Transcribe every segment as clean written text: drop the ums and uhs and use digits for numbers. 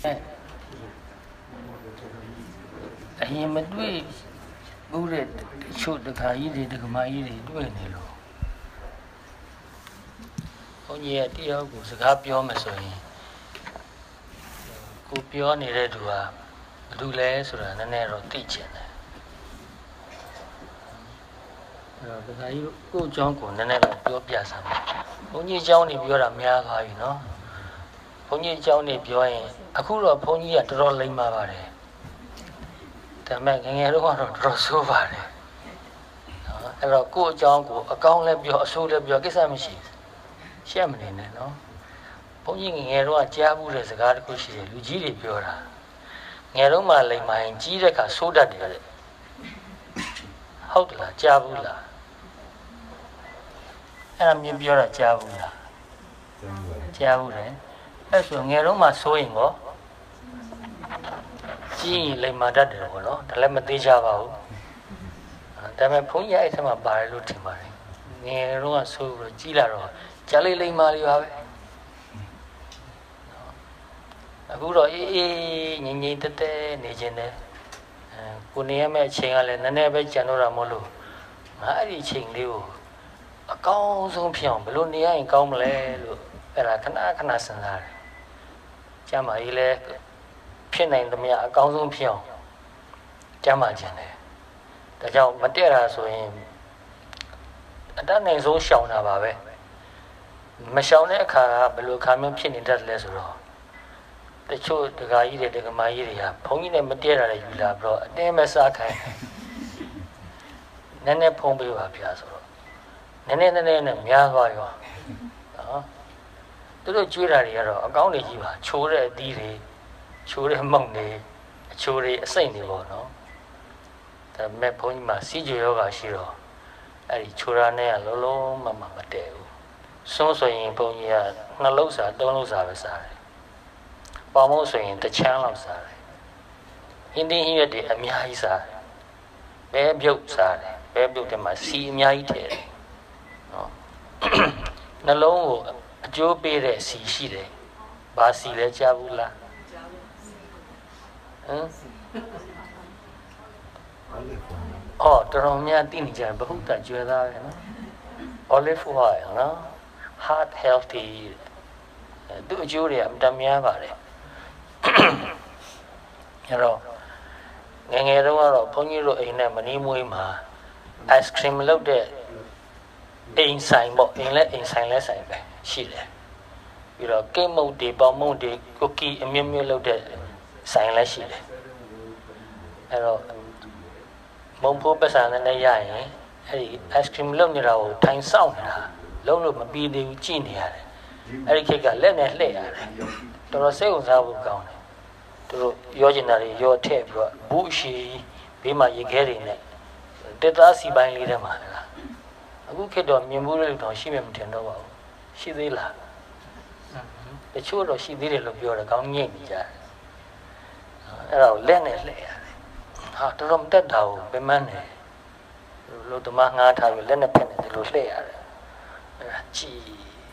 အရင်မတွေ့ဘူးတဲ့ချို့တခါကြီးတွေတခါမကြီးတွေတွေ့နေလို့ဘုန်းကြီးကတယောက်ကိုစကားပြောမယ်ဆိုရင်ကိုပြောနေတဲ့သူကဘယ်သူလဲဆိုတာနည်းနည်းတော့သိချင်တယ်အဲ့တော့တခါကြီးကိုအကြောင်းကိုနည်းနည်းတော့ပြောပြစမ်းပါဘုန်းကြီးအကြောင်းနေပြောတာများသွားပြီနော်ဘုန်းကြီးအကြောင်းနေပြောရင်အခုတော့ဘုန်းကြီးကတော်တော်လိမ့်ပါပါတယ်ဒါပေမဲ့ငယ်ငယ်တော့တော့တော်တော်ဆိုးပါတယ်နော်အဲ့တော့ကိုယ့်အကြောင်းကိုအကောင်းလည်းပြောအဆိုးလည်းပြောကိစ္စမရှိဘူးရှက်မနေနဲ့နော်ဘုန်းကြီးငယ်ငယ်တော့ကြားဘူးတဲ့စကားတစ်ခုရှိတယ်လူကြီးတွေပြောတာငယ်တော့မှလိမ့်မှရင်ကြီးတဲ့ခါဆိုးတတ်တယ်တဲ့ဟုတ်တယ်လားကြားဘူးလားအဲ့ဒါမျိုးပြောတာကြားဘူးလားကြားဘူးတယ်အဲ့ဆိုငယ်တော့မှဆိုးရင်ကောကြီးရင်လိမ္မာတတ်တယ်ပေါ့နော်ဒါလည်းမသေးကြပါဘူးဒါပေမဲ့ဘုန်းကြီးအဲ့ထက်မှပါတယ်လို့ထင်ပါတယ်ငယ်တော့ကဆိုးပြီးကြီးလာတော့ကြားလေးလိမ္မာလေးပါပဲအခုတော့အေးအေးငြိမ်ငြိမ်တက်တက်နေခြင်းနဲ့ကိုနေရမယ့်အချိန်ကလည်းနည်းနည်းပဲကြံတော့တာမဟုတ်လို့ငါအဲ့ဒီအချိန်လေးကိုအကောင်းဆုံးဖြစ်အောင်ဘယ်လိုနေရရင်ကောင်းမလဲလို့အဲ့ဒါခဏခဏစဉ်းစားတယ်ကျမ်းမာရေးလဲဖြစ်နိုင်သမျှအကောင်းဆုံးဖြစ်အောင်ကျမ်းမာခြင်းတယ်ဒါကြောင့်မတည့်တာဆိုရင်အတတ်နိုင်ဆုံးရှောင်တာပါပဲမရှောင်တဲ့အခါကဘယ်လိုခါမျိုးဖြစ်နေတတ်လဲဆိုတော့တချို့ဒကာကြီးတွေဒကာမကြီးတွေကဘုန်းကြီးနဲ့မတည့်တာတွေယူလာပြီးတော့အတင်းမဲ့စားခိုင်းနည်းနည်းဖုံးပေးပါဗျာဆိုတော့နည်းနည်းနဲ့များသွားရောနော်သူတို့ကျွေးတာတွေကတော့အကောင်းတွေကြီးပါချိုးတဲ့အသီးတွေချိုးတဲ့မုန့်တွေအချိုးတွေအစိမ့်တွေပေါ့နော်ဒါပေမဲ့ဘုန်းကြီးမှာစီးကြယောဂရှိတော့အဲ့ဒီချိုးရနဲ့ကလုံးလုံးမတည့်ဘူးစွန်းဆိုရင်ဘုန်းကြီးက2လုံးစာ3လုံးစာပဲစားတယ်ပေါင်မို့ဆိုရင်တစ်ချမ်းလောက်စားတယ်ဟင်းသီးဟင်းရွက်တွေအများကြီးစားတယ်ပဲပြုတ်စားတယ်ပဲပြုတ်တယ်မှာစီအများကြီးထည့်တယ်နော်နှလုံးကိုအကျိုးပေးတဲ့စီရှိတယ်ဘာစီလဲကြားဘူးလားဟမ်အော်တော်တော်များသိနေကြတယ်ဘဟုတ္တကျွဲသားပဲနော် olive oil နော် heart healthy သူအကျိုးတွေအများများပါတယ်အဲ့တော့ငယ်တော့ကတော့ဘုန်းကြီးတို့အိမ်နဲ့မနီးမွေးမှာ ice cream လုပ်တဲ့အိမ်ဆိုင်ပေါ့အိမ်လဲအိမ်ဆိုင်လဲဆိုင်ပဲရှိတယ်ပြီးတော့ကိတ်မုတ်တွေပေါင်မုတ်တွေကူကီအမျိုးမျိုးလုပ်တဲ့ဆိုင်လဲရှိတယ်အဲ့တော့မုံဖိုးပတ်စံနဲ့ရရင်အဲ့ဒီ ice cream လုပ်နေတာကိုထိုင်ဆောင်နေတာလုံးလို့မပြီးသေးဘူးကြည့်နေရတယ်အဲ့ဒီခေတ်ကလက်နဲ့လှည့်ရတယ်တော်တော်စိတ်ဝင်စားဖို့ကောင်းတယ်သူတို့ရောကျင်တာတွေရောထည့်ပြီးတော့ဘူးအရှိဘေးမှာရေခဲတွေနဲ့တက်သားစီပိုင်းလေးထဲမှာလားအခုခေတ်တော့မြင်မှုတွေတော့ရှိမှမထင်တော့ပါဘူးရှိသေးလားတချို့တော့ရှိသေးတယ်လို့ပြောတယ်ကောင်းငိမ့်နေကြတယ်အဲ့ဒါကိုလက်နဲ့လှည့်ရတယ်ဟာတော်တော်မတက်တာဘူးပြမန်းတယ်လို့ဓမ္မငှားထားပြီးလက်နဲ့ဖက်နေတယ်လို့လှည့်ရတယ်အဲ့ဒါကြည်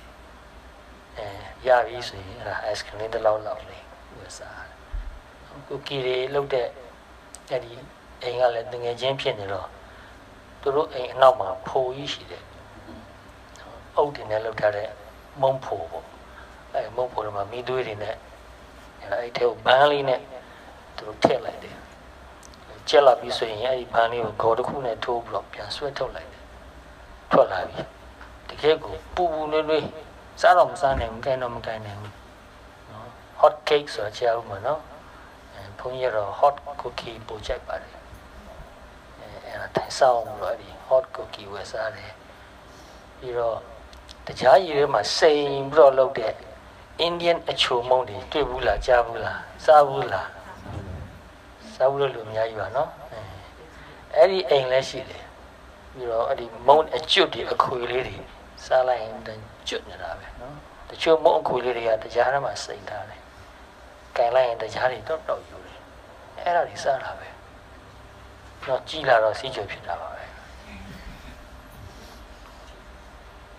ရပြီဆိုရင်အဲ့ဒါ ice cream တစ်လောက်လောက်လေးဝယ်စားကိုကီတွေလောက်တဲ့အဲ့ဒီအိမ်ကလည်းတငယ်ချင်းဖြစ်နေတော့သူတို့အိမ်အနောက်မှာဖိုးကြီးရှိတယ်အုတ်တင်နဲ့လောက်ထားတဲ့မုံဖိုးပေါ့အဲ့မုံဖိုးတွေမှာမိသွေးတွေနဲ့အဲ့ထဲကိုဘန်းလေးနဲ့သူတို့ထည့်လိုက်တယ်ကျက်လာပြီဆိုရင်အဲ့ဒီဘန်းလေးကိုခေါ်တစ်ခုနဲ့ထိုးပြီးတော့ပြန်ဆွဲထုတ်လိုက်တယ်ထွက်လာပြီတကယ်ကိုပူပူနွေ့နွေ့စားတော့မစားနိုင်ဘူးကြိုင်တော့မကြိုင်နိုင်ဘူးနော် hot cake ဆိုတာကြားဦးမှာနော်ဘုန်းကြီးကတော့ hot cookie ပို့ချိုက်ပါတယ်အဲ့ဒါထိုင်ဆောင်လို့အဲ့ဒီ hot cookie ဝယ်စားတယ်ပြီးတော့တရားရည်ထဲမှာစိန်ပြီးတော့လုပ်တဲ့ Indian အချိုမုံတွေတွေ့ဘူးလားကြားဘူးလားစားဘူးလားစားဘူးလို့လူအများကြီးပါနော်အဲ့ဒီအိမ်လည်းရှိတယ်ပြီးတော့အဲ့ဒီမုံအကျွတ်တွေအခွေလေးတွေစားလိုက်ရင်ကျွတ်နေတာပဲနော်တချို့မုံအခွေလေးတွေကတရားထဲမှာစိန်ထားတယ်ကင်လိုက်ရင်တရားတွေတော့ယူတယ်အဲ့ဒါတွေစားတာပဲတော့ကြီးလာတော့စီးကြဖြစ်တာပါပဲ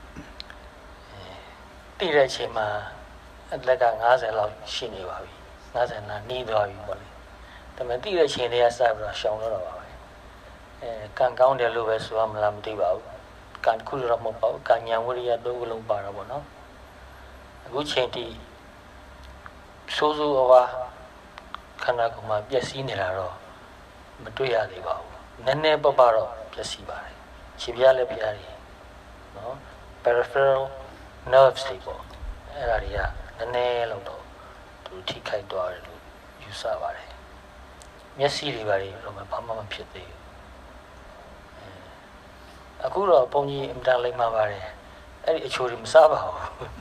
တည်တဲ့အချိန်မှာအသက်က50လောက်ရှိနေပါပြီ 50နာနီးသွားပြီပေါ့လေဒါပေမဲ့တိတဲ့ချိန်တွေကစပြီးတော့ရှောင်တော့ပါပဲကန်ကောင်းတယ်လို့ပဲဆိုရမလားမသိပါဘူးကန်ခုတော့မဟုတ်ပါဘူးကန်ညာဝရိယသုံးခုလုံးပါတော့ပေါ့နော်အခုချိန်ထိစိုးစိုးအဝါခန္ဓာကိုယ်မှာပျက်စီးနေတာတော့မတွေ့ရသေးပါဘူးနည်းနည်းတော့ပျက်စီးပါတယ်ခြေပြားလက်ပြားတွေနော် peripheral nerves တွေပေါ့အဲ့ဒါတွေကနည်းနည်းလောက်တော့သူထိခိုက်သွားတယ်လို့ယူဆပါတယ်မျက်စိတွေပါတော့ဘာမှမဖြစ်သေးဘူးအခုတော့ဘုန်းကြီးအင်တာလိမ့်မှာပါတယ်အဲ့ဒီအချိုတွေမစားပါဘူး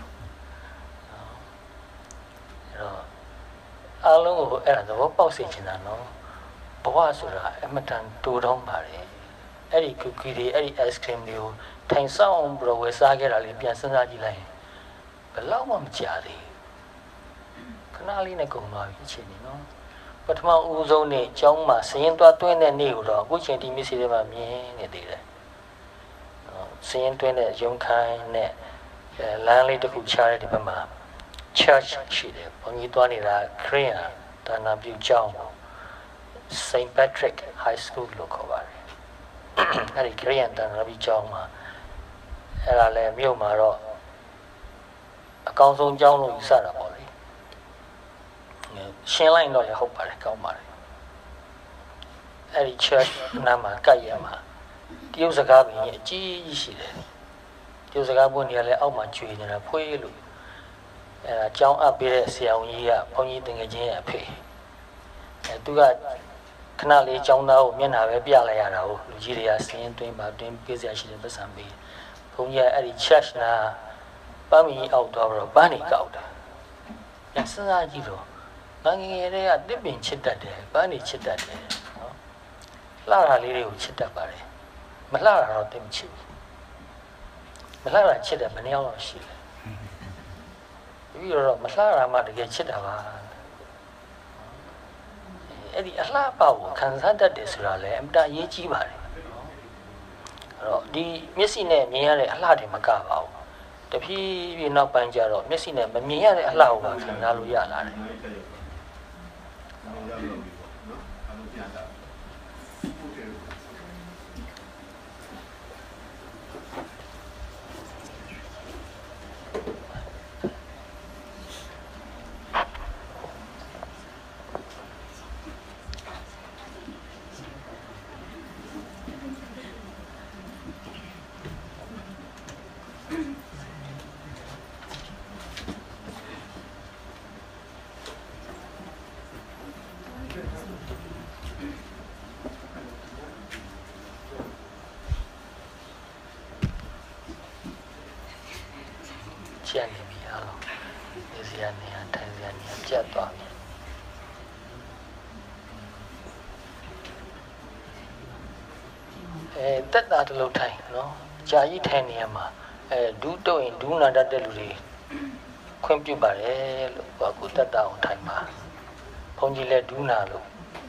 အဲ့တော့အားလုံးကိုအဲ့ဒါသဘောပေါက်စေချင်တာနော်ဘဝဆိုတာအမတန်တူတောင်းပါတယ်အဲ့ဒီကူကီတွေအဲ့ဒီ ice cream တွေကိုထိုင်ဆောင်ပြီးတော့ဝယ်စားခဲ့တာလေးပြန်စဉ်းစားကြည့်လိုက်ဘယ်လောက်မှမကြာသေးခဏလေးနဲ့ကုန်သွားပြီအချိန်ကြီးနော်ပထမဦးဆုံးနေ့ကျောင်းမှာစရင်သွားတွင်းတဲ့နေ့ကိုတော့အခုချိန်ဒီမျက်စိထဲမှာမြင်နေသေးတယ်စရင်တွင်းတဲ့ရုံခိုင်းနဲ့လမ်းလေးတစ်ခုချတဲ့ဒီဘက်မှာ church ရှိတယ်ဘုန်းကြီးသွားနေတာခရစ်ယာန်ဒါနပြုကျောင်း Saint Patrick High School လို့ခေါ်ပါတယ်အဲ့ဒီခရစ်ယာန်ဒါနပြုကျောင်းမှာအဲ့ဒါလည်းမြို့မှာတော့အကောင်းဆုံးကျောင်းလို့ယူဆတာပေါ့လေရှင်းလိုက်တော့လည်းဟုတ်ပါတယ်ကောင်းပါတယ်အဲ့ဒီ church နားမှာကပ်ရမှာတရုတ်စကားပင်အကြီးကြီးရှိတယ်တရုတ်စကားပွင့်နေရလဲအောက်မှာကျွေနေတာဖွေးလို့အဲ့ဒါကျောင်းအပ်ပေးတဲ့ဆရာဝန်ကြီးကဘုန်းကြီးတကယ်ချင်းရဲ့အဖေသူကခဏလေးကျောင်းသားကိုမျက်နှာပဲပြလိုက်ရတာကိုလူကြီးတွေကစင်းတွင်းပါတွင်းပေးစရာရှိတယ်ပတ်စံပေးဘုန်းကြီးကအဲ့ဒီ church နာပန်းမီအောက်တော့ပန်းနေကောက်တာညစစားကြည့်တော့ငငယ်တွေကတစ်ပင်ချစ်တတ်တယ်ပန်းနေချစ်တတ်တယ်နော်လှတာလေးတွေကိုချစ်တတ်ပါတယ်မလှတာတော့တိတ်မချစ်ဘူးမလှတာချစ်တယ်ဘယ်နှယောက်လောက်ရှိလဲပြီးတော့မလှတာမှတကယ်ချစ်တာပါအဲ့ဒီအလှပကိုခံစားတတ်တယ်ဆိုတာလည်းအမှန်တအရေးကြီးပါတယ်အဲ့တော့ဒီမျက်စိနဲ့မြင်ရတဲ့အလှတွေမကပါဘူးတဖြည်းဖြည်းနောက်ပိုင်းကျတော့မျက်စိနဲ့မမြင်ရတဲ့အလှကိုပါခံစားလို့ရလာတယ်ကျန်နေပြီအားလုံးဒီစရာနေရာထိုင်စရာနေရာကျက်သွားပြီတက်တာတလို့ထိုင်နော်ကြာကြီးထိုင်နေရမှာဒူးတော့ရင်ဒူးနာတတ်တဲ့လူတွေခွင့်ပြုပါတယ်လို့အခုတက်တာအောင်ထိုင်ပါဘုန်းကြီးလည်းဒူးနာလို့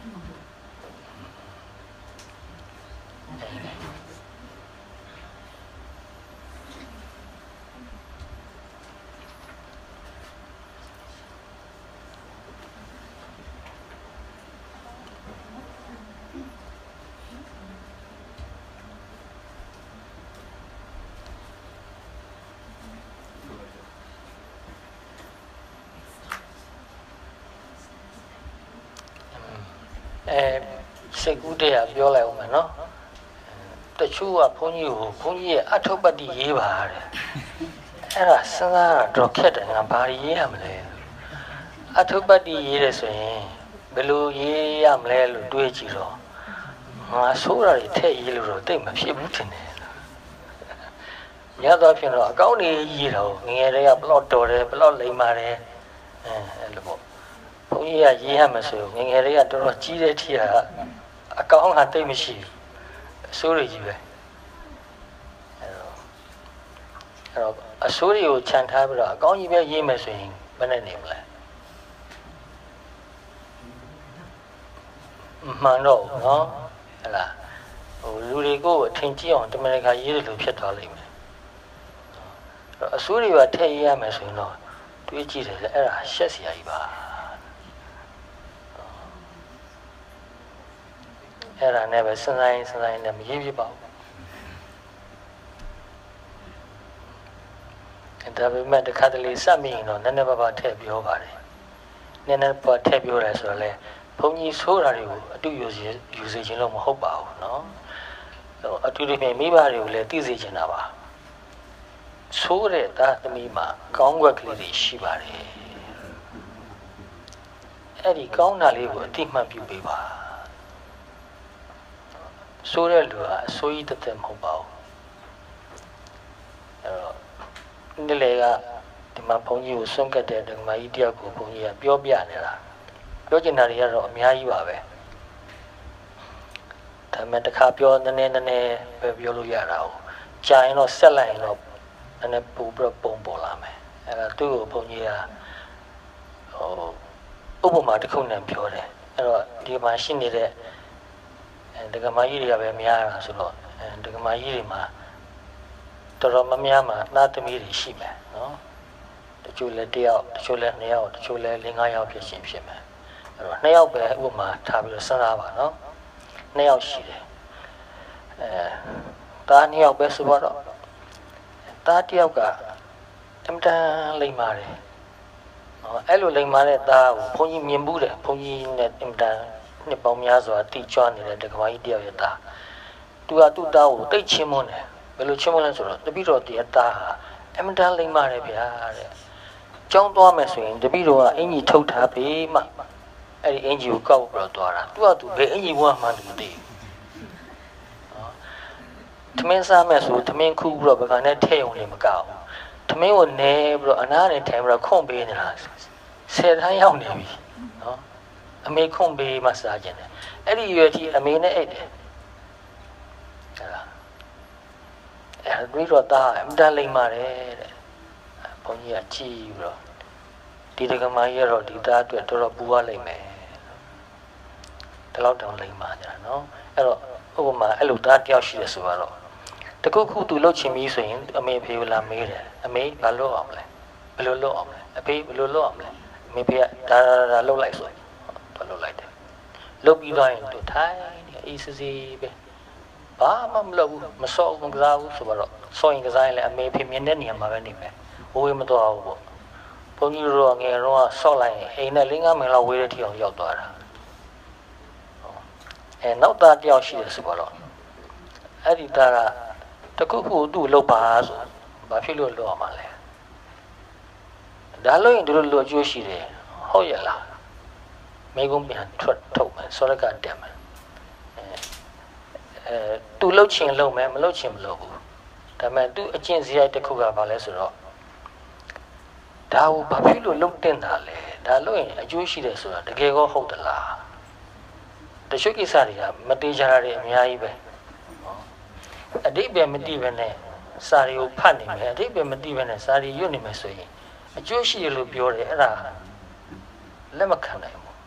စိတ်ကူးတရားပြောလိုက်အောင်မယ်နော်တချို့ကဘုန်းကြီးရဲ့အထုပ္ပတ္တိရေးပါတဲ့အဲ့ဒါစဉ်းစားတော့ခက်တယ်ငါဘာရေးရမလဲအထုပ္ပတ္တိရေးတယ်ဆိုရင်ဘယ်လိုရေးရမလဲလို့တွေးကြည့်တော့ငါဆိုးတာတွေထည့်ရေးလို့တော့တိတ်မဖြစ်ဘူးထင်တယ်ညတော့ဖြစ်တော့အကောင့်တွေရေးတော့ငယ်တွေကဘလော့တော်တယ်ဘလော့လိမ္မာတယ်အဲ့လိုပေါ့ဘုန်းကြီးကရေးရမယ်ဆိုငယ်တွေကတော်တော်ကြီးတဲ့ထီကအကောင်းကတိတ်မရှိဘူးအဆိုးတွေကြီးပဲအဲ့တော့အဆိုးတွေကိုခြံထားပြီးတော့အကောင်းကြီးပဲရေးမယ်ဆိုရင်ဘယ်နဲ့နေမလဲမှန်တော့နော်ဟဲ့လားလူတွေကိုအထင်ကြီးအောင်တမန်ခါရေးတယ်လို့ဖြစ်သွားလိမ့်မယ်အဆိုးတွေကထည့်ရေးရမယ်ဆိုရင်တော့တွေးကြည့်တယ်အဲ့ဒါရှက်စရာကြီးပါအဲ့ဒါနဲ့ပဲစဉ်းစားရင်လည်းမရင်းဖြစ်ပါဘူးဒါပေမဲ့တစ်ခါတလေစက်မိရင်တော့နည်းနည်းပါးပါးထည့်ပြောပါတယ်နည်းနည်းပါးထည့်ပြောတယ်ဆိုတော့လေဘုန်းကြီးဆိုးတာတွေကိုအတူယူစေခြင်းလို့မဟုတ်ပါဘူးเนาะအတူတူမိဘတွေကိုလည်းသိစေချင်တာပါဆိုးတဲ့သားသမီးမှာကောင်းကွက်ကလေးတွေရှိပါတယ်အဲ့ဒီကောင်းတာလေးကိုအတိမတ်ပြုပေးပါဆိုးတဲ့လူဟာအဆိုးကြီးတသက်မဟုတ်ပါဘူးအဲ့တော့ဒီလေကဒီမှာဘုန်းကြီးကိုဆွန့်ကတ်တဲ့ဓမ္မကြီးတယောက်ကိုဘုန်းကြီးကပြောပြနေတာပြောချင်တာတွေကတော့အများကြီးပါပဲဒါပေမဲ့တစ်ခါပြောနည်းနည်းပဲပြောလို့ရတာ哦ကြာရင်တော့ဆက်လိုက်ရင်တော့နည်းနည်းပူပြီးတော့ပုံပေါ်လာမယ်အဲ့ဒါသူ့ကိုဘုန်းကြီးကဥပမာတစ်ခုနဲ့ပြောတယ်အဲ့တော့ဒီမှာရှိနေတဲ့ဒကမာကြီးတွေကပဲများတာဆိုတော့ဒကမာကြီးတွေမှာတော်တော်များများမှာသားသမီးတွေရှိမယ်နော်တချို့လည်း1ယောက်တချို့လည်း2ယောက်တချို့လည်း4-5ယောက်ဖြစ်ရှင်ဖြစ်မယ်အဲ့တော့2ယောက်ပဲဥပမာထားပြီးတော့စဉ်းစားပါနော်2ယောက်ရှိတယ်သား2ယောက်ပဲဆိုတော့သား1ယောက်ကအမတန်လိမ္မာတယ်နော်အဲ့လိုလိမ္မာတဲ့သားကိုဘုန်းကြီးမြင်ဘူးတယ်ဘုန်းကြီးနဲ့အမတန်နှစ်ပေါင်းများစွာတိကျွမ်းနေတဲ့ဒကမာကြီးတယောက်ရဲ့သားသူကသူ့သားကိုတိတ်ချင်းမွန်းတယ်ဘယ်လိုချင်းမွန်းလဲဆိုတော့တပည့်တော်ရဲ့သားဟာအမတန်လိမ္မာတယ်ဗျာတဲ့ကျောင်းသွားမယ်ဆိုရင်တပည့်တော်ကအင်ကြီးထုတ်ထားပြီးမှအဲ့ဒီအင်ကြီးကိုကောက်ပြီးတော့သွားတာသူကသူဘယ်အင်ကြီးဝမ်းမှန်းသူမသိဘူးသမင်းစားမယ်ဆိုသမင်းခူးပြီးတော့ဗကန်နဲ့ထဲ့ုံနေမကောက်သမင်းကိုနဲပြီးတော့အနားနဲ့ထိုင်ပြီးတော့ခွန့်ပေးနေတာ10ထန်းရောက်နေပြီနော်အမေခွန့်ပေးမှစားကြတယ်အဲ့ဒီရွယ်ကြီးအမေနဲ့အိတ်တယ်အဲ့ဒီတော့သားအမတန်လိမ္မာတယ်တဲ့ဘုန်းကြီးကကြည်ပြီးတော့ဒီဒကမာကြီးကတော့ဒီသားအတွက်တော်တော်ပူရလိမ့်မယ်ဒီလောက်တောင်လိမ္မာကြတာနော်အဲ့တော့ဥပမာအဲ့လိုသားတယောက်ရှိတယ်ဆိုတော့တခုခုသူလှုပ်ချင်ပြီးဆိုရင်အမေဖေကိုလာမေးတယ်အမေဘာလုပ်အောင်လဲဘယ်လိုလုပ်အောင်လဲအဖေဘယ်လိုလုပ်အောင်လဲအမေဖေကဒါလှုပ်လိုက်ဆိုတော့လှုပ်လိုက်တယ်လှုပ်ပြီးတော့ရင်သူထိုင်နေအေးစစ်စစ်ပဲဘာမှမလုပ်ဘူးမစော့ဘူးမကစားဘူးဆိုတော့စော့ရင်ကစားရင်လည်းအမေဖေမြင်တဲ့နေရာမှာပဲနေမယ်ဝေးမသွားဘူးပေါ့ဘုန်းကြီးတို့ငယ်တော့ဆော့လိုက်ရင်အိမ်နဲ့5မိနစ်လောက်ဝေးတဲ့ထီအောင်ရောက်သွားတာနောက်သားတယောက်ရှိတယ်ဆိုတော့အဲ့ဒီသားကတခုခုသူ့လှုပ်ပါဆိုဘာဖြစ်လို့လှုပ်အောင်မလဲဒါလို့ရင်တို့လိုအကျိုးရှိတယ်ဟုတ်ရဲ့လားမိကုံးပြန်ထုတ်မယ်စောရကတက်မယ်သူလှုပ်ချင်လှုပ်မယ်မလှုပ်ချင်မလှုပ်ဘူးဒါပေမဲ့သူအကျင့်စရိုက်တစ်ခုကဘာလဲဆိုတော့ဒါကိုဘာဖြစ်လို့လှုပ်တင်တာလဲဒါလို့ရင်အကျိုးရှိတယ်ဆိုတာတကယ်ကောဟုတ်သလားတချို့ကိစ္စတွေကမတေးကြတာတွေအများကြီးပဲအတိတ်ပဲမတိပဲနဲ့စာတွေကိုဖတ်နေမယ်အတိတ်ပဲမတိပဲနဲ့စာတွေရွတ်နေမယ်ဆိုရင်အကျိုးရှိတယ်လို့ပြောတယ်အဲ့ဒါလက်မခံနိုင်ဘူး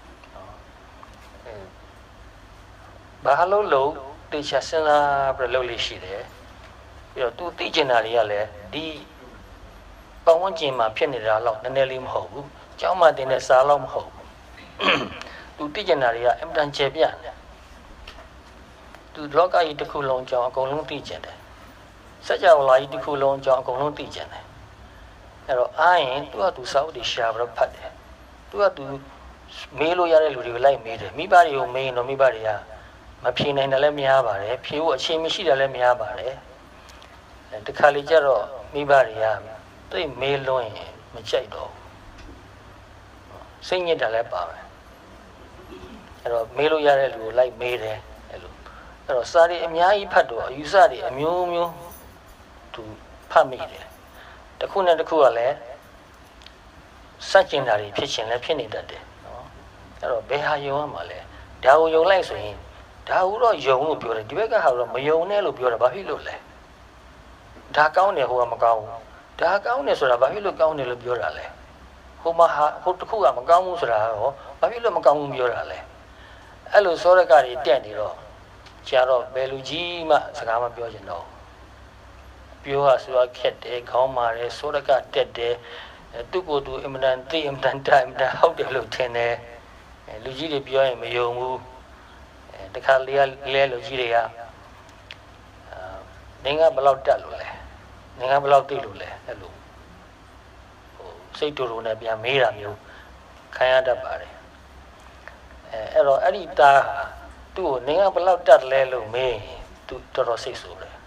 ဘာလို့တေချာစဉ်းစားပြီးလုပ်လို့ရှိတယ်ပြီးတော့သူသိကျင်တာတွေကလည်းဒီပတ်ဝန်းကျင်မှာဖြစ်နေတာတော့နည်းနည်းလေးမဟုတ်ဘူးကျောင်းမှာတင်တဲ့စာလောက်မဟုတ်ဘူးသူသိကျင်တာတွေကအင်တန်ကျေပြတ်တယ်သူလောကကြီးတစ်ခုလုံးကြောင်းအကုန်လုံးသိကျင်တယ်စัจ java လာကြီးတစ်ခုလုံးကြောင်းအကုန်လုံးသိကျင်တယ်အဲ့တော့အားရင်သူကသူစာအုပ်တွေရှာပြီးတော့ဖတ်တယ်သူကသူမေးလို့ရတဲ့လူတွေကိုလိုက်မေးတယ်မိဘတွေကိုမေးရင်တော့မိဘတွေကမဖြေနိုင်တယ်လည်းများပါတယ်ဖြေဖို့အချိန်မရှိတယ်လည်းများပါတယ်တခါလေကျတော့မိဘတွေကသိမေးလွန်းရင်မကြိုက်တော့စိတ်ညစ်တယ်လည်းပါမယ်အဲ့တော့မေးလို့ရတဲ့လူကိုလိုက်မေးတယ်အဲ့တော့စာရီအများကြီးဖတ်တော့အယူဆတွေအမျိုးမျိုးသူဖတ်မိတယ်တခုနဲ့တခုကလည်းစัจ ကျင်တာတွေဖြစ်ခြင်းလည်းဖြစ်နေတတ်တယ်နော်အဲ့တော့ဘယ်ဟာယုံရမှာလဲဒါကိုယုံလိုက်ဆိုရင်ဒါဟုတော့ယုံလို့ပြောတယ်ဒီဘက်ကဟာတော့မယုံနဲ့လို့ပြောတာဘာဖြစ်လို့လဲဒါကောင်းတယ်ဟိုကမကောင်းဘူးဒါကောင်းတယ်ဆိုတာဘာဖြစ်လို့ကောင်းတယ်လို့ပြောတာလဲဟိုမှာဟိုတစ်ခုကမကောင်းဘူးဆိုတာရောဘာဖြစ်လို့မကောင်းဘူးပြောတာလဲအဲ့လိုစောရကတွေတက်နေတော့ကျတော့ဘယ်လူကြီးမှစကားမပြောချင်တော့ပြောဟာဆိုတာခက်တယ်ခေါင်းမာတယ်စောရကတက်တယ်သူ့ကိုယ်သူအင်မတန်သိအင်မတန်တိုင်အင်မတန်ဟုတ်တယ်လို့ထင်တယ်လူကြီးတွေပြောရင်မယုံဘူးတခါလဲလူကြီးတွေကနင်းကဘလောက်တက်လို့လဲနင်းကဘလောက်သိလို့လဲအဲ့လိုစိတ်တူတူနဲ့ပြန်မေးတာမျိုးခံရတတ်ပါတယ်အဲ့တော့အဲ့ဒီသားသူ့ကိုနင်းကဘလောက်တက်လဲလို့မေးသူတော်တော်စိတ်ဆိုးတယ်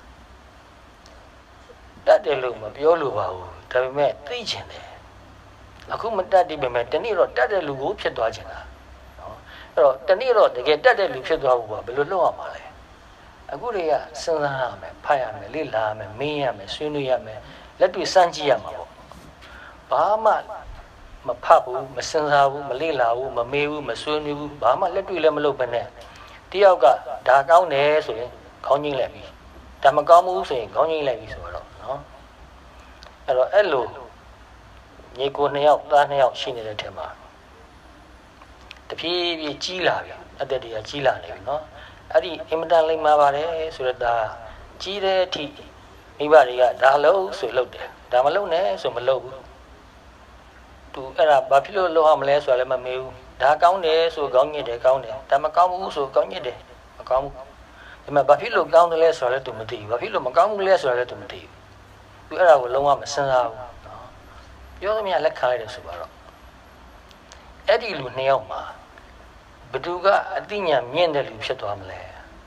တက်တယ်လို့မပြောလို့ပါဘူးဒါပေမဲ့သိချင်တယ်အခုမတက်သေးပေမဲ့တနေ့တော့တက်တဲ့လူကိုဖြစ်သွားချင်တာနော်အဲ့တော့တနေ့တော့တကယ်တက်တဲ့လူဖြစ်သွားဖို့ကဘယ်လိုလုပ်ရမှာလဲအခုတွေကစဉ်းစားရမယ်ဖတ်ရမယ်လေ့လာရမယ်မေးရမယ်ဆွေးနွေးရမယ်လက်တွေ့စမ်းကြည့်ရမှာပေါ့ဘာမှမဖတ်ဘူးမစဉ်းစားဘူးမလေ့လာဘူးမမေးဘူးမဆွေးနွေးဘူးဘာမှလက်တွေ့လည်းမလုပ်ဘဲနဲ့တယောက်ကဒါကောင်းတယ်ဆိုရင်ခေါင်းကြီးလိုက်ပြီဒါမကောင်းဘူးဆိုရင်ခေါင်းကြီးလိုက်ပြီဆိုတော့နော်အဲ့တော့အဲ့လိုညီကို2ယောက်သား2ယောက်ရှိနေတဲ့ထဲမှာတဖြည်းဖြည်းကြီးလာပြီအသက်တွေကကြီးလာနေပြီနော်အဲ့ဒီအင်မတန်လိမ္မာပါတယ်ဆိုတော့ဒါကြီးတဲ့အထိမိဘတွေကဒါလို့ဆိုလုပ်တယ်ဒါမလုပ်နဲ့ဆိုမလုပ်ဘူးသူအဲ့ဒါဘာဖြစ်လို့လုပ်ရမလဲဆိုတာလည်းမမေးဘူးဒါကောင်းတယ်ဆိုကောင်းညစ်တယ်ကောင်းတယ်ဒါမကောင်းဘူးဆိုကောင်းညစ်တယ်မကောင်းဘူးဒီမှာဘာဖြစ်လို့ကောင်းတယ်လဲဆိုတာလည်းသူမသိဘူးဘာဖြစ်လို့မကောင်းဘူးလဲဆိုတာလည်းသူမသိဘူးသူအဲ့ဒါကိုလုံးဝမစဉ်းစားဘူးနော်ပြောသမျှလက်ခံလိုက်တယ်ဆိုတော့အဲ့ဒီလူ2ယောက်မှာဘယ်သူကအသိဉာဏ်မြင့်တဲ့လူဖြစ်သွားမလဲ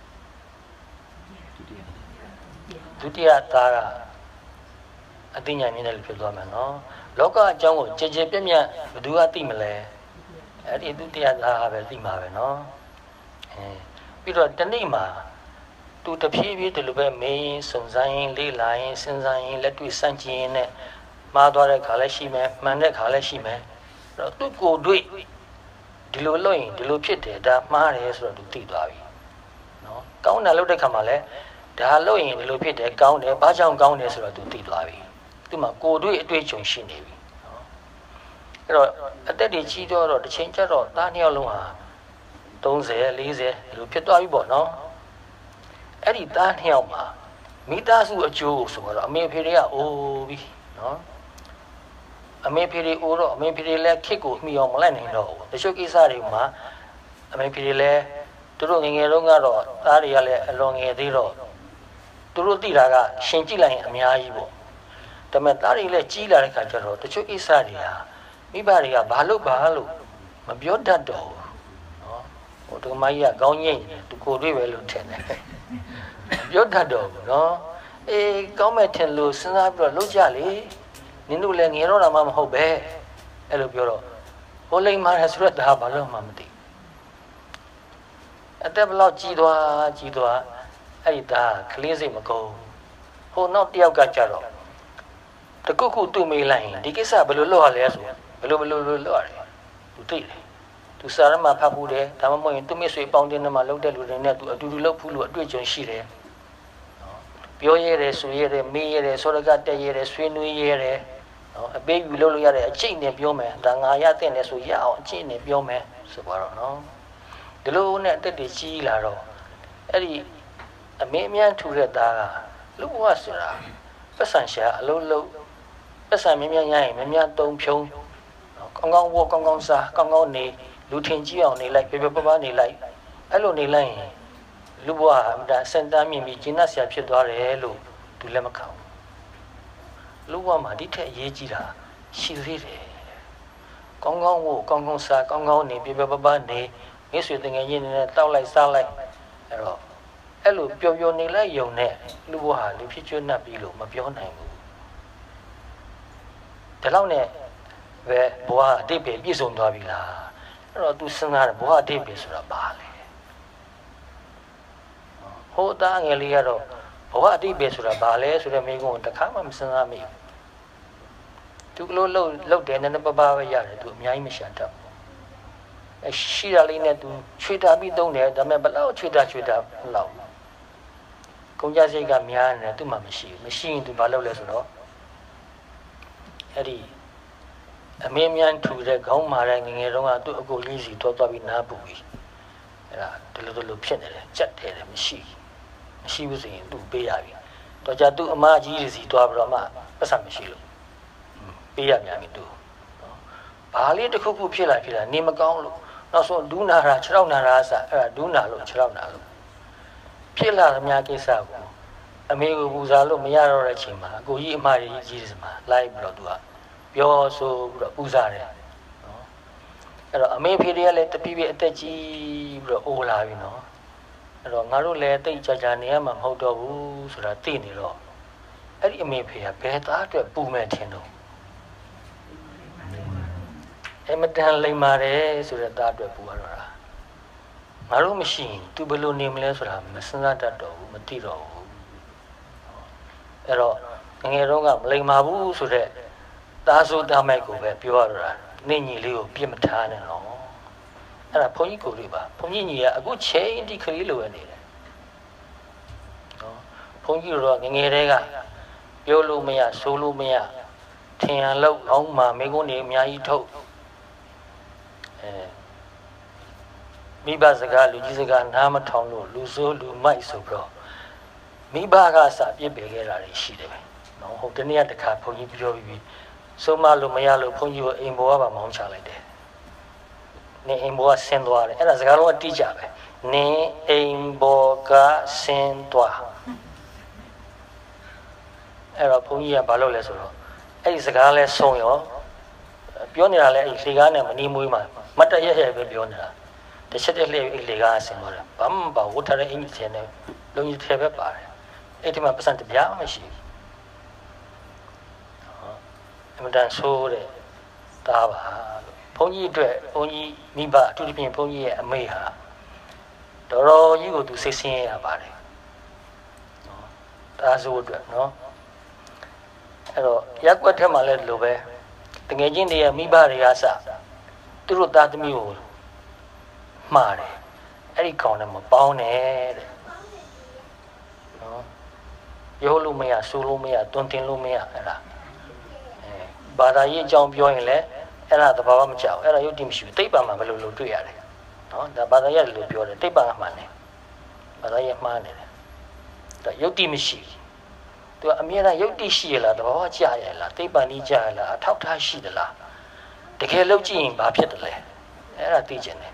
ဒုတိယသားကအသိဉာဏ်မြင့်တဲ့လူဖြစ်သွားမယ်နော်လောကအကြောင်းကိုကြည်ကြည်ပြည့်ပြည့်ဘယ်သူကသိမလဲအဲ့ဒီဒုတိယသားကပဲသိမှာပဲနော်ပြီးတော့တနေ့မှာသူတဖြည်းဖြည်းဒီလိုပဲမင်းစုံစမ်းရင်လေးလာရင်စဉ်းစားရင်လက်တွေ့စမ်းကြည့်ရင်နဲ့မှားသွားတဲ့ခါလည်းရှိမယ်မှန်တဲ့ခါလည်းရှိမယ်အဲ့တော့သူ့ကိုယ်တွေ့ဒီလိုလုပ်ရင်ဒီလိုဖြစ်တယ်ဒါမှားတယ်ဆိုတော့သူသိသွားပြီနော်ကောင်းတယ်လုပ်တဲ့ခါမှာလည်းဒါလုပ်ရင်ဒီလိုဖြစ်တယ်ကောင်းတယ်ဘာကြောင့်ကောင်းတယ်ဆိုတော့သူသိသွားပြီသူ့မှာကိုယ်တွေ့အတွေ့အကြုံရှိနေပြီနော်အဲ့တော့အသက်တွေကြီးတော့တစ်ချိန်ကျတော့သား2ယောက်လုံးဟာ30 40လိုဖြစ်သွားပြီပေါ့နော်အဲ့ဒီသား2ယောက်မှာမိသားစုအကျိုးဆိုတော့အမေဖေတွေကအိုးပြီနော်အမေဖေတွေအိုးတော့အမေဖေတွေလည်းခစ်ကိုမှီအောင်မလိုက်နိုင်တော့ဘူးတချို့ကိစ္စတွေမှာအမေဖေတွေလည်းသူတို့ငယ်ငယ်တုန်းကတော့သားတွေကလည်းအလွန်ငယ်သေးတော့သူတို့သိတာကရှင်ကြည့်လိုက်ရင်အများကြီးပေါ့ဒါပေမဲ့သားတွေလည်းကြီးလာတဲ့ခါကျတော့တချို့ကိစ္စတွေဟာမိဘတွေကဘာလို့မပြောတတ်တော့ဘူးနော်ဟိုဒီမကြီးကခေါင်းငိမ့်သူကိုတွေ့ပဲလို့ထင်တယ်ပြောတတ်တော့ဘူးနော်အေးကောင်းမဲ့ထင်လို့စဉ်းစားပြီးတော့လုပ်ကြလေနင်တို့လည်းငယ်တော့တာမှမဟုတ်ပဲအဲ့လိုပြောတော့ဟိုလိမ္မာရဆိုတော့ဒါဘာလို့မှမသိအသက်ဘလောက်ကြီးသွားအဲ့ဒီသားကလေးစိတ်မကုန်ဟိုနောက်တယောက်ကကြတော့တကုတ်ခုသူ့မေးလိုက်ရင်ဒီကိစ္စဘယ်လိုလုပ်ရလဲဆိုဘယ်လိုလုပ်ရတယ်သူသိတယ်သူစာရမဖတ်ဘူးတယ်ဒါမှမဟုတ်ရင်သူ့မိတ်ဆွေပေါင်းတင်ထဲမှာလုပ်တဲ့လူတွေနဲ့သူအတူတူလုပ်ဘူးလို့အတွေ့အကြုံရှိတယ်နော်ပြောရတယ်ဆိုရတယ်မေးရတယ်စောရကတက်ရတယ်ဆွေးနွေးရတယ်နော်အပေးယူလုပ်လို့ရတဲ့အကျင့်နဲ့ပြောမယ်ဒါငါရတဲ့နဲ့ဆိုရအောင်အကျင့်နဲ့ပြောမယ်ဆိုတော့နော်ဒီလိုနဲ့အသက်တွေကြီးလာတော့အဲ့ဒီအမေအမြန်ထူတဲ့သားကလူဘဝဆိုတာပတ်စံရှာအလုံးလုံးပတ်စံမြင်ရရင်မြတုံဖြုံးကောင်းကောင်းဝကောင်းကောင်းစားကောင်းကောင်းနေလူထင်ကြည့်အောင်နေလိုက်ပြပြပပနေလိုက်အဲ့လိုနေလိုက်ရင်လူဘဝဟာဒါစင်တမ်းမြင်ပြီးကျင့်တတ်ဆရာဖြစ်သွားတယ်လို့သူလက်မခံဘူးလူဘဝမှာဒီထက်အရေးကြီးတာရှိသေးတယ်ကောင်းကောင်းဝကောင်းကောင်းစားကောင်းကောင်းနေပြပြပပနေမိတ်ဆွေတငယ်ချင်းတွေနဲ့တောက်လိုက်စားလိုက်အဲ့တော့အဲ့လိုပျော်ပျော်နေလိုက်ယုံနဲ့လူဘဝဟာလူဖြစ်ကျွတ်နှပ်ပြီးလို့မပြောနိုင်ဘူးဒါလောက်နဲ့ပဲဘဝအတိတ်ပဲပြည့်စုံသွားပြီလားအဲ့တော့ तू စဉ်းစားတယ်ဘဝအတိတ်ပဲဆိုတာဘာလဲဟိုသားငယ်လေးကတော့ဘဝအတိတ်ပဲဆိုတာဘာလဲဆိုတဲ့မိကုံကိုတခါမှမစဉ်းစားမိဘူး तू ကလို့လှုပ်တယ်နည်းနည်းပါးပါးပဲရတယ် तू အများကြီးမရှာတတ်ဘူးအရှိရလေးနဲ့ तू ချွေတာပြီးသုံးတယ်ဒါပေမဲ့ဘလောက်ချွေတာလောက်ကုန်ကြစိတ်ကများနေတယ် तू မှမရှိရင် तू ဘာလုပ်လဲဆိုတော့အဲ့ဒီအမင်းမြန်ထူတဲ့ခေါင်းမာတဲ့ငငယ်တုန်းကသူ့အကိုကြီးစီတော့သွားပြီးနားပူပြီးအဲ့ဒါဒီလိုဖြစ်နေတယ်ကြက်တယ်မရှိဘူးဆိုရင်သူ့ပေးရပြီတော့ကြသူ့အမကြီးစီသွားပြီးတော့မှပတ်စံမရှိလို့ပေးရမြန်ပြီသူနော်ဘာလေးတစ်ခုခုဖြစ်လာနေမကောင်းလို့နောက်ဆုံးဒူးနာတာ6နာတာအစအဲ့ဒါဒူးနာလို့6နာလို့ဖြစ်လာသမျှကိစ္စကိုအမေကိုပူဇော်လို့မရတော့တဲ့အချိန်မှာအကိုကြီးအမကြီးစမှာလိုက်ပြီးတော့သူကပြောဆိုပြီးတော့ပူဇော်တယ်နော်အဲ့တော့အမေဖေတွေကလည်းတပိပိအသက်ကြီးပြီးတော့အိုးလာပြီနော်အဲ့တော့ငါတို့လည်းတိတ်ကြကြနေရမှာမဟုတ်တော့ဘူးဆိုတာသိနေတော့အဲ့ဒီအမေဖေကဘယ်သားအတွက်ပူမဲ့ထင်တော့အမတန်လိမ္မာတယ်ဆိုတဲ့သားအတွက်ပူရတော့တာငါတို့မရှိရင် तू ဘယ်လိုနေမလဲဆိုတာမစဉ်းစားတတ်တော့ဘူးမသိတော့ဘူးအဲ့တော့ငယ်တော့ကမလိမ္မာဘူးဆိုတဲ့သားစိုးသားမိုက်ကိုပဲပြောရတာနင့်ညီလေးကိုပြစ်မထားနဲ့နော်အဲ့ဒါဘုန်းကြီးကိုလေးပါဘုန်းကြီးညီကအခုချိန်တိခရီးလိုပဲနေတယ်နော်ဘုန်းကြီးတို့ကငယ်တည်းကပြောလို့မရဆိုလို့မရထင်ရလောက်အောင်မှမိကုန်းနေအများကြီးထုတ်မိဘစကားလူကြီးစကားနားမထောင်လို့လူဆိုးလူမိုက်ဆိုပြီးတော့မိဘကစပြစ်ပယ်ခဲ့တာတွေရှိတယ်ပဲနော်ဟုတ်တနေ့တခါဘုန်းကြီးပြောပြီးဆုံးမလို့မရလို့ဘုန်းကြီးကိုအိမ်ဘောကပါမောင်းချလိုက်တယ်နေအိမ်ဘောကဆင်းသွားတယ်အဲ့ဒါစကားလုံးကတိကျပဲနေအိမ်ဘောကဆင်းသွားအဲ့တော့ဘုန်းကြီးကဘာလုပ်လဲဆိုတော့အဲ့ဒီစကားလဲဆုံးရောပြောနေတာလဲအဲ့ဒီလေကားနဲ့မနီးမွေးမှာမတ်တရက်ရက်ပဲပြောနေတာတစ်ချက်တည်းလှည့်အဲ့လေကားဆင်းသွားတယ်ဘာမှမပါဝတ်ထားတဲ့အင်ဂျင်နဲ့လုံကြီးထဲပဲပါတယ်အဲ့ဒီမှာပတ်စံတပြားမရှိဘူးအမှန်တန်ဆိုးတဲ့သားပါလို့ဘုန်းကြီးအတွက်ဘုန်းကြီးမိဘအထူးသဖြင့်ဘုန်းကြီးရဲ့အမေဟာတော်တော်ကြီးကိုသူစိတ်ဆင်းရဲရပါတယ်နော်သားဆိုးအတွက်နော်အဲ့တော့ရက်ွက်ထက်မှလည်းလိုပဲတငယ်ချင်းတွေရဲ့မိဘတွေကစသူတို့သားသမီးကိုမှားတယ်အဲ့ဒီကောင်နဲ့မပေါင်းနဲ့တဲ့နော်ရိုးလို့မရဆိုးလို့မရတွန်းတင်လို့မရအဲ့ဒါဘာသာရေးအကြောင်းပြောရင်လည်းအဲ့ဒါသဘာဝမကြောက်အဲ့ဒါယုတ်တိမရှိဘူးတိတ်ပံမှာဘယ်လိုလုပ်တွေ့ရတယ်နော်ဒါဘာသာရေးလို့ပြောတယ်တိတ်ပံကမှန်တယ်ဘာသာရေးမှားနေတယ်ဒါယုတ်တိမရှိဘူးသူကအမြဲတမ်းယုတ်တိရှိရလားသဘာဝကြာရလားတိတ်ပံကြီးကြာရလားအထောက်ထားရှိသလားတကယ်လုပ်ကြည့်ရင်ဘာဖြစ်တယ်လဲအဲ့ဒါသိကျင်တယ်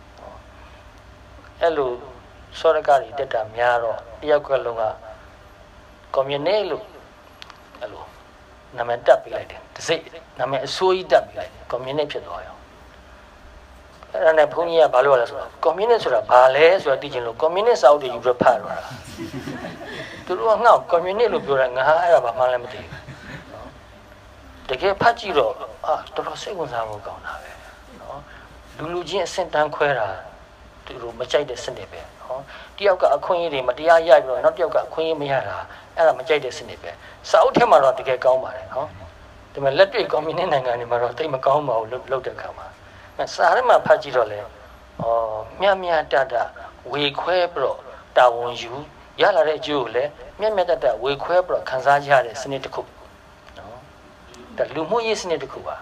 အဲ့လိုစောရကတွေတက်တာများတော့တယောက်ကလုံးကကွန်မြူနစ်လို့အဲ့လိုနာမည်တက်ပေးလိုက်တယ်တစ်စိတ်နာမည်အစိုးရတက်ပေးလိုက်တယ်ကွန်မြူနစ်ဖြစ်သွားရောအဲ့ဒါနဲ့ဘုန်းကြီးကဘာလို့လဲဆိုတော့ကွန်မြူနစ်ဆိုတာဘာလဲဆိုတာသိချင်လို့ကွန်မြူနစ်စာအုပ်တွေယူပြီးဖတ်ရတာသူတို့ကငါ့ကွန်မြူနစ်လို့ပြောတာငါအဲ့ဒါဘာမှလည်းမသိဘူးတကယ်ဖတ်ကြည့်တော့တော်တော်စိတ်ဝင်စားဖို့ကောင်းတာပဲနော်လူချင်းအဆင့်တန်းခွဲတာသူတို့မကြိုက်တဲ့စနစ်ပဲနော်တယောက်ကအခွင့်အရေးတွေမတရားရပြီးတော့နောက်တယောက်ကအခွင့်အရေးမရတာအဲ့ဒါမကြိုက်တဲ့စနစ်ပဲစာအုပ်ထဲမှာတော့တကယ်ကောင်းပါတယ်နော်ဒါပေမဲ့လက်တွေ့ကွန်မြူနစ်နိုင်ငံတွေမှာတော့တိတ်မကောင်းပါဘူးလုပ်တဲ့အခါမှာစာထဲမှာဖတ်ကြည့်တော့လေမြတ်မြတ်တတဝေခွဲပြီးတော့တာဝန်ယူရလာတဲ့အကျိုးကိုလည်းမြတ်မြတ်တတဝေခွဲပြီးတော့ခံစားကြရတဲ့စနစ်တစ်ခုနော်ဒါလူမှုရေးစနစ်တစ်ခုပါ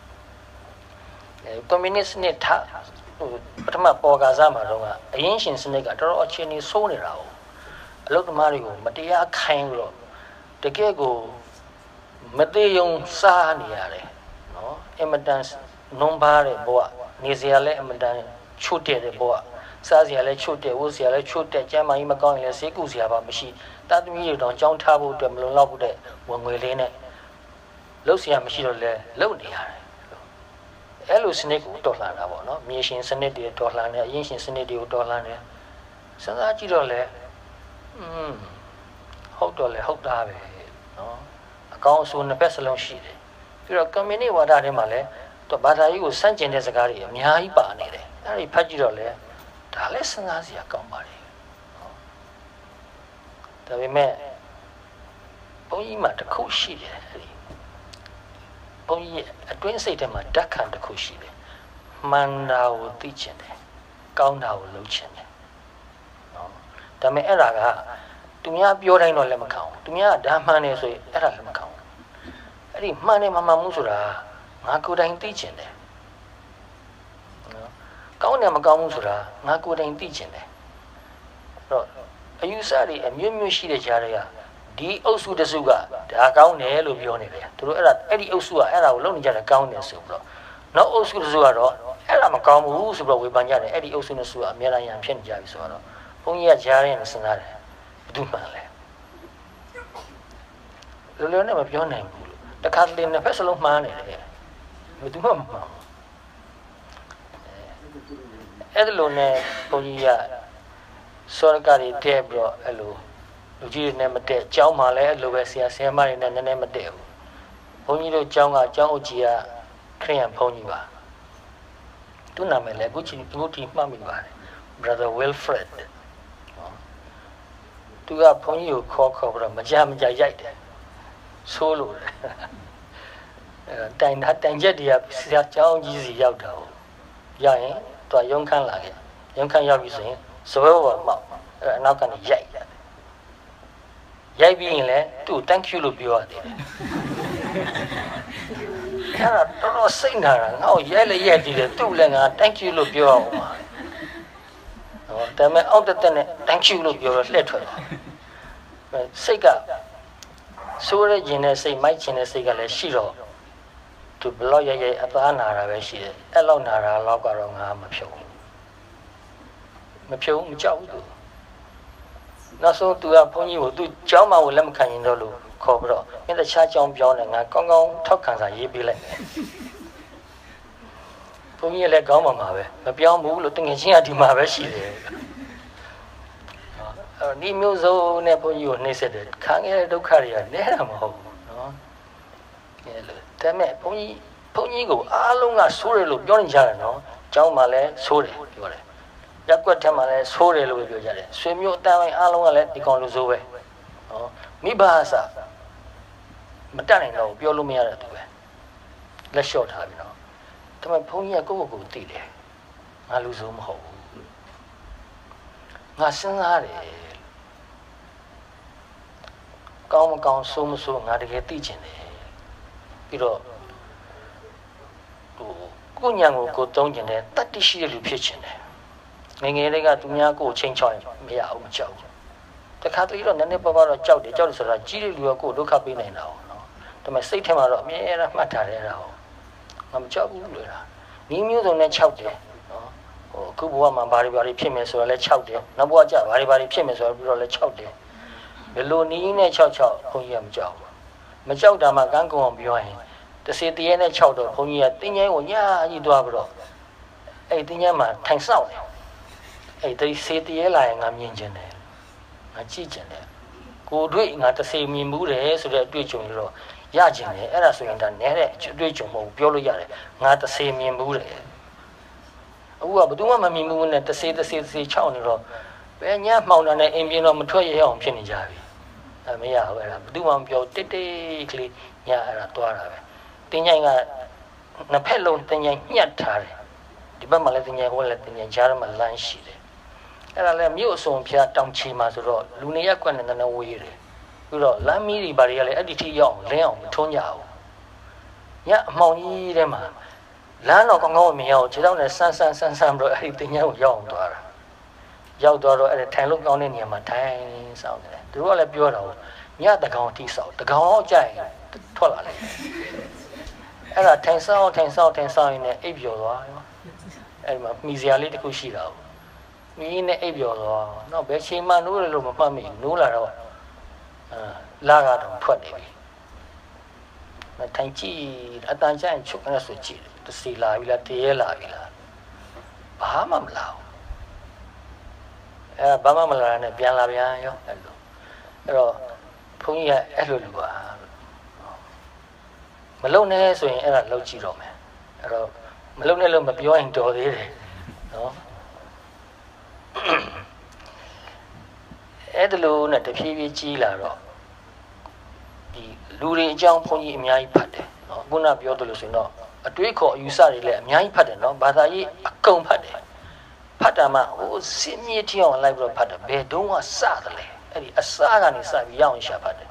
ကွန်မြူနစ်စနစ်ပထမပေါ်ကားစားမှာတော့အရင်ရှင်စနစ်ကတော်တော်အခြေအနေဆိုးနေတာ哦အလုတ်သမားတွေကိုမတရားခိုင်းပြီးတော့တကယ်ကိုမသေးုံစားနေရတယ်နော်အမတန်နုံပါတဲ့ဘဝနေစရာလည်းအမတန်ချွတ်တဲ့ဘဝစားစရာလည်းချွတ်တဲ့ဝတ်စရာလည်းချွတ်တဲ့ကျမ်းမာရေးမကောင်းရင်လည်းဈေးကုစရာပါမရှိတာသမီးတွေတော့ကြောင်းထားဖို့အတွက်မလုံလောက်တဲ့ဝင်ငွေလေးနဲ့လှုပ်စရာမရှိတော့လဲလှုပ်နေရတယ်အဲ့လိုစနစ်ကိုတော်လှန်တာပေါ့နော်မြေရှင်စနစ်တွေတော်လှန်တယ်အရင်ရှင်စနစ်တွေကိုတော်လှန်တယ်စဉ်းစားကြည့်တော့လေဟုတ်တော့လေဟုတ်တာပဲနော်အကောင်းအဆိုးနှစ်ဖက်စလုံးရှိတယ်ပြီးတော့ကွန်မြူနစ်ဝါဒထဲမှာလည်းသူဘာသာရေးကိုစန့်ကျင်တဲ့စကားတွေအများကြီးပါနေတယ်အဲ့ဒီဖတ်ကြည့်တော့လေဒါလည်းစဉ်းစားစရာကောင်းပါလေဒါပေမဲ့ဘုန်းကြီးမှတစ်ခုရှိတယ်အဲ့ဒီဘုန်းကြီးအတွင်းစိတ်ထဲမှာဓာတ်ခံတစ်ခုရှိတယ်မှန်တာကိုသိချင်တယ်ကောင်းတာကိုလုပ်ချင်တယ်နော်ဒါပေမဲ့အဲ့ဒါကသူများပြောတိုင်းတော့လည်းမခံဘူးသူများကဒါမှန်တယ်ဆိုရင်အဲ့ဒါလည်းမခံဘူးအဲ့ဒီမှန်တယ်မမှန်ဘူးဆိုတာငါကိုယ်တိုင်သိချင်တယ်နော်ကောင်းတယ်မကောင်းဘူးဆိုတာငါကိုယ်တိုင်သိချင်တယ်အဲ့တော့အယူဆတွေအမျိုးမျိုးရှိတဲ့ကြားတွေကဒီအုပ်စုတစုကဒါကောင်းတယ်လို့ပြောနေတယ်သူတို့အဲ့ဒီအုပ်စုကအဲ့ဒါကိုလုပ်နေကြတယ်ကောင်းတယ်ဆိုပြီးတော့နောက်အုပ်စုတစုကတော့အဲ့ဒါမကောင်းဘူးဆိုတော့ဝေဖန်ကြတယ်အဲ့ဒီအုပ်စုနဲ့ဆိုအများအားရန်ဖြစ်နေကြပြီဆိုတော့ဘုန်းကြီးကကြားရင်စဉ်းစားတယ်ဘယ်သူမှလဲလောလောနဲ့မပြောနိုင်ဘူးလို့တခါတလေနှစ်ဖက်စလုံးမှားနေတယ်ဘယ်သူမှမမှားအဲ့ဒီလိုနဲ့ဘုန်းကြီးကစောရကတွေတဲ့ပြီးတော့အဲ့လိုလူကြီးတွေနဲ့မတက်ကျောင်းမှာလည်းအဲ့လိုပဲဆရာဆရာမတွေနဲ့နည်းနည်းမတက်ဘူးဘုန်းကြီးတို့ကျောင်းကကျောင်းအုပ်ကြီးကခရိယံဘုန်းကြီးပါသူနာမည်လည်းအခုချိန်မှတ်မိပါတယ် Brother Wilfred သူကဘုန်းကြီးကိုခေါ်ပြီးတော့မကြရိုက်တယ်ဆိုးလို့တိုင်ချက်တွေကဆရာကျောင်းကြီးစီရောက်တာရရင်သူကရုံခန်းလာခဲ့ရုံခန်းရောက်ပြီဆိုရင်ဇွဲဘောမောက်အဲ့အနောက်ကနေရိုက်ပြီးရင်လည်းသူ့ thank you လို့ပြောရတယ်အဲ့ဒါတော့စိတ်နာတာငါ့ကိုရဲလည်းရဲကြည့်တယ်သူ့လည်းငါ thank you လို့ပြောအောင်ပါဟောဒါပေမဲ့အောက်တက်နဲ့ thank you လို့ပြောတော့လှည့်ထွက်တယ်စိတ်ကဆိုးရခြင်းနဲ့စိတ်မိုက်ခြင်းနဲ့စိတ်ကလည်းရှိတော့သူဘလောက်ရဲအသားနာတာပဲရှိတယ်အဲ့လောက်နာတာလောက်ကတော့ငါမဖြုံမကြောက်ဘူးသူနောက်ဆုံးသူကဘုန်းကြီးကိုသူကျောင်းမှာကိုလက်မခံရင်တော့လို့ခေါ်ပြီးတော့မင်းတခြားကျောင်းပြောင်းတယ်ငါကောင်းကောင်းထောက်ခံစာရေးပေးလိုက်မယ်ဘုန်းကြီးလည်းကောင်းမှာပဲမပြောင်းဘူးလို့တကယ်ချင်းကဒီမှာပဲရှိတယ်ဒီမျိုးစုံနဲ့ဘုန်းကြီးကိုနှိမ့်ဆက်တယ်ခံခဲ့တဲ့ဒုက္ခတွေကနည်းတာမဟုတ်ဘူးနော်အဲလိုဒါပေမဲ့ဘုန်းကြီးကိုအားလုံးကဆိုးတယ်လို့ပြောနေကြတယ်နော်ကျောင်းမှာလည်းဆိုးတယ်ပြောတယ်ရက်ွက်ထဲမှာလည်းဆိုးတယ်လို့ပြောကြတယ်ဆွေမျိုးအတန်းပိုင်းအားလုံးကလည်းဒီကောင်လိုဆိုးပဲနော်မိဘအစမတတ်နိုင်တော့ပြောလို့မရတဲ့သူပဲလက်လျှော့ထားပြီနော်ဒါပေမဲ့ဘုန်းကြီးကကိုယ့်ကိုယ်သိတယ်ငါလူဆိုးမဟုတ်ဘူးငါစဉ်းစားတယ်ကောင်းမကောင်းဆိုးမဆိုးငါတကယ်သိချင်တယ်ပြီးတော့ကိုညံကိုသုံးချင်တယ်တတ်တိရှိတဲ့လူဖြစ်ချင်တယ်ငယ်လေးကသူများကိုချင်းချောင်းမရအောင်မကြောက်ဘူးတခါတလေတော့နည်းနည်းပါးပါးတော့ကြောက်တယ်ဆိုတာကြီးတဲ့လူကကိုဒုက္ခပေးနိုင်တာဟုတ်နော်ဒါပေမဲ့စိတ်ထဲမှာတော့အမြဲတမ်းမှတ်ထားတယ်အဲ့ဒါဟုတ်ငါမကြောက်ဘူးလို့လားနီးမျိုးစုံနဲ့6တယ်နော်အခုဘဝမှာဘာတွေဖြစ်မယ်ဆိုတော့လဲ6တယ်နောက်ဘဝကျဘာတွေဖြစ်မယ်ဆိုတော့ပြီးတော့လဲ6တယ်ဘယ်လိုနီးနဲ့6ဘုန်းကြီးကမကြောက်ဘူးမကြောက်တာမှကန်းကုံအောင်ပြောရင်တစေတရေနဲ့6တော့ဘုန်းကြီးကတင်းငယ်ကိုညာကြီးသွားပြီးတော့အဲ့တင်းငယ်မှာထိုင်ဆောက်တယ်အဲ့ဒီစေတရေလာရင်ငါမြင်ကျင်တယ်ငါကြည့်ကျင်တယ်ကိုတွေ့ငါတစေမြင်မှုတယ်ဆိုတဲ့အတွေ့အကြုံတော့ရကျင်တယ်အဲ့ဒါဆိုရင်ဒါနဲတဲ့အတွေ့အကြုံမဟုတ်ပြောလို့ရတယ်ငါတစေမြင်မှုတယ်အခုကဘယ်သူမှမမြင်ဘူးနဲ့တစေ6နေတော့ဘယ်ညမှောင်တာနဲ့အင်ပြင်းတော့မထွက်ရအောင်ဖြစ်နေကြပြီအဲမရဘူးအဲ့ဒါဘယ်သူမှမပြောတိတ်ကလေးညအဲ့ဒါတွားတာပဲတင်းញိုင်ကနှစ်ဖက်လုံးတင်းញိုင်ညှက်ထားတယ်ဒီဘက်မှာလည်းတင်းញိုင်ဟိုလည်းတင်းញိုင်ကြားထဲမှာလမ်းရှိတယ်အဲ့ဒါလည်းမြို့အစုံဖျားတောင်ချီမှာဆိုတော့လူနေရက်ကွက်နဲ့နည်းနည်းဝေးတယ်ပြီးတော့လမ်းမီးတွေဘာတွေကလည်းအဲ့ဒီထိရောက်လင်းအောင်မထွန်းကြဘူးညအမှောင်ကြီးထဲမှာလမ်းတော့ကောင်းကောင်းမမြင်အောင်ခြေထောက်နဲ့ဆန်းပြီးတော့အဲ့ဒီတင်းញိုင်ကိုရောက်အောင်သွားတာရောက်သွားတော့အဲ့ဒါထိုင်လို့ကောင်းတဲ့နေရာမှာထိုင်ဆောင်တယ်သူတို့ကလည်းပြောတာညတကောင်အထိဆောက်တကောင်တော့ကြာရင်ထွက်လာတယ်အဲ့ဒါထိုင်ဆောင်ရင်လည်းအိပ်ပျော်သွားရောအဲ့ဒီမှာမိစရာလေးတစ်ခုရှိတာမင်းနဲ့အိပ်ပျော်သွားတော့ဘယ်ချိန်မှနိုးတယ်လို့မမှတ်မိဘူးနိုးလာတော့လာကတော့ထွက်နေပြီထိုင်ကြည့်အတန်ကျရင်ချုပ်နေဆိုကြည့်တစီလာပြီလားတရေလာပြီလားဘာမှမလာဘူးဘာမှမလာနဲ့ပြန်လာပြန်ရောအဲ့တော့ဘုန်းကြီးကအဲ့လိုလူပါမလုံနဲ့ဆိုရင်အဲ့ဒါလောက်ကြည့်တော့မယ်အဲ့တော့မလုံနဲ့လို့မပြောရင်တော်သေးတယ်နော်အဲ့ဒါလို့နဲ့တဖြည်းဖြည်းကြီးလာတော့ဒီလူတွေအကြောင်းဘုန်းကြီးအများကြီးဖတ်တယ်နော်ခုနပြောသလိုဆိုရင်တော့အတွေးခေါ်အယူဆတွေလည်းအများကြီးဖတ်တယ်နော်ဘာသာရေးအကုန်ဖတ်တယ်ဖတ်တာမှဟိုစင်မြေထီအောင်လိုက်ပြီးတော့ဖတ်တယ်ဘယ်တုန်းကစတယ်လဲအဲ့ဒီအစကနေစပြီးရအောင်ရှာဖတ်တယ်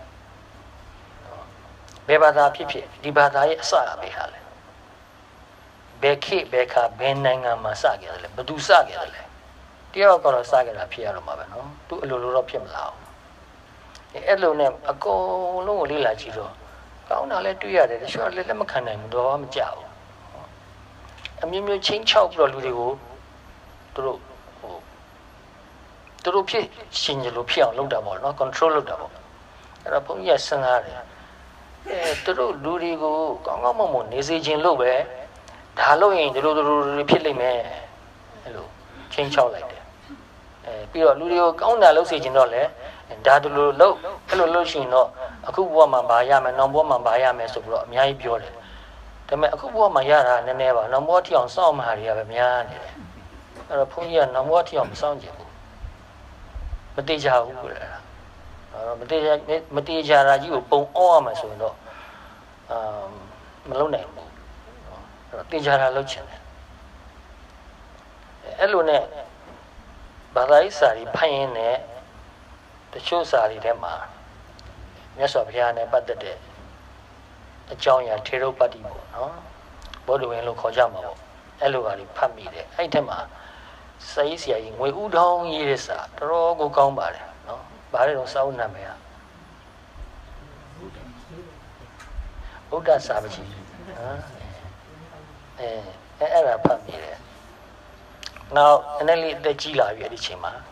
ဘယ်ဘာသာဖြစ်ဒီဘာသာရဲ့အစကဘယ်ဟာလဲဘယ်ခေတ်ဘယ်ခါဘယ်နိုင်ငံမှာစခဲ့တယ်လဲဘယ်သူစခဲ့တယ်လဲတယောက်ကတော့စခဲ့တာဖြစ်ရတော့မှာပဲနော်သူအလိုလိုတော့ဖြစ်မလာဘူးအဲ့လိုနဲ့အကုန်လုံးကိုလေ့လာကြည့်တော့ကောင်းတာလည်းတွေ့ရတယ်တချို့လည်းလက်မခံနိုင်ဘူးတော့မကြောက်ဘူးအမျိုးမျိုးချင်းချောက်ပြီးတော့လူတွေကိုသူတို့ဖြစ်ရှင်ကြလို့ဖြစ်အောင်လုပ်တာပေါ့နော် control လုပ်တာပေါ့အဲ့တော့ဘုန်းကြီးကစဉ်းစားတယ်သူတို့လူတွေကိုကောင်းကောင်းမွန်မွန်နေစေခြင်းလို့ပဲဒါလို့ရင်တို့ဖြစ်လိမ့်မယ်အဲ့လိုချင်းချောက်လိုက်တယ်ပြီးတော့လူတွေကိုကောင်းတာလုပ်စေခြင်းတော့လေဒါတို့လိုလုပ်အဲ့လိုလုပ်ရှင်တော့အခုဘဝမှာဘာရမယ်နောက်ဘဝမှာဘာရမယ်ဆိုပြီးတော့အများကြီးပြောတယ်ဒါပေမဲ့အခုဘဝမှာရတာနည်းနည်းပါနောက်ဘဝထီအောင်စောင့်မှာတွေကပဲများနေတယ်အဲ့တော့ဘုန်းကြီးကနောက်ဘဝထီအောင်မစောင့်ကြဘူးမတိကြဘူးကွာမတိကြတာကြီးကိုပုံအောရမယ်ဆိုရင်တော့မလုံးနိုင်ဘူးအဲ့တော့တိကြတာလုပ်ချင်တယ်အဲ့လိုနဲ့ဘာသာရေးစာရီဖတ်ရင်းနဲ့တချို့စာရီထဲမှာမြတ်စွာဘုရားနဲ့ပတ်သက်တဲ့အကြောင်းအရာထေရုပတ္တိပေါ့နော်ဘုဒ္ဓဝင်လို့ခေါ်ကြမှာပေါ့အဲ့လိုဟာတွေဖတ်မိတယ်အဲ့ဒီမှာစာရေးဆရာကြီးငွေဥထောင်းရေးတဲ့စာတော်တော်ကိုကောင်းပါတယ်နော်ဘာလဲတော့စာအုပ်နာမည်ကဘုဒ္ဓစာပကြီးနော်အဲ့ဒါဖတ်မိတယ်နောက်အနေလေးအသက်ကြီးလာပြီအဲ့ဒီချိန်မှာ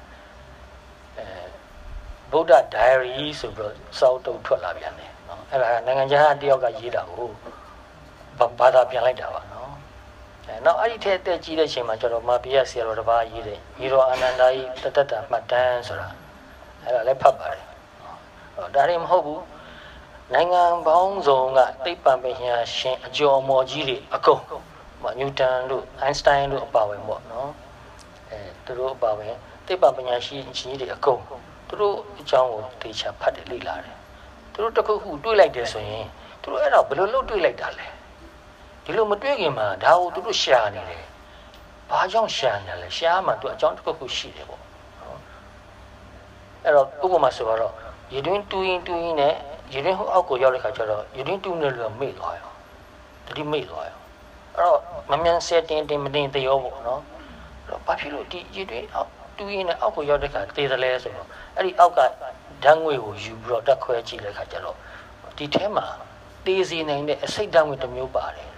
ဗုဒ္ဓ diary ဆိုပြီးတော့စာအုပ်တုပ်ထွက်လာပြန်တယ်နော်အဲ့ဒါကနိုင်ငံခြားတယောက်ကရေးတာကိုဘာသာပြန်လိုက်တာပါနော်နောက်အဲ့ဒီထဲအသက်ကြီးတဲ့ချိန်မှာကျတော့မာပိယဆရာတော်တစ်ပါးရေးတယ်ရေတော်အာနန္ဒာကြီးတတ္တမှတ်တမ်းဆိုတာအဲ့ဒါလည်းဖတ်ပါတယ်ဒါတွေမဟုတ်ဘူးနိုင်ငံပေါင်းစုံကသိပ္ပံပညာရှင်အကျော်အမော်ကြီးတွေအကုန်နျူတန်တို့အိုင်းစတိုင်းတို့အပါဝင်ပေါ့နော်သူတို့အပါဝင်သိပ္ပံပညာရှင်ကြီးတွေအကုန်သူတို့အကြောင်းကိုသေချာဖတ်တယ်လေ့လာတယ်သူတို့တခုခုတွေးလိုက်တယ်ဆိုရင်သူတို့အဲ့တော့ဘယ်လိုလုပ်တွေးလိုက်တာလဲဒီလိုမတွေးခင်မှာဒါကိုသူတို့ရှာနေတယ်ဘာကြောင့်ရှာနေလဲရှာမှသူအကြောင်းတစ်ခုခုရှိတယ်ပေါ့အဲ့တော့ဥပမာဆိုတော့ရေတွင်းတူးရင်နဲ့ရေတွင်းဟိုအောက်ကိုရောက်တဲ့ခါကျတော့ရေတွင်းတူးနေလို့မေ့သွားရောတတိမေ့သွားရောအဲ့တော့မမြန်စက်တင်မတင်တရောပေါ့နော်အဲ့တော့ဘာဖြစ်လို့ဒီရေတွင်းအောက်တူးရင်နဲ့အောက်ကိုရောက်တဲ့ခါတေးသလဲဆိုတော့အဲ့ဒီအောက်ကဓာတ်ငွေကိုယူပြီးတော့တက်ခွဲကြည့်တဲ့ခါကျတော့ဒီထဲမှာတေးစီနိုင်တဲ့အဆိပ်ဓာတ်ငွေတစ်မျိုးပါတယ်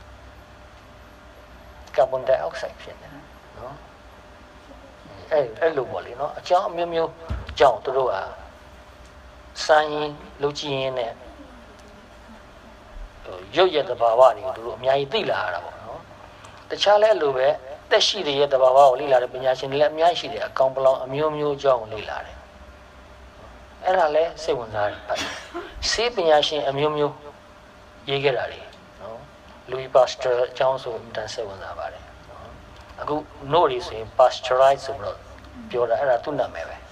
ကာဗွန်ဒိုင်အောက်ဆိုက်ဖြစ်နေတယ်နော်အဲ့လိုပေါ့လေနော်အကြောင်းအမျိုးမျိုးကြောင့်သူတို့ကစိုင်းလုပ်ကြည့်ရင်းနဲ့ရုပ်ရတဲ့ဘာဝတွေကိုသူတို့အများကြီးသိလာရတာပေါ့နော်တခြားလဲလိုပဲတက်ရှိတဲ့တဘာဝကိုလေ့လာတဲ့ပညာရှင်တွေလည်းအများကြီးရှိတယ်အကောင်ပလောင်အမျိုးမျိုးအကြောင်းကိုလေ့လာတယ်အဲ့ဒါလည်းစိတ်ဝင်စားတယ်ဆေးပညာရှင်အမျိုးမျိုးရေးခဲ့တာလေနော်လူီပါစတာအကြောင်းဆိုအတန်စိတ်ဝင်စားပါတယ်အခု note တွေဆိုရင် pasteurize ဆိုတော့ပြောတာအဲ့ဒါသူ့နာမည်ပဲ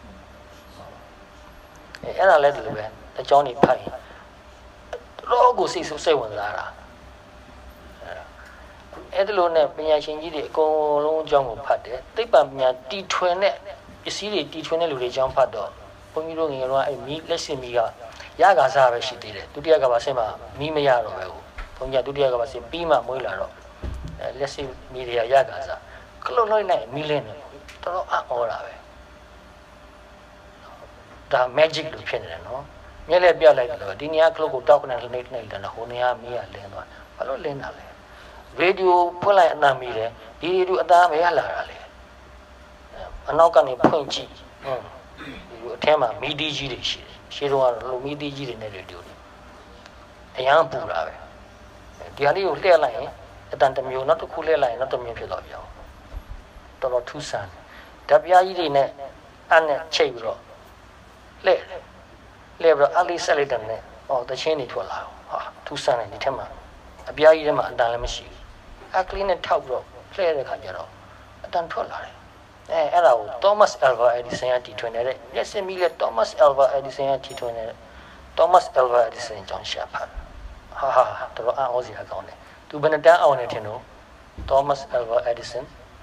အဲ့ဒါလည်းဒီလိုပဲအကြောင်းတွေဖတ်ရင်တော့ကိုစိတ်ဝင်စားတာအဲ့ဒါလိုနဲ့ပညာရှင်ကြီးတွေအကုန်လုံးအကြောင်းကိုဖတ်တယ်သိပ္ပံပညာတီထွင်တဲ့ပစ္စည်းတွေတီထွင်တဲ့လူတွေအကြောင်းဖတ်တော့ဘုန်းကြီးတို့ငယ်တော့အဲ့မီးလက်စင်မီကရကာစားပဲရှိသေးတယ်ဒုတိယကဘာဆင်းမှာမီးမရတော့ပဲဘုန်းကြီးဒုတိယကဘာဆင်းပြီးမှမွေးလာတော့လက်စင်မီတွေကရကာစားခလုတ်လိုက်လိုက်မီးလင်းတယ်တော်တော်အော်တာပဲဒါ magic လို့ဖြစ်နေတယ်နော်မျက်လက်ပြလိုက်တယ်ဒီနေရာခလုတ်ကိုတောက်ကနေနှိမ့်တယ်ဟိုနေရာမီးကလင်းသွားဘာလို့လင်းတာလဲရေဒီယိုဖွင့်လိုက်အတန်မီတယ်ဒီရေဒီယိုအတန်ပဲလာတာလေအနောက်ကနေဖွင့်ကြည့်ဒီလိုအထဲမှာမီဒီကြီးတွေရှိတယ်ရှင်းတော့လိုမီဒီကြီးတွေနဲ့ရေဒီယိုတွေအရန်ပူတာပဲဒီဟာလေးကိုလှည့်လိုက်ရင်အတန်တစ်မျိုးနောက်တစ်ခုလှည့်လိုက်ရင်နောက်တစ်မျိုးဖြစ်သွားပြောင်းတော်တော်ထူးဆန်းဓာတ်ပြားကြီးတွေနဲ့အဲ့နဲ့ချိတ်ပြီးတော့လှည့်ပြီးတော့အလေးဆက်လိုက်တယ်နဲ့တချင်းတွေထွက်လာဟာထူးဆန်းတယ်ဒီထက်မှာအပြားကြီးထဲမှာအတန်လည်းမရှိဘူးအခလင်းနဲ့ထောက်ပြီးတော့လှည့်တဲ့ခါကျတော့အတန်ထွက်လာတယ်အဲ့ဒါကို Thomas Alva Edison ကတီထွင်နေတဲ့လက်စမီလက် Thomas Alva Edison ကတီထွင်နေတဲ့ Thomas Alva Edison ကြောင့်ရှာဖတ်ဟာတော်တော်အော်စရာကောင်းတယ်သူဘယ်နှတန်းအောင်နေထင်တော့ Thomas Alva Edison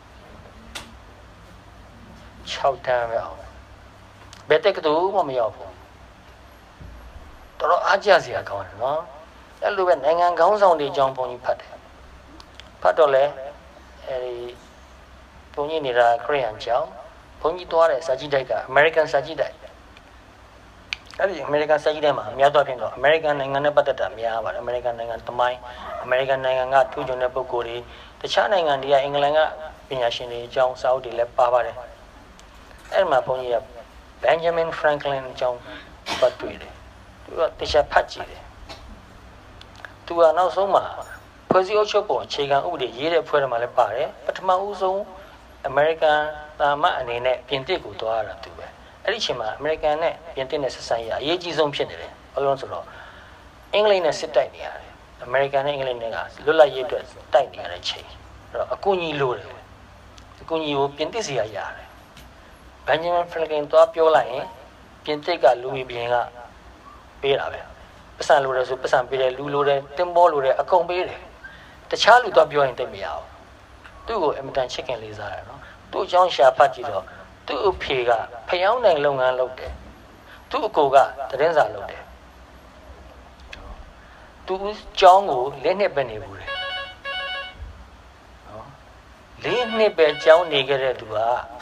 6တန်းပဲအောင်ဘယ်တက်ကတူမှမရောက်ဘူးတော်တော်အားကျစရာကောင်းတယ်နော်အဲ့လိုပဲနိုင်ငံခေါင်းဆောင်တွေအကြောင်းဘုန်းကြီးဖတ်တယ်ဖတ်တော့လဲအဲဒီဘုန်းကြီးနေတာခရစ်ယာန်ကျောင်းဘုန်းကြီးသွားတဲ့စာကြည့်တိုက်က American စာကြည့်တိုက်အဲ့ဒီ American စာကြည့်တိုက်မှာအများတော့ဖြစ်တော့ American နိုင်ငံနဲ့ပတ်သက်တာများပါတယ် American နိုင်ငံသမိုင်း American နိုင်ငံကထူးချွန်တဲ့ပုဂ္ဂိုလ်တွေတတခြားနိုင်ငံတွေကအင်္ဂလန်ကပညာရှင်တွေအကြောင်းစာအုပ်တွေလည်းပါပါတယ်အဲ့မှာဘုန်းကြီးက Benjamin Franklin အကြောင်းပတ်တွေ့တယ်သူကတခြားဖတ်ကြည့်တယ်သူကနောက်ဆုံးမှာဖွဲ့စည်းအုပ်ချုပ်ပုံအခြေခံဥပဒေရေးတဲ့ဖွဲ့ထဲမှာလည်းပါတယ်ပထမဦးဆုံး American သာမန်အနေနဲ့ပြင်သစ်ကိုသွားရတာသူပဲအဲ့ဒီအချိန်မှာ American နဲ့ပြင်သစ်နဲ့ဆက်ဆံရေးအရေးကြီးဆုံးဖြစ်နေတယ်ဘာလို့လဲဆိုတော့အင်္ဂလိပ်နဲ့စစ်တိုက်နေရတယ် American နဲ့အင်္ဂလိပ်နဲ့ကလွတ်လပ်ရေးအတွက်တိုက်နေရတဲ့ချိန်အဲ့တော့အကူအညီလိုတယ်အကူအညီကိုပြင်သစ်စီရရတယ် Benjamin Franklin သွားပြောလိုက်ရင်ပြင်သစ်ကလူကြီးပြင်ကပေးတာပဲပတ်စံလိုတယ်ဆိုပတ်စံပေးတယ်လူလိုတယ်တင်ပေါ်လိုတယ်အကုန်ပေးတယ်တခြားလူသွားပြောရင်တိတ်မရဘူးသူ့ကိုအင်မတန်ချစ်ခင်လေးစားတယ်နော်သူ့အကြောင်းရှာဖတ်ကြည့်တော့သူ့အဖေကဖျောင်းနိုင်လုပ်ငန်းလုပ်တယ်သူ့အကိုကသတင်းစာလုပ်တယ်သူ့အကြောင်းကို၄နှစ်ပဲနေဘူးလေနော်၄နှစ်ပဲကြောင်းနေခဲ့တဲ့သူက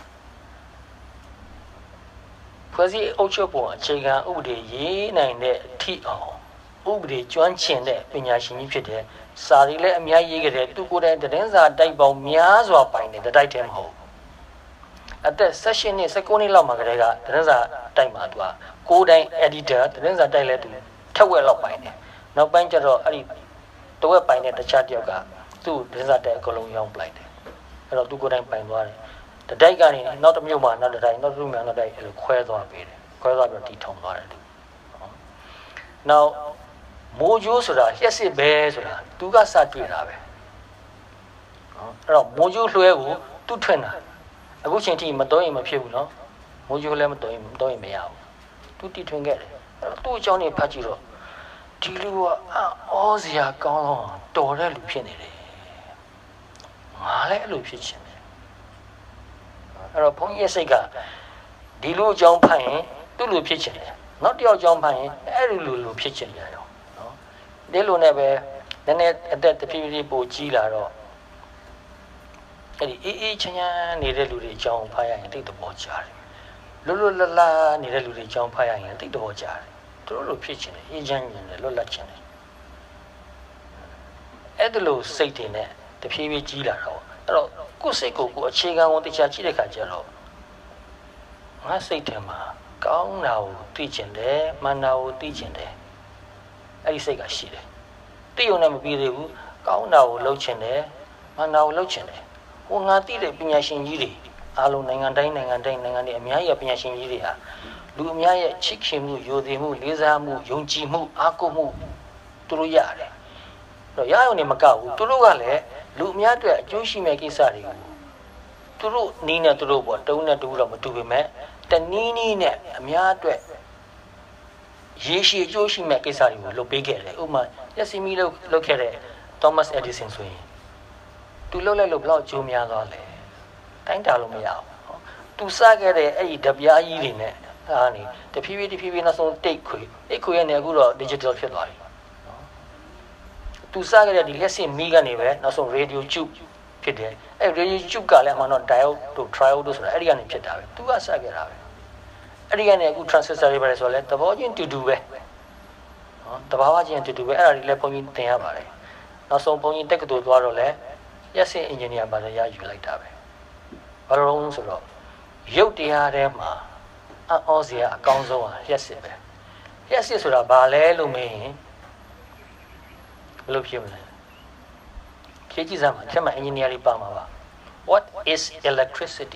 ဖွဲ့စည်းအုပ်ချုပ်ပုံအခြေခံဥပဒေရေးနိုင်တဲ့အထိအောင်ဥပဒေကျွမ်းကျင်တဲ့ပညာရှင်ကြီးဖြစ်တဲ့စာရီလည်းအများကြီးရေးခဲ့တယ်သူကိုယ်တိုင်သတင်းစာတိုက်ပေါင်းများစွာပိုင်တယ်တိုက်တယ်မဟုတ်အသက်16နှစ်19နှစ်လောက်မှာကတည်းကသတင်းစာတိုက်မှာသူကကိုယ်တိုင် editor သတင်းစာတိုက်လဲသူထက်ဝက်လောက်ပိုင်တယ်နောက်ပိုင်းကျတော့အဲ့ဒီတဝက်ပိုင်တဲ့တခြားတယောက်ကသူ့သတင်းစာတိုက်အကုန်လုံးရောင်းပလိုက်တယ်အဲ့တော့သူကိုယ်တိုင်ပိုင်သွားတယ်တတိုက်ကနေနောက်တစ်မြို့မှာနောက်တစ်တိုက်နောက်တစ်မြို့မှာနောက်တစ်တိုက်အဲ့လိုခွဲသွားပေးတယ်ခွဲသွားပြီးတီထောင်သွားတယ်သူနောက်မိုးကြိုးဆိုတာလျှက်စစ်ပဲဆိုတာသူကစတွေ့တာပဲနော်အဲ့တော့မိုးကြိုးလွှဲကိုသူ့ထွင်တာအခုချိန်ထိမတော်ရင်မဖြစ်ဘူးနော်မိုးကြိုးလည်းမတော်ရင်မရဘူးသူတီထွင်ခဲ့တယ်အဲ့တော့သူ့အကြောင်းတွေဖတ်ကြည့်တော့ဒီလူကအော်စရာကောင်းတော့တော်တဲ့လူဖြစ်နေတယ်ငါလည်းအဲ့လိုဖြစ်ချင်တယ်အဲ့တော့ဘုန်းကြီးရဲ့စိတ်ကဒီလူအကြောင်းဖတ်ရင်သူ့လူဖြစ်ချင်တယ်နောက်တစ်ယောက်အကြောင်းဖတ်ရင်အဲ့ဒီလူဖြစ်ချင်တယ်နော်ဒီလိုနဲ့ပဲနည်းနည်းအသက်တဖြည်းဖြည်းပိုကြီးလာတော့အဲ့ဒီအေးချမ်းချမ်းနေတဲ့လူတွေအကြောင်းဖတ်ရရင်တိတ်သဘောကျတယ်လွတ်လွတ်လပ်လပ်နေတဲ့လူတွေအကြောင်းဖတ်ရရင်တိတ်သဘောကျတယ်သူတို့လိုဖြစ်ချင်တယ်အေးချမ်းတယ်လွတ်လပ်ချင်တယ်အဲ့ဒါလိုစိတ်တွေနဲ့တဖြည်းဖြည်းကြီးလာတော့အဲ့တော့ကိုယ်စိတ်ကိုအခြေခံဝင်တရားကြည့်တဲ့ခါကျတော့ငါစိတ်ထဲမှာကောင်းတာကိုသိချင်တယ်မှန်တာကိုသိချင်တယ်အဲ့ဒီစိတ်ကရှိတယ်သိုံနဲ့မပြီးသေးဘူးကောင်းတာကိုလုပ်ချင်တယ်မှန်တာကိုလုပ်ချင်တယ်ဟိုငါသိတဲ့ပညာရှင်ကြီးတွေအားလုံးနိုင်ငံတိုင်းတွေအများကြီးပညာရှင်ကြီးတွေဟာလူအများရဲ့ချစ်ခင်မှုယိုသေးမှုလေးစားမှုယုံကြည်မှုအားကိုးမှုသူတို့ရတယ်တော့ရအောင်နေမကဘူးသူတို့ကလည်းလူအများအတွက်အကျိုးရှိမဲ့ကိစ္စတွေကိုသူတို့နီးနဲ့သူတို့ပေါ့တုံးနဲ့တူတော့မတူပေမဲ့တနည်းနည်းနဲ့အများအတွက်ရေရှည်အကျိုးရှိမဲ့ကိစ္စတွေကိုလုပ်ပေးခဲ့တယ်ဥပမာရက်စီမီလုပ်ခဲ့တဲ့ Thomas Edison ဆိုရင်သူလုပ်လိုက်လို့ဘယ်လောက်အကျိုးများသွားလဲတိုင်းတာလို့မရဘူးသူစခဲ့တဲ့အဲ့ဒီဓပြားကြီးတွေနဲ့အားနေတဖြည်းဖြည်းနောက်ဆုံးတိတ်ခွေရနေအခုတော့ digital ဖြစ်သွားပြီသူစခဲ့တဲ့ဒီလက်စင်မီကနေပဲနောက်ဆုံး radio tube ဖြစ်တယ်အဲ့ radio tube ကလည်းအမှန်တော့ diode တို့ triode တို့ဆိုတာအဲ့ဒီကနေဖြစ်တာပဲသူကစခဲ့တာပဲအဲ့ဒီကနေအခု transistor တွေပဲဆိုတော့လေသဘောချင်းတူပဲနော်တဘာဝချင်းတူပဲအဲ့ဒါတွေလည်းဘုန်းကြီးသင်ရပါတယ်နောက်ဆုံးဘုန်းကြီးတက္ကသိုလ်သွားတော့လေရက်စင် engineer ပါရယူလိုက်တာပဲဘာလို့ဆိုတော့ရုပ်တရားထဲမှာအော်စရာအကောင်းဆုံးဟာရက်စစ်ပဲရက်စစ်ဆိုတာဘာလဲလို့မေးရင်ဘယ်လိုဖြစ်မလဲဖြေကြည့်စမ်းပါအဲ့မှာ engineer တွေပါမှာပါ what is electricity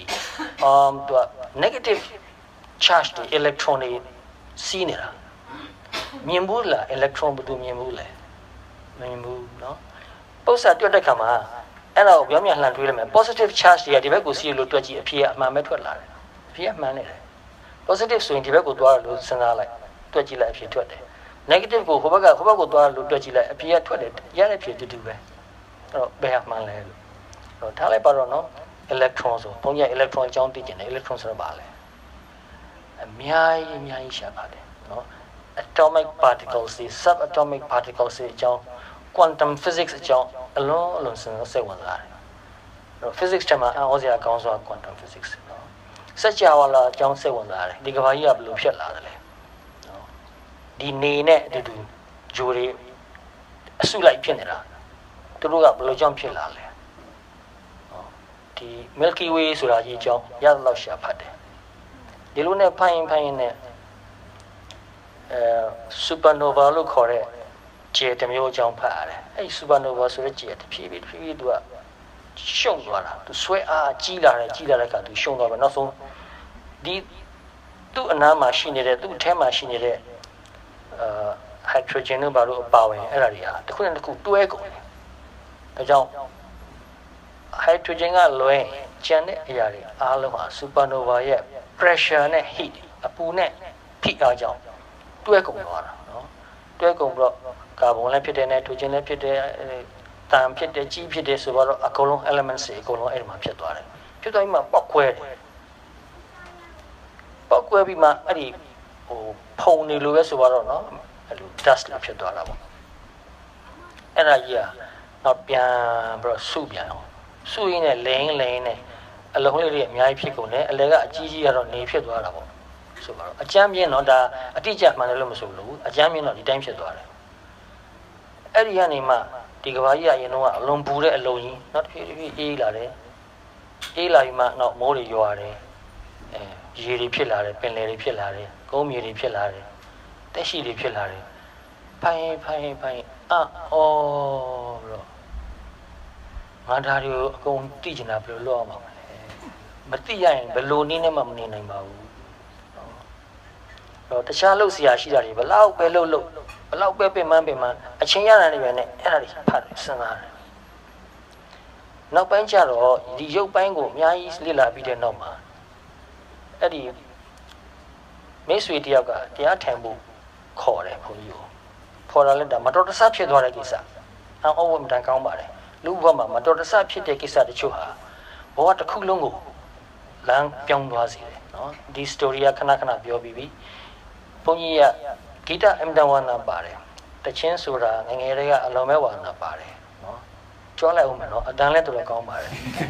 the negative charge တွေ electron တွေစီးနေတာမြင်ဘူးလား electron ဘယ်လိုမြင်ဘူးလဲမမြင်ဘူးเนาะပု္ပ္ပစာတွက်တဲ့ခါမှာအဲ့ဒါကိုပြောင်းပြန်လှန်တွေးလိုက်မယ် positive charge တွေကဒီဘက်ကိုစီးလို့တွက်ကြည့်အဖြေကအမှန်ပဲထွက်လာတယ်အဖြေကမှန်နေတယ် positive ဆိုရင်ဒီဘက်ကိုသွားလို့စဉ်းစားလိုက်တွက်ကြည့်လိုက်အဖြေထွက်တယ် negative ကိုဟိုဘက်ကိုသွားလို့တွက်ကြည့်လိုက်အဖြေကထွက်တယ်ရတဲ့အဖြေတူတူပဲအဲ့တော့ဘယ်ဟာမှန်လဲလို့တော့ထားလိုက်ပါတော့နော် electron ဆိုဘုန်းကြီး electron အကြောင်းသိကျင်တယ် electron ဆိုတော့ဘာလဲအများကြီးရှာပါတယ်နော် atomic particles တွေ subatomic particles တွေအကြောင်း quantum physics အကြောင်းအလုံးစုံစိတ်ဝင်စားတယ်အဲ့တော့ physics ထဲမှာအော်စရာကောင်းစွာ quantum physics နော်စัจ java လာအကြောင်းစိတ်ဝင်စားတယ်ဒီကဘာကြီးကဘယ်လိုဖြစ်လာတယ်လဲနော်ဒီနေနဲ့အတူတူဂျိုတွေအစုလိုက်ဖြစ်နေတာသူတို့ကဘယ်လိုကြောင့်ဖြစ်လာလဲဒီ Milky Way ဆိုတာကြီးအကြောင်းရတော့ရှာဖတ်တယ်ဒီလိုနဲ့ဖိုင်နဲ့supernova လို့ခေါ်တဲ့ကျဲတစ်မျိုးအကြောင်းဖတ်ရတယ်အဲ့ supernova ဆိုတဲ့ကျဲတဖြည်းဖြည်းသူကရှုံသွားတာသူဆွဲအားကြီးလာတဲ့အခါသူရှုံသွားပဲနောက်ဆုံးဒီသူ့အနားမှာရှိနေတဲ့သူ့အထဲမှာရှိနေတဲ့hydrogen တို့ဘာလို့အပါဝင်အဲ့ဒါတွေဟာတစ်ခုနဲ့တစ်ခုတွဲကုန်တယ်ဒါကြောင့် hydrogen ကလွဲကျန်တဲ့အရာတွေအားလုံးဟာ supernova ရဲ့ pressure နဲ့ heat အပူနဲ့ဖိအားကြောင့်တွဲကုန်သွားတာနော်တွဲကုန်ပြီးတော့ကာဗွန်လည်းဖြစ်တယ် nitrogen လည်းဖြစ်တယ်တန်ဖြစ်တယ်ကြီးဖြစ်တယ်ဆိုတော့အကုန်လုံး elements တွေအကုန်လုံးအဲ့ဒီမှာဖြစ်သွားတယ်ဖြစ်သွားပြီးမှပောက်ကွဲတယ်ပောက်ကွဲပြီးမှအဲ့ဒီဟိုဖုံနေလို့ပဲဆိုတော့နော်အဲ့လို dust လို့ဖြစ်သွားတာပေါ့အဲ့ဒါကြီးကတော့ပြန်ပြီးတော့စုပြန်အောင်စုရင်းနဲ့လိန်နဲ့အလုံးလေးတွေအများကြီးဖြစ်ကုန်တယ်အလဲကအကြီးကတော့နေဖြစ်သွားတာပေါ့ဆိုတော့အကျမ်းပြင်းတော့ဒါအတိအကျမှန်တယ်လို့မဆိုလို့အကျမ်းပြင်းတော့ဒီတိုင်းဖြစ်သွားတယ်အဲ့ဒီကနေမှဒီကဘာကြီးအရင်တော့အလုံးပူတဲ့အလုံးကြီးနောက်တစ်ဖြည်းဖြည်းအေးလာတယ်အေးလာပြီးမှနောက်မိုးတွေရွာတယ်ရေတွေဖြစ်လာတယ်ပင်လယ်တွေဖြစ်လာတယ်ကုန်းမြေတွေဖြစ်လာတယ်တက်ရှိတွေဖြစ်လာတယ်ဖိုင်အော်ပြီးတော့ငါဒါတွေကိုအကုန်သိကျင်တာဘယ်လိုလုပ်အောင်ပါလဲမသိရရင်ဘယ်လိုနည်းနဲ့မှမနေနိုင်ပါဘူးတော့တခြားလှုပ်ရှားရှိတာတွေဘလောက်ပဲလှုပ်ဘလောက်ပဲပင်ပန်းအချင်းရတာတွေပဲနဲ့အဲ့ဒါတွေဖတ်စဉ်းစားတယ်နောက်ပိုင်းကျတော့ဒီရုပ်ပိုင်းကိုအများကြီးလေ့လာပြီးတဲ့နောက်မှာအဲ့ဒီမိတ်ဆွေတယောက်ကတရားထိုင်ဖို့ခေါ်တယ်ဘုန်းကြီးကိုခေါ်တာလည်းဒါမတော်တဆဖြစ်သွားတဲ့ကိစ္စအောက်ဝတ်မတန်ကောင်းပါတယ်လူဘဝမှာမတော်တဆဖြစ်တဲ့ကိစ္စတချို့ဟာဘဝတစ်ခုလုံးကိုလမ်းပြောင်းသွားစေတယ်နော်ဒီ story ကခဏပြောပြီးပြီဘုန်းကြီးကဂီတအင်တဝါနာပါတယ်တချင်းဆိုတာငငယ်တွေကအလုံးမဲ့ဝါနာပါတယ်နော်ကြောလိုက်အောင်မယ်နော်အတန်လည်းတော်တော်ကောင်းပါတယ်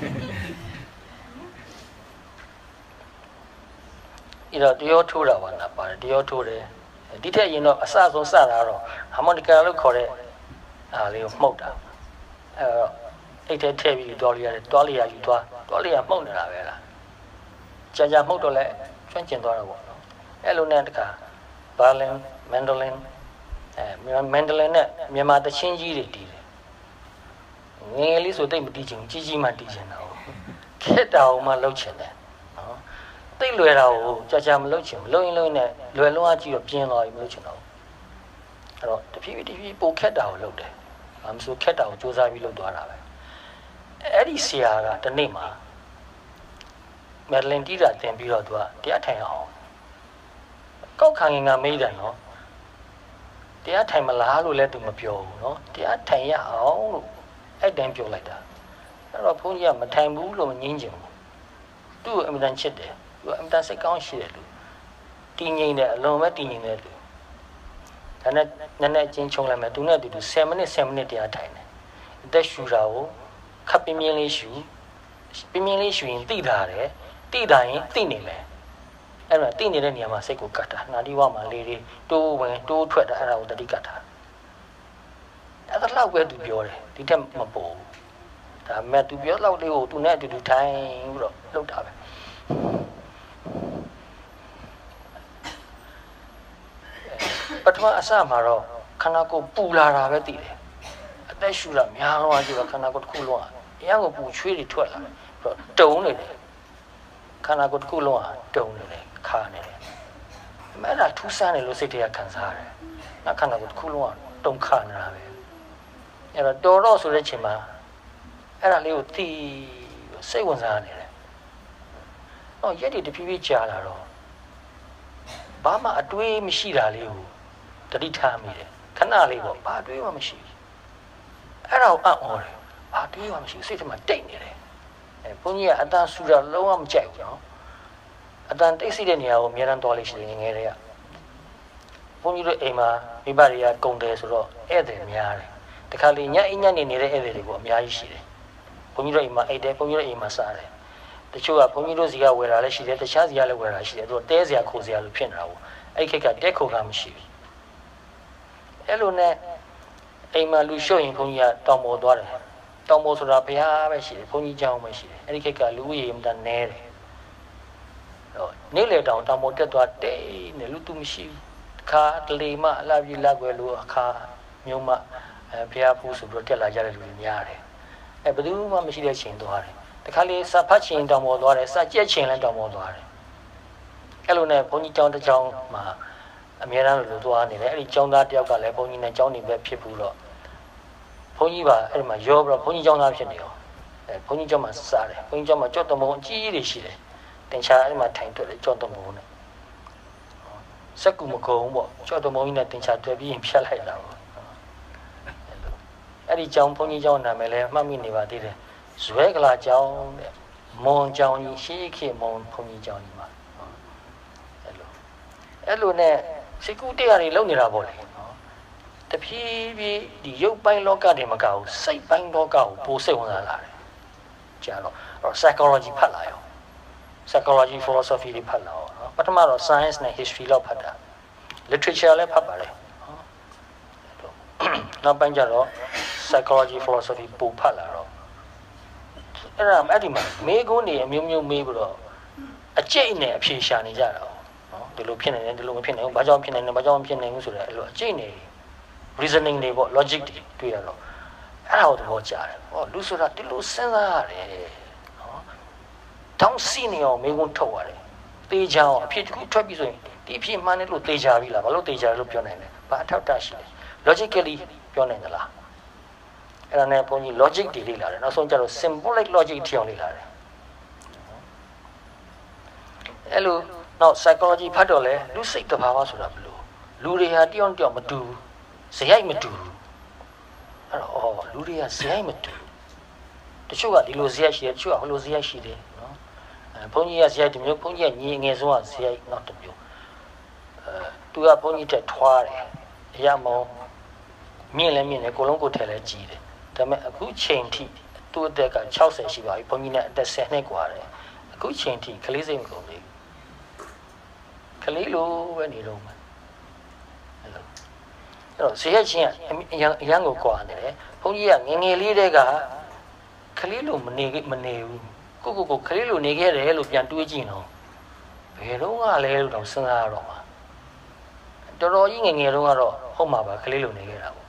အဲ့တော့တရောထိုးတာဝါနာပါတယ်တရောထိုးတယ်ဒီထက်ရင်တော့အစဆုံးစတာတော့ဟာမိုနီကာလို့ခေါ်တဲ့အားလေးကိုမှုတ်တာအဲ့တော့အိတ်ထဲထည့်ပြီးတော်လေးရတယ်တွားလေးရယူသွားတွားလေးရမှုတ်နေတာပဲလားကြာမှုတ်တော့လဲကျွမ်းကျင်သွားတာပေါ့နော်အဲ့လိုနဲ့တခါဘာလင်မန်ဒလင်မန်ဒလင်နဲ့မြန်မာတချင်းကြီးတွေတီးတယ်ငယ်လေးဆိုတိတ်မတီးချင်ကြီးမှတီးချင်တာဟုတ်ခက်တာအောင်မှလှုပ်ချင်တယ်နော်တိတ်လွယ်တာကိုကြာမလှုပ်ချင်လှုပ်ရင်နဲ့လွယ်လုံးအကြည့်တော့ပြင်းသွားပြီမလှုပ်ချင်တော့အဲ့တော့တဖြည်းဖြည်းပိုခက်တာကိုလှုပ်တယ်ဘာမဆိုခက်တာကိုစူးစမ်းပြီးလှုပ်သွားတာပဲအဲ့ဒီဆရာကတနေ့မှာမက်ဒလင်တီးတာတင်ပြီးတော့သူကတရားထိုင်အောင်ကောက်ခံငါမေးတယ်နော်တရားထိုင်မလားလို့လည်းသူမပြောဘူးနော်တရားထိုင်ရအောင်လို့အဲ့တိုင်းပြောလိုက်တာအဲ့တော့ဘုန်းကြီးကမထိုင်ဘူးလို့မငင်းချင်ဘူးသူ့အမြဲတမ်းချစ်တယ်သူအမြဲတမ်းစိတ်ကောင်းရှိတယ်လူတည်ငြိမ်တယ်အလုံးပဲတည်ငြိမ်တယ်လူဒါနဲ့နည်းနည်းချင်းချုံလိုက်မယ်သူနဲ့တူ10မိနစ်တရားထိုင်တယ်အသက်ရှူတာကိုခပ်ပြင်းပြင်းလေးရှူရင်သိတာတယ်သိတာရင်သိနေမယ်အဲ့တော့သိနေတဲ့နေရာမှာစိတ်ကိုကတ်တာနာဒီဝမှာလေးတိုးဝင်တိုးထွက်တာအဲ့ဒါကိုတတိကတ်တာအဲ့ဒါလောက်ပဲသူပြောတယ်ဒီထက်မပေါ်ဘူးဒါမဲ့သူပြောလောက်လေးကိုသူနဲ့အတူတူထိုင်ပြီးတော့လှုပ်တာပဲပထမအစမှာတော့ခန္ဓာကိုယ်ပူလာတာပဲသိတယ်အသက်ရှူတာများတော့ကြည့်တော့ခန္ဓာကိုယ်တစ်ခုလုံးအရင်ကပူချွေးတွေထွက်လာတော့တုံနေတယ်ခန္ဓာကိုယ်တစ်ခုလုံးတုံနေတယ်ခါနေတယ်အဲ့ဒါထူးဆန်းတယ်လို့စိတ်ထဲကခံစားရတယ်နောက်ခန္ဓာကိုယ်တစ်ခုလုံးတုံခါနေတာပဲအဲ့တော့တော်ဆိုတဲ့ချိန်မှာအဲ့ဒါလေးကိုသိစိတ်ဝင်စားနေတယ်တော့ရက်တွေတဖြည်းဖြည်းကြာလာတော့ဘာမှအတွေးမရှိတာလေးကိုတတိထားမိတယ်ခဏလေးပေါ့ဘာတွေးမှမရှိဘူးအဲ့ဒါကိုအံ့ဩတယ်ဘာတွေးမှမရှိစိတ်ထဲမှာတိတ်နေတယ်ဘုန်းကြီးကအတန်ဆူတာလုံးဝမကြိုက်ဘူးနော်အတန်တိတ်ဆိတ်တဲ့နေရာကိုအများအားသွားလိမ့်ရှိတယ်ငယ်တွေကဘုန်းကြီးတို့အိမ်မှာမိဘတွေကကုံတယ်ဆိုတော့ဧည့်သည်များတယ်တခါလေညအိမ်ညနေနေတဲ့ဧည့်သည်တွေကိုအများကြီးရှိတယ်ဘုန်းကြီးတို့အိမ်မှာအိတ်တယ်ဘုန်းကြီးတို့အိမ်မှာစားတယ်တချို့ကဘုန်းကြီးတို့စီကဝယ်တာလည်းရှိတယ်တခြားစီကလည်းဝယ်တာရှိတယ်သူတို့တဲစရာခိုစရာလို့ဖြစ်နေတာပေါ့အဲ့ဒီခေတ်ကတက်ခိုကမရှိဘူးအဲ့လိုနဲ့အိမ်မှာလူရှုပ်ရင်ဘုန်းကြီးကတောင်းပေါ်သွားတယ်တောင်ပေါ်ဆိုတာဘုရားပဲရှိတယ်ဘုန်းကြီးကျောင်းပဲရှိတယ်အဲ့ဒီခေတ်ကလူဦးရေမှတနဲတယ်နေ့လေတောင်ပေါ်တက်သွားတိတ်နေလူသူမရှိဘူးခါတလေမှအလားကြီးလက်ွယ်လို့အခါမျိုးမှဘုရားဖူးဆိုပြီးတက်လာကြတဲ့လူတွေများတယ်ဘယ်သူမှမရှိတဲ့ချိန်သွားတယ်တခါလေစာဖတ်ချိန်တောင်ပေါ်သွားတယ်စာကြက်ချိန်လည်းတောင်ပေါ်သွားတယ်အဲ့လိုနဲ့ဘုန်းကြီးကျောင်းတစ်ကျောင်းမှာအများအားလို့သွားနေတယ်အဲ့ဒီကျောင်းသားတယောက်ကလည်းဘုန်းကြီးနဲ့ကျောင်းနေပဲဖြစ်ဘူးတော့ဘုန်းကြီးပါအဲ့ဒီမှာရောပြီးတော့ဘုန်းကြီးကျောင်းသားဖြစ်နေရောဘုန်းကြီးကျောင်းမှာစားတယ်ဘုန်းကြီးကျောင်းမှာကြော့တမုံအကြီးကြီးတွေရှိတယ်တင်ချာအဲ့ဒီမှာထိုင်တွေ့တယ်ကြော့တမုံနဲ့စက်ကူမကုံပေါ့ကြော့တမုံကြီးနဲ့တင်ချာတွေ့ပြီးရင်ဖြတ်လိုက်တာပေါ့အဲ့ဒီကျောင်းဘုန်းကြီးကျောင်းနာမည်လည်းမှတ်မိနေပါသေးတယ်ဇွဲကလာကျောင်းတဲ့မွန်ကျောင်းကြီးရှိခေမွန်ဘုန်းကြီးကျောင်းကြီးမှာအဲ့လိုနဲ့စိတ်ကူးတရားတွေလုပ်နေတာပေါ့လေတဖြည်းဖြည်းဒီရုပ်ပိုင်းလောကတွေမကဘူးစိတ်ပိုင်းလောကကိုပိုစိတ်ဝင်စားလာတယ်ကြာတော့ psychology ဖတ်လာရော psychology philosophy တွေဖတ်လာရောပထမတော့ science နဲ့ history လောက်ဖတ်တာ literature လည်းဖတ်ပါတယ်နောက်ပိုင်းကျတော့ psychology philosophy ပိုဖတ်လာတော့အဲ့ဒီမှာမေးခွန်းတွေအမျိုးမျိုးမေးပြီးတော့အကျိတ်နဲ့အဖြေရှာနေကြတာဒီလိုဖြစ်နေတယ်ဒီလိုမဖြစ်နိုင်ဘူးဘာကြောင့်ဖြစ်နေလဲဘာကြောင့်ဖြစ်နေဘူးဆိုတော့အဲ့လိုအကျိတ်နေ reasoning တွေပေါ့ logic တွေတွေ့ရတော့အဲ့ဒါကိုသဘောကျတယ်ဟောလူဆိုတာဒီလိုစဉ်းစားရတယ်နော်တောင်းစီနေအောင်မေးခွန်းထုတ်ရတယ်သေချာအောင်အဖြစ်တစ်ခုထွက်ပြီးဆိုရင်ဒီအဖြစ်မှန်တယ်လို့သေချာပြီလားဘာလို့သေချာလို့ပြောနိုင်လဲဘာအထောက်အထားရှိလဲ logically ပြောနိုင်သလားအဲ့ဒါနဲ့ဘုန်းကြီး logic တွေလေ့လာတယ်နောက်ဆုံးကျတော့ symbolic logic ထီအောင်လေ့လာတယ်အဲ့လိုနောက် psychology ဖတ်တော့လေလူစိတ်တဘာဝဆိုတာဘယ်လိုလူတွေဟာတယောက်တယောက်မတူဇယိုက်မတူအဲ့တော့လူတွေကဇယိုက်မတူတချို့ကဒီလိုဇယိုက်ရှိတယ်တချို့ကဟိုလိုဇယိုက်ရှိတယ်နော်ဘုန်းကြီးကဇယိုက်တစ်မျိုးဘုန်းကြီးကညီငယ်ဆုံးကဇယိုက်နောက်တစ်မျိုးသူကဘုန်းကြီးတက်ထွားတယ်အရာမောင်းမြင့်လည်းမြင့်တယ်ကိုလုံးကိုထဲလည်းကြီးတယ်ဒါပေမဲ့အခုချိန်ထိသူ့အသက်က60ရှိပါပြီဘုန်းကြီးနဲ့အသက်10နှစ်กว่าတယ်အခုချိန်ထိကလေးစိတ်မကုန်သေးဘူးကလေးလိုပဲနေတော့မှာအဲ့တော့ဇေယျချင်းကအရန်ကိုကွာနေတယ်ဘုန်းကြီးကငငယ်လေးတဲကကလေးလိုမနေဘူးကိုကလေးလိုနေခဲ့တယ်လို့ပြန်တွေးကြည့်တော့ဘယ်တော့ကလဲလို့တော့စဉ်းစားရတော့မှာတော်တော်ကြီးငငယ်တုန်းကတော့ဟုတ်မှာပါကလေးလိုနေခဲ့တာပေါ့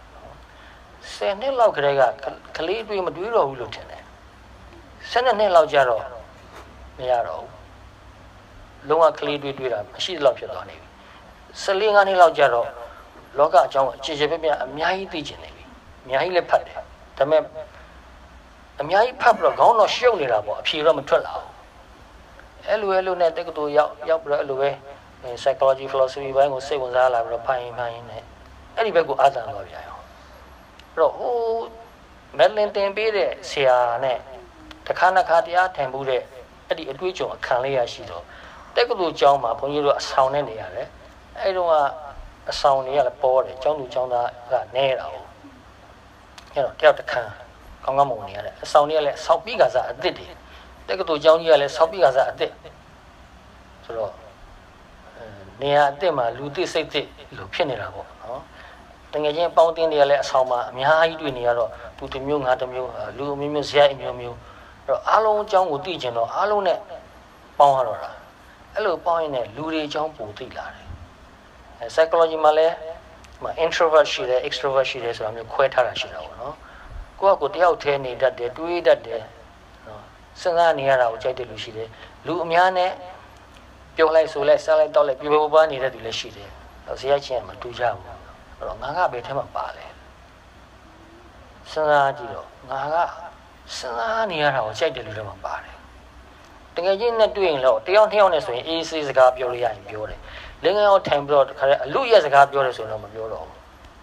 10နှစ်လောက်ကလေးကကလေးတွေးမတွေးတော့ဘူးလို့ထင်တယ်12နှစ်လောက်ကျတော့မရတော့ဘူးလုံးဝကလေးတွေးတာမရှိသလောက်ဖြစ်သွားနေပြီ14 5နှစ်လောက်ကျတော့လောကအကြောင်းအခြေချေပြပြအများကြီးသိကျင်နေပြီအများကြီးလည်းဖတ်တယ်ဒါပေမဲ့အများကြီးဖတ်ပြီးတော့ခေါင်းတော့ရှုပ်နေတာပေါ့အဖြေတော့မထွက်လာဘူးအဲ့လိုနဲ့တက္ကသိုလ်ရောက်ပြီးတော့အဲ့လိုပဲ psychology philosophy ဘိုင်းကိုစိတ်ဝင်စားလာပြီးတော့ဖိုင်နဲ့အဲ့ဒီဘက်ကိုအာသံသွားပြန်ရောအဲ့တော့ဟိုမက်လင်တင်ပေးတဲ့ဆရာနဲ့တစ်ခါတရားထိုင်မှုတဲ့အဲ့ဒီအတွေ့အကြုံအခန်းလေးရရှိတော့တက္ကသိုလ်ကျောင်းမှာဘုန်းကြီးတို့အဆောင်နဲ့နေရတယ်အဲ့တော့ကအဆောင်တွေကလည်းပေါ်တယ်ကျောင်းသူကျောင်းသားကနဲတာဟုတ်အဲ့တော့တယောက်တစ်ခန်းကောင်းမွန်နေရတယ်အဆောင်တွေကလည်းဆောက်ပြီးကစားအစ်စ်တွေတက္ကသိုလ်ကျောင်းကြီးကလည်းဆောက်ပြီးကစားအစ်စ်ဆိုတော့နေရာအစ်စ်မှာလူသိစိတ်သိလို့ဖြစ်နေတာပေါ့နော်တကယ်ချင်းပေါင်းတင်းတွေကလည်းအဆောင်မှာအများကြီးတွေ့နေရတော့သူတစ်မျိုးငါတစ်မျိုးလူအမျိုးမျိုးဇယိုက်အမျိုးမျိုးအဲ့တော့အားလုံးအကြောင်းကိုသိကျင်တော့အားလုံးနဲ့ပေါင်းရတော့တာအဲ့လိုပေါင်းရင်လည်းလူတွေအကြောင်းပိုသိလာတယ်psychology မှာလည်းintrovert ရှိတယ် extrovert ရှိတယ်ဆိုတာမျိုးခွဲထားတာရှိတာပေါ့နော်ကိုကတယောက်တည်းနေတတ်တယ်တွေးတတ်တယ်နော်စဉ်းစားနေရတာကိုကြိုက်တဲ့လူရှိတယ်လူအများနဲ့ပြောလိုက်ဆိုလိုက်စားလိုက်တောက်လိုက်ပြပပနေတဲ့သူလည်းရှိတယ်ဇယိုက်ချင်းမတူကြဘူးအဲ့တော့ငါကဘယ်ထဲမှာပါလဲစဉ်းစားကြည့်တော့ငါကစဉ်းစားနေရတာကိုကြိုက်တဲ့လူတွေမှာပါတယ်တကယ်ချင်းနဲ့တွေ့ရင်တော့တယောက်နှစ်ယောက်နဲ့ဆိုရင်အေးဆေးစကားပြောလို့ရရင်ပြောတယ်လင်းငယ်အောင်ထိုင်ပြီးတော့တခါတည်းအလူရဲ့စကားပြောတယ်ဆိုတော့မပြောတော့ဘူး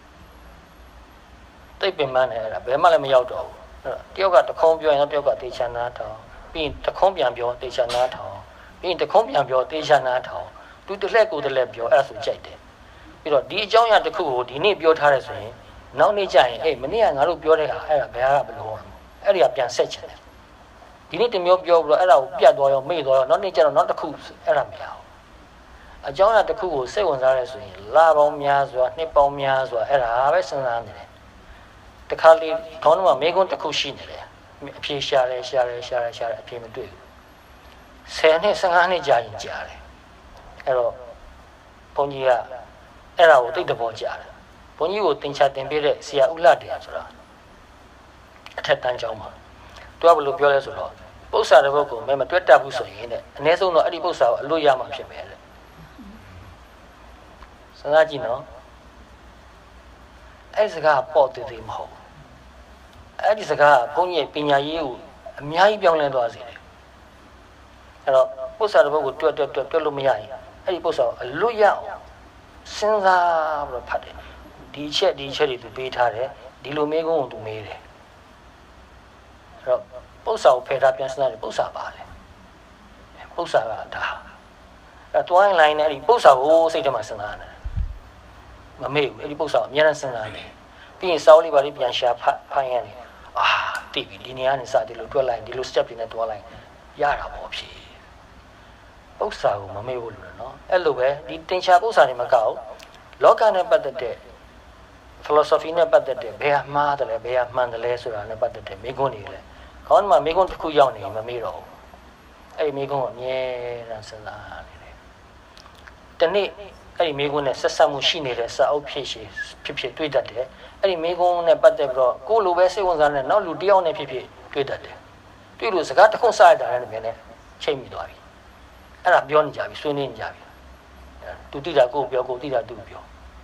တိတ်ပင်ပန်းနေအဲ့ဒါဘယ်မှလည်းမရောက်တော့ဘူးအဲ့တော့တယောက်ကတခုံးပြောရင်တော့တယောက်ကတေချာနာထောင်ပြီးရင်တခုံးပြန်ပြောတေချာနာထောင်ပြီးရင်တခုံးပြန်ပြောတေချာနာထောင်သူတစ်လှည့်ကိုတစ်လှည့်ပြောအဲ့ဒါဆိုကြိုက်တယ်ပြီးတော့ဒီအကြောင်းအရာတစ်ခုကိုဒီနေ့ပြောထားတယ်ဆိုရင်နောက်နေ့ကျရင်အေးမနေ့ကငါတို့ပြောတဲ့ဟာအဲ့ဒါဘယ်ဟာကဘလို့အဲ့ဒီကပြန်ဆက်ချင်တယ်ဒီနေ့တမျိုးပြောပြီးတော့အဲ့ဒါကိုပြတ်သွားရောမေ့သွားရောနောက်နေ့ကျတော့နောက်တစ်ခုအဲ့ဒါမရဘူးအကြောင်းအရာတစ်ခုကိုစိတ်ဝင်စားရဲဆိုရင်လပေါင်းများစွာနှစ်ပေါင်းများစွာအဲ့ဒါပဲစဉ်းစားနေတယ်တခါလေခေါင်းတော့မေကွန်းတစ်ခုရှိနေတယ်အဖြေရှာတယ်အဖြေမတွေ့ဘူး10နှစ်15နှစ်ကြာရင်ကြာတယ်အဲ့တော့ဘုန်းကြီးကအဲ့ဒါကိုသိတဲ့ဘောကြာတယ်ဘုန်းကြီးကိုသင်ချတင်ပေးတဲ့ဆရာဦးလှတယ်ဆိုတာအထက်တန်းကျောင်းမှာသူကဘယ်လိုပြောလဲဆိုတော့ပု္ပ္ပာတစ်ပုဒ်ကိုမတွေ့တတ်ဘူးဆိုရင်တဲ့အနည်းဆုံးတော့အဲ့ဒီပု္ပ္ပာကိုအလို့ရမှာဖြစ်ပဲတဲ့စဉ်းစားကြည့်နော်အဲ့ဒီစကားပေါ့တည်တည်မဟုတ်အဲ့ဒီစကားဘုန်းကြီးရဲ့ပညာရေးကိုအများကြီးပြောင်းလဲသွားစေတယ်အဲ့တော့ပု္ပ္ပာတစ်ပုဒ်ကိုတွေ့လို့မရရင်အဲ့ဒီပု္ပ္ပာကိုအလို့ရအောင်စဉ်းစားပြီးတော့ဖတ်တယ်ဒီချက်တွေသူပေးထားတယ်ဒီလိုမေးခွန်းကိုသူမေးတယ်အဲ့တော့ပု္ပ္ပာကိုဖယ်ထားပြန်စဉ်းစားတယ်ပု္ပ္ပာပါလေပု္ပ္ပာကဒါအဲ့တွိုင်းလိုင်းနဲ့အဲ့ဒီပု္ပ္ပာကိုစိတ်ထဲမှာစဉ်းစားတယ်မမေ့ဘူးအဲ့ဒီပု္ပ္ပာကိုအများနဲ့စဉ်းစားတယ်ပြီးရင်စောင်းလေးပါလေးပြန်ရှာဖတ်ရတယ်တိပြီဒီနေရာနဲ့စတယ်လို့တွက်လိုက်ဒီလို step တွေနဲ့တွက်လိုက်ရတာပေါ့ဖြစ်ပု္ပ္ပာကိုမမေ့ဘူးလို့နော်အဲ့လိုပဲဒီတင်ချာပု္ပ္ပာတွေမကောက်လောကနဲ့ပတ်သက်တဲ့ philosophy နဲ့ပတ်သက်တဲ့ဘယ်ဟာမှားတယ်လဲဘယ်ဟာမှန်တယ်လဲဆိုတာနဲ့ပတ်သက်တဲ့မိကွန်းတွေလဲခေါင်းမှာမိကွန်းတစ်ခုရောက်နေမမေ့တော့ဘူးအဲ့ဒီမိကွန်းကိုအမြဲတမ်းစဉ်းစားနေတယ်ဒီနေ့အဲ့ဒီမိကွန်းနဲ့ဆက်ဆက်မှုရှိနေတဲ့စာအုပ်ဖြစ်တွေ့တတ်တယ်အဲ့ဒီမိကွန်းနဲ့ပတ်သက်ပြီးတော့ကိုယ်လိုပဲစိတ်ဝင်စားတဲ့နောက်လူတစ်ယောက်နဲ့ဖြစ်တွေ့တတ်တယ်တွေ့လို့စကားတစ်ခုစရတာလည်းပြန်နဲ့ချိန်မိသွားပြီအဲ့ဒါပြောနေကြပြီဆွေးနွေးနေကြပြီသူတိတာကိုပြောကိုတိတာသူပြော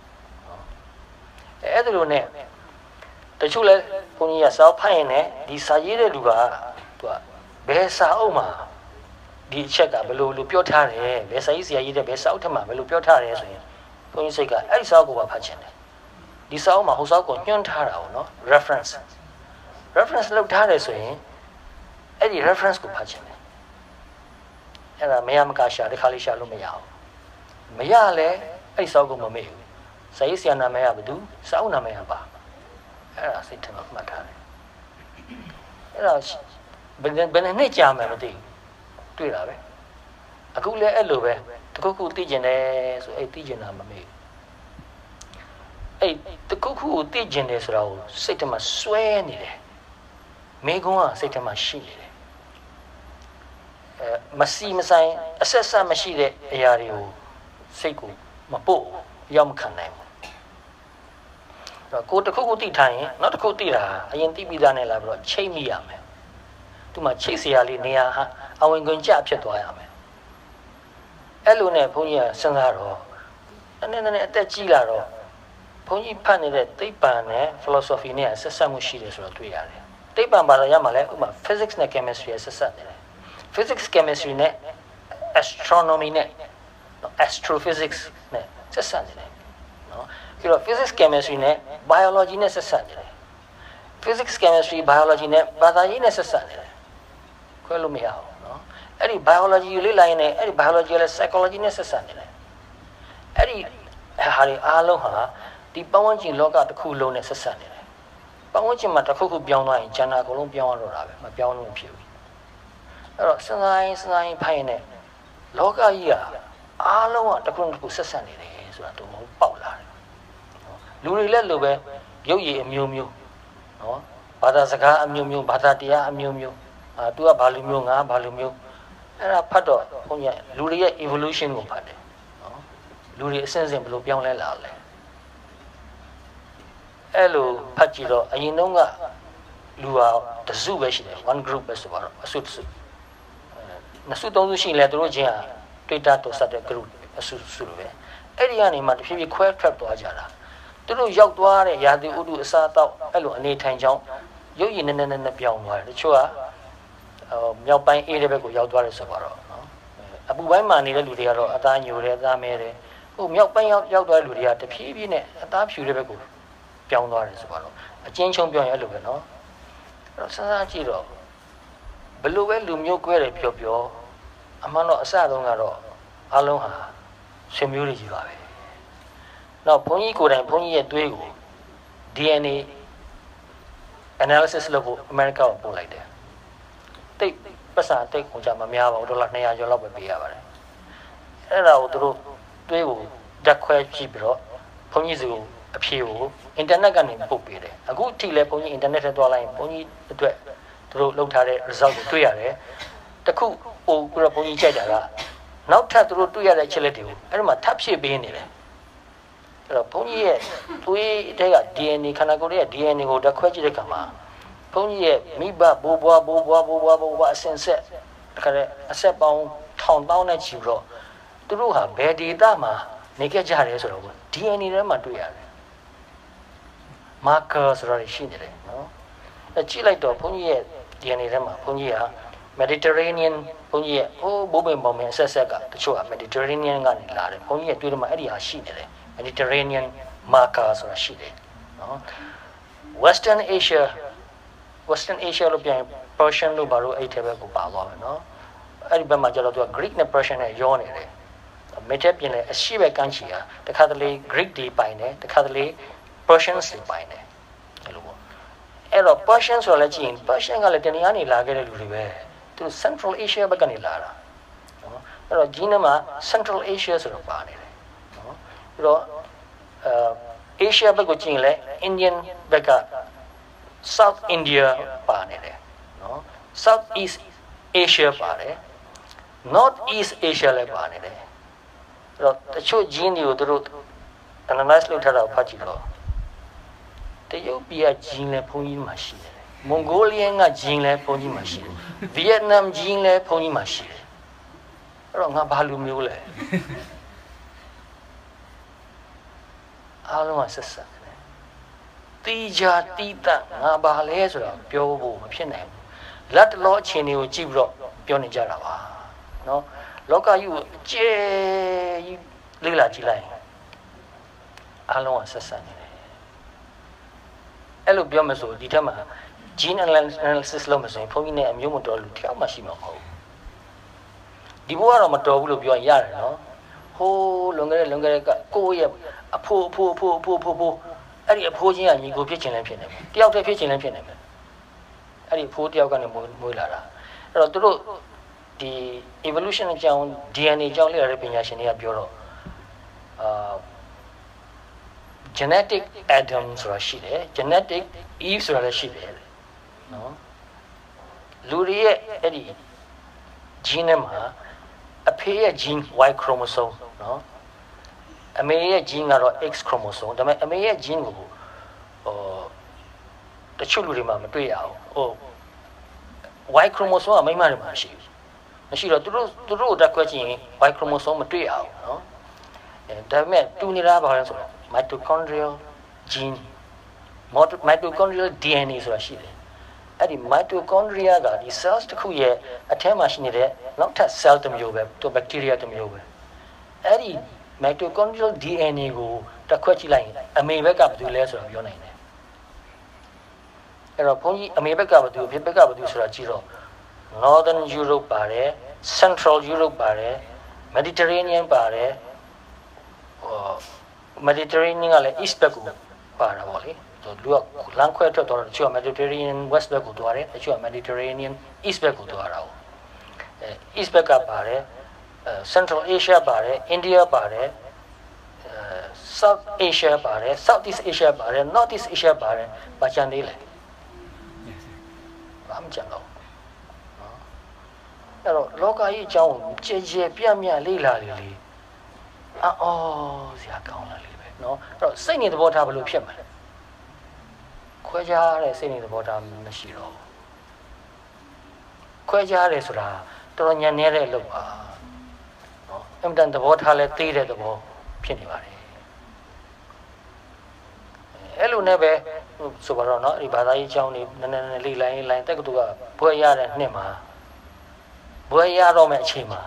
အဲ့ဒါလိုနဲ့တချို့လဲဘုန်းကြီးကစာဖတ်ရင်လည်းဒီစာရေးတဲ့လူကသူကဘယ်စာအုပ်မှာဒီအချက်ကဘယ်လိုပြောထားတယ်ဘယ်စာရေးဆရာရေးတဲ့ဘယ်စာအုပ်ထက်မှာဘယ်လိုပြောထားတယ်ဆိုရင်ဘုန်းကြီးစိတ်ကအဲ့ဒီစာအုပ်ကိုပါဖတ်ချင်တယ်ဒီစာအုပ်မှာဟိုစာအုပ်ကိုညွှန်းထားတာပေါ့နော် reference လုပ်ထားတယ်ဆိုရင်အဲ့ဒီ reference ကိုဖတ်ချင်တယ်အဲ့ဒါမရမကရှာတစ်ခါလေးရှာလို့မရအောင်မရလဲအဲ့ဒီစာအုပ်ကိုမမေ့ဘူးစာရေးဆရာနာမည်ကဘယ်သူစာအုပ်နာမည်ကပါအဲ့ဒါစိတ်ထဲမှာမှတ်ထားတယ်အဲ့ဒါဘယ်နဲ့ကြာမှမသိဘူးတွေ့တာပဲအခုလည်းအဲ့လိုပဲတခုသိကျင်တယ်ဆိုအဲ့သိကျင်တာမမေ့အဲ့တခုကိုသိကျင်တယ်ဆိုတာကိုစိတ်ထဲမှာစွဲနေတယ်မိကုန်းကစိတ်ထဲမှာရှိနေတယ်မစီမဆိုင်အဆက်ဆက်မရှိတဲ့အရာတွေကိုစိတ်ကိုမပို့ရောက်မခံနိုင်ဘူးကိုတခုသိထားရင်နောက်တစ်ခုသိတာအရင်သိပြီးသားနဲ့လာပြီးတော့ချိတ်မိရမယ်သူမှချိတ်စရာလေးနေရာဟာအဝင်ခွင့်ကြဖြစ်သွားရမယ်အဲ့လိုနဲ့ဘုန်းကြီးကစဉ်းစားတော့နည်းနည်းအသက်ကြီးလာတော့ဘုန်းကြီးဖတ်နေတဲ့သိပ္ပံနဲ့ philosophy နဲ့ဆက်ဆက်မှုရှိတယ်ဆိုတော့တွေ့ရတယ်သိပ္ပံဘာသာရမှာလဲဥပမာ physics နဲ့ chemistry ဆက်ဆက်နေတယ် physics chemistry နဲ့ astronomy နဲ့ astrophysics နဲ့ဆက်ဆက်နေတယ်နော်ပြီးတော့ physics chemistry နဲ့ biology နဲ့ဆက်ဆက်နေတယ် physics chemistry biology နဲ့ဘာသာရေးနဲ့ဆက်ဆက်နေတယ်ခွဲလို့မရဘူးနော်အဲ့ဒီ biology ကိုလေ့လာရင်လည်းအဲ့ဒီ biology လည်း psychology နဲ့ဆက်ဆက်နေတယ်အဲ့ဒီဟာတွေအားလုံးဟာဒီပတ်ဝန်းကျင်လောကတစ်ခုလုံးနဲ့ဆက်ဆက်နေတယ်ပတ်ဝန်းကျင်မှာတစ်ခုခုပြောင်းသွားရင်ကျန်တာအကုန်လုံးပြောင်းရတော့တာပဲမပြောင်းလို့မဖြစ်ဘူးအဲ့တော့စဉ်းစားရင်ဖိုင်နေလောကကြီးကအားလုံးကတစ်ခုတစ်ခုဆက်ဆက်နေတယ်ဆိုတာတော့ပေါက်လာတယ်လူတွေလည်းလိုပဲရုပ်ရည်အမျိုးမျိုးနော်ဘာသာစကားအမျိုးမျိုးဘာသာတရားအမျိုးမျိုးသူကဘာလူမျိုးငါဘာလူမျိုးအဲ့ဒါဖတ်တော့ဘုန်းကြီးလူတွေရဲ့ evolution ကိုဖတ်တယ်နော်လူတွေအစဉ်စဉ်ဘယ်လိုပြောင်းလဲလာလဲအဲ့လိုဖတ်ကြည့်တော့အရင်တုန်းကလူဟာတစုပဲရှိတယ် one group ပဲဆိုတော့အစုနှစ်စုသုံးစုရှိလဲသူတို့ချင်းဟာတွေ့တာတော့စတဲ့ group အစုလိုပဲအဲ့ဒီကနေမှတဖြည်းဖြည်းခွဲထွက်သွားကြတာသူတို့ရောက်သွားတဲ့ရာသီဥတုအစားအသောက်အဲ့လိုအနေထိုင်ကြောင်းရုပ်ရည်နည်းနည်းပြောင်းသွားတယ်တချို့ကမြောက်ပိုင်းအေးတဲ့ဘက်ကိုရောက်သွားတယ်ဆိုတော့နော်အပူပိုင်းမှာနေတဲ့လူတွေကတော့အသားညိုတယ်အသားမဲတယ်ဟိုမြောက်ပိုင်းရောက်သွားတဲ့လူတွေကတဖြည်းဖြည်းနဲ့အသားဖြူတဲ့ဘက်ကိုပြောင်းသွားတယ်ဆိုတော့အချင်းချင်းပြောရင်အဲ့လိုပဲနော်အဲ့တော့စဉ်းစားကြည့်တော့ဘလို့ပဲလူမျိုးကွဲတယ်ပြောအမှန်တော့အစတုန်းကတော့အလုံးဟာဆွေမျိုးတွေကြီးပါပဲနောက်ဘုန်းကြီးကိုယ်တိုင်ဘုန်းကြီးရဲ့သွေးကို DNA analysis လုပ်ဖို့အမေရိကကိုပို့လိုက်တယ်တိတ်ပတ်စာတိတ်ကိုကြမများပါဘူးဒေါ်လာ200ကျော်လောက်ပဲပေးရပါတယ်အဲ့ဒါကိုသူတို့သွေးကိုဓာတ်ခွဲကြည့်ပြီးတော့ဘုန်းကြီးစီကိုအဖြေကိုအင်တာနက်ကနေပို့ပေးတယ်အခုထိလဲဘုန်းကြီးအင်တာနက်ထဲသွားလိုက်ရင်ဘုန်းကြီးအတွက်သူတို့လုပ်ထားတဲ့ result ကိုတွေ့ရတယ်တခုပို့ပြီးတော့ဘုန်းကြီးကြိုက်တာကနောက်ထပ်သူတို့တွေ့ရတဲ့အချက်လက်တွေကိုအဲ့ဒီမှာထပ်ဖြည့်ပေးနေတယ်အဲ့တော့ဘုန်းကြီးရဲ့သွေးထဲက DNA ခန္ဓာကိုယ်ရဲ့ DNA ကိုတက်ခွဲကြည့်တဲ့အခါမှာဘုန်းကြီးရဲ့မိဘဘိုးဘွားအစဉ်ဆက်တခါတဲ့အဆက်ပေါင်းထောင်တောင်းနဲ့ချီပြီးတော့သူတို့ဟာဘယ်ဒေတာမှာနေခဲ့ကြတယ်ဆိုတော့ DNA ထဲမှာတွေ့ရတယ် marker ဆိုတာရှိနေတယ်နော်အဲကြည့်လိုက်တော့ဘုန်းကြီးရဲ့ DNA ထဲမှာဘုန်းကြီးဟာ Mediterranean ဘုန်းကြီးရဲ့ဘိုးဘင်ပေါင်းများဆက်ကတချို့က Mediterranean ကနေလာတယ်ဘုန်းကြီးရဲ့တွေ့တယ်မှာအဲ့ဒီဟာရှိနေတယ် Mediterranean marker ဆိုတာရှိတယ်နော် Western Asia လို့ပြန် Persian လို့ဘာလို့အဲ့ထဲပဲကိုပါသွားမယ်နော်အဲ့ဒီဘက်မှာကျတော့သူက Greek နဲ့ Persian နဲ့ရောနေတယ်မိတ်ပြင်းတဲ့အရှိပဲကန်းချီဟာတခါတလေ Greek တွေပိုင်တယ်တခါတလေ Persians တွေပိုင်တယ်အဲ့လိုပေါ့အဲ့တော့ Persian ဆိုလည်းကြည့်ရင် Persian ကလည်းတနည်းအားနေလာခဲ့တဲ့လူတွေပဲသူ Central Asia ဘက်ကနေလာတာနော်အဲ့တော့ဂျင်းထဲမှာ Central Asia ဆိုတော့ပါနေတယ်နော်ပြီးတော့Asia ဘက်ကိုကြည့်ရင်လည်း Indian ဘက်က South India ပါနေတယ်နော် South East Asia ပါတယ် North East Asia လည်းပါနေတယ်အဲ့တော့တချို့ဂျင်းတွေကိုသူတို့ analyze လုပ်ထားတာကိုဖတ်ကြည့်တော့တရုတ်ပြည်ကဂျင်းလည်းဘုန်းကြီးမှာရှိတယ်မွန်ဂိုလီယန်ကဂျင်းလည်းဘုန်းကြီးမှာရှိတယ်ဗီယက်နမ်ဂျင်းလည်းဘုန်းကြီးမှာရှိတယ်အဲ့တော့ငါဘာလူမျိုးလဲအားလုံးကဆက်ဆက်တယ်တီဂျာတီတန်ငါဘာလဲဆိုတော့ပြောဖို့မဖြစ်နိုင်ဘူးလက်တလောအခြေအနေကိုကြည့်ပြီးတော့ပြောနေကြတာပါနော်လောကကြီးကိုအကျယ်ကြီးလေ့လာကြည့်လိုက်အားလုံးကဆက်ဆက်နေတယ်အဲ့လိုပြောမှဆိုဒီထက်မှာ gene analysis လုပ်မှဆိုရင်ဘုန်းကြီးနဲ့အမျိုးမတော်လူတယောက်မှရှိမှာမဟုတ်ဘူးဒီဘဝတော့မတော်ဘူးလို့ပြောရင်ရတယ်နော်ဟိုးလွန်ခဲ့တဲ့ကကိုယ့်ရဲ့အဖိုးအဲ့ဒီအဖိုးချင်းကညီကိုဖြစ်ချင်လည်းဖြစ်နေမယ်တယောက်တည်းဖြစ်ချင်လည်းဖြစ်နေမယ်အဲ့ဒီအဖိုးတယောက်ကနေမွေးလာတာအဲ့တော့သူတို့ဒီ evolution အကြောင်း DNA အကြောင်းလေ့လာတဲ့ပညာရှင်တွေကပြောတော့genetic Adam ဆိုတာရှိတယ် genetic Eve ဆိုတာလည်းရှိတယ်နော်လူတွေရဲ့အဲ့ဒီ gene ထဲမှာအဖေရဲ့ gene Y chromosome နော်အမေရဲ့ gene ကတော့ X chromosome ဒါပေမဲ့အမေရဲ့ gene ကိုတချို့လူတွေမှာမတွေ့ရအောင်Y chromosome ကမိန်းမတွေမှာမရှိတော့သူတို့တက်ခွဲကြည့်ရင် Y chromosome မတွေ့ရအောင်နော်ဒါပေမဲ့တူနေတာဘာလဲဆိုတော့ mitochondrial gene mitochondrial DNA ဆိုတာရှိတယ်အဲ့ဒီ mitochondria ကဒီ cells တစ်ခုရဲ့အထဲမှာရှိနေတဲ့နောက်ထပ် cell တစ်မျိုးပဲသူ bacteria တစ်မျိုးပဲအဲ့ဒီ mitochondrial DNA ကိုတက်ခွဲကြည့်လိုက်ရင်အမေဘက်ကဘာလို့လဲဆိုတော့ပြောနိုင်တယ်အဲ့တော့ဘုန်းကြီးအမေဘက်ကဘာလို့အဖေဘက်ကဘာလို့ဆိုတာကြည့်တော့ Northern Europe ပါတယ် Central Europe ပါတယ် Mediterranean ပါတယ်Mediterranean ကလည်း East ဘက်ကိုပါတာပေါ့လေလူကလမ်းခွဲထွက်တော့တချို့က Mediterranean West ဘက်ကိုသွားတယ်တချို့က Mediterranean East ဘက်ကိုသွားတာ哦 East ဘက်ကပါတယ် Central Asia ပါတယ် India ပါတယ် South Asia ပါတယ် Southeast Asia ပါတယ် Northeast Asia ပါတယ်ဘာချန်သေးလဲဘာမှမချန်တော့အဲ့တော့လောကကြီးအကြောင်းကြည်ကြည်ပြန့်ပြန့်လေ့လာလေလေအော်ဆရာကောင်းလာလေပဲเนาะအဲ့တော့စိတ်နေသဘောထားဘယ်လိုဖြစ်မှာလဲခွဲခြားတဲ့စိတ်နေသဘောထားမရှိတော့ခွဲခြားတယ်ဆိုတာတော်တော်ညံ့နေတဲ့အလုပ်ပါเนาะအမှန်တန်သဘောထားလဲသေးတဲ့သဘောဖြစ်နေပါတယ်အဲ့လိုနဲ့ပဲဆိုပါတော့เนาะဒီဘာသာရေးအကြောင်းတွေနည်းနည်းလေးလိုင်းတက်ကတူကဘွဲရတဲ့နှစ်မှာဘွဲရတော့မဲ့အချိန်မှာ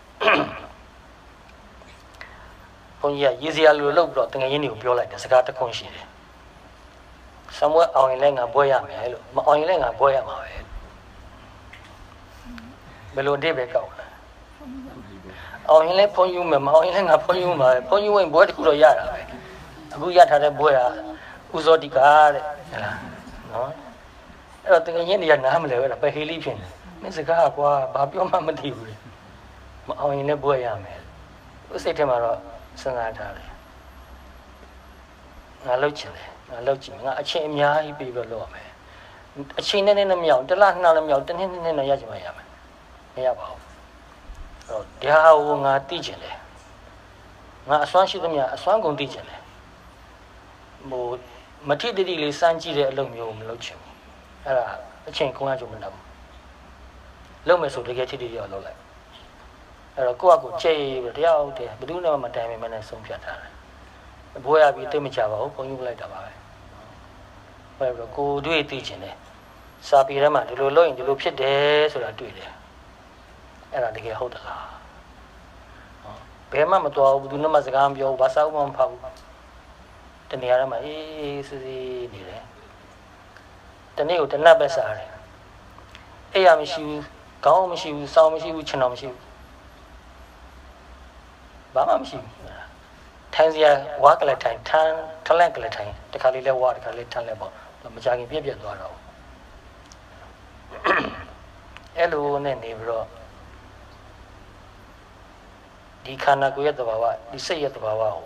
ဘုန်းကြီးကရေစရာလိုလုပ်ပြီးတော့တငယ်ရင်းတွေကိုပြောလိုက်တယ်စကားတစ်ခွန်းရှိတယ်။ဆမ်မွဲအောင်ရင်လည်းငါဘွဲရမယ်လို့မအောင်ရင်လည်းငါဘွဲရမှာပဲ။ဘယ်လိုအဓိပ္ပာယ်ကောက်လဲ။အောင်ရင်လည်းဘုန်းကြီးမယ်မအောင်ရင်လည်းငါဘုန်းကြီးမှာပဲဘုန်းကြီးဝင်ဘွဲတစ်ခုတော့ရတာပဲ။အခုရထားတဲ့ဘွဲကဥဇောတိကာတဲ့ဟုတ်လား။နော်။အဲ့တော့တငယ်ရင်းတွေကနားမလဲပဲပဲဟေးလေးဖြစ်နေ။မင်းစကားကွာဘာပြောမှမသိဘူးလေ။မအောင်ရင်လည်းဘွဲရမယ်။ဥစိတ်ထဲမှာတော့စဉ်းစားထားတယ်ငါလှုပ်ချင်တယ်ငါလှုပ်ချင်ငါအချိန်အများကြီးပြီးတော့လုပ်ရမယ်အချိန်နဲ့မရောက်တစ်လနှစ်လလည်းမရောက်တစ်နှစ်နဲ့ရချင်မှရမယ်မရပါဘူးအဲ့တော့ဒီဟာကိုငါသိချင်တယ်ငါအစွမ်းရှိသမျှအစွမ်းကုန်သိချင်တယ်ဟိုမထိတိလေးစမ်းကြည့်တဲ့အလုပ်မျိုးမလုပ်ချင်ဘူးအဲ့ဒါအချိန်ကုန်ရကြမနေဘူးလုပ်မယ်ဆိုတကယ်ထိတိရောက်လုပ်လိုက်အဲ့တော့ကိုယ့်အကူကြိတ်ပြီးတယောက်တည်းဘယ်သူမှမတိုင်မနဲ့ဆုံးဖြတ်ထားတယ်ဘိုးရပြီးသိမချပါဘူးဘုန်းကြီးပြလိုက်တာပါပဲဟဲ့တော့ကိုတွေ့သိချင်တယ်စာပေထဲမှာဒီလိုလုပ်ရင်ဒီလိုဖြစ်တယ်ဆိုတာတွေ့တယ်အဲ့ဒါတကယ်ဟုတ်သလားဘယ်မှမတော်ဘူးဘယ်သူမှစကားမပြောဘူးဘာသာဥပမာမဖတ်ဘူးတနေရာထဲမှာအေးစစ်စစ်နေတယ်တနေ့ကိုတနတ်ပဲစားတယ်အဲ့ရမရှိဘူးခေါင်းမရှိဘူးစောင်းမရှိဘူးခြံတော်မရှိဘူးဘာမှမရှိဘူးထိုင်စရာဝါကလေးထိုင်ထန်းထလန့်ကလေးထိုင်တခါလေးလဲဝါတခါလေးထန်းလဲပေါ့မကြခင်ပြက်သွားတော့အဲ့လိုနဲ့နေပြီးတော့ဒီခန္ဓာကိုယ်ရဲ့သဘာဝဒီစိတ်ရဲ့သဘာဝကို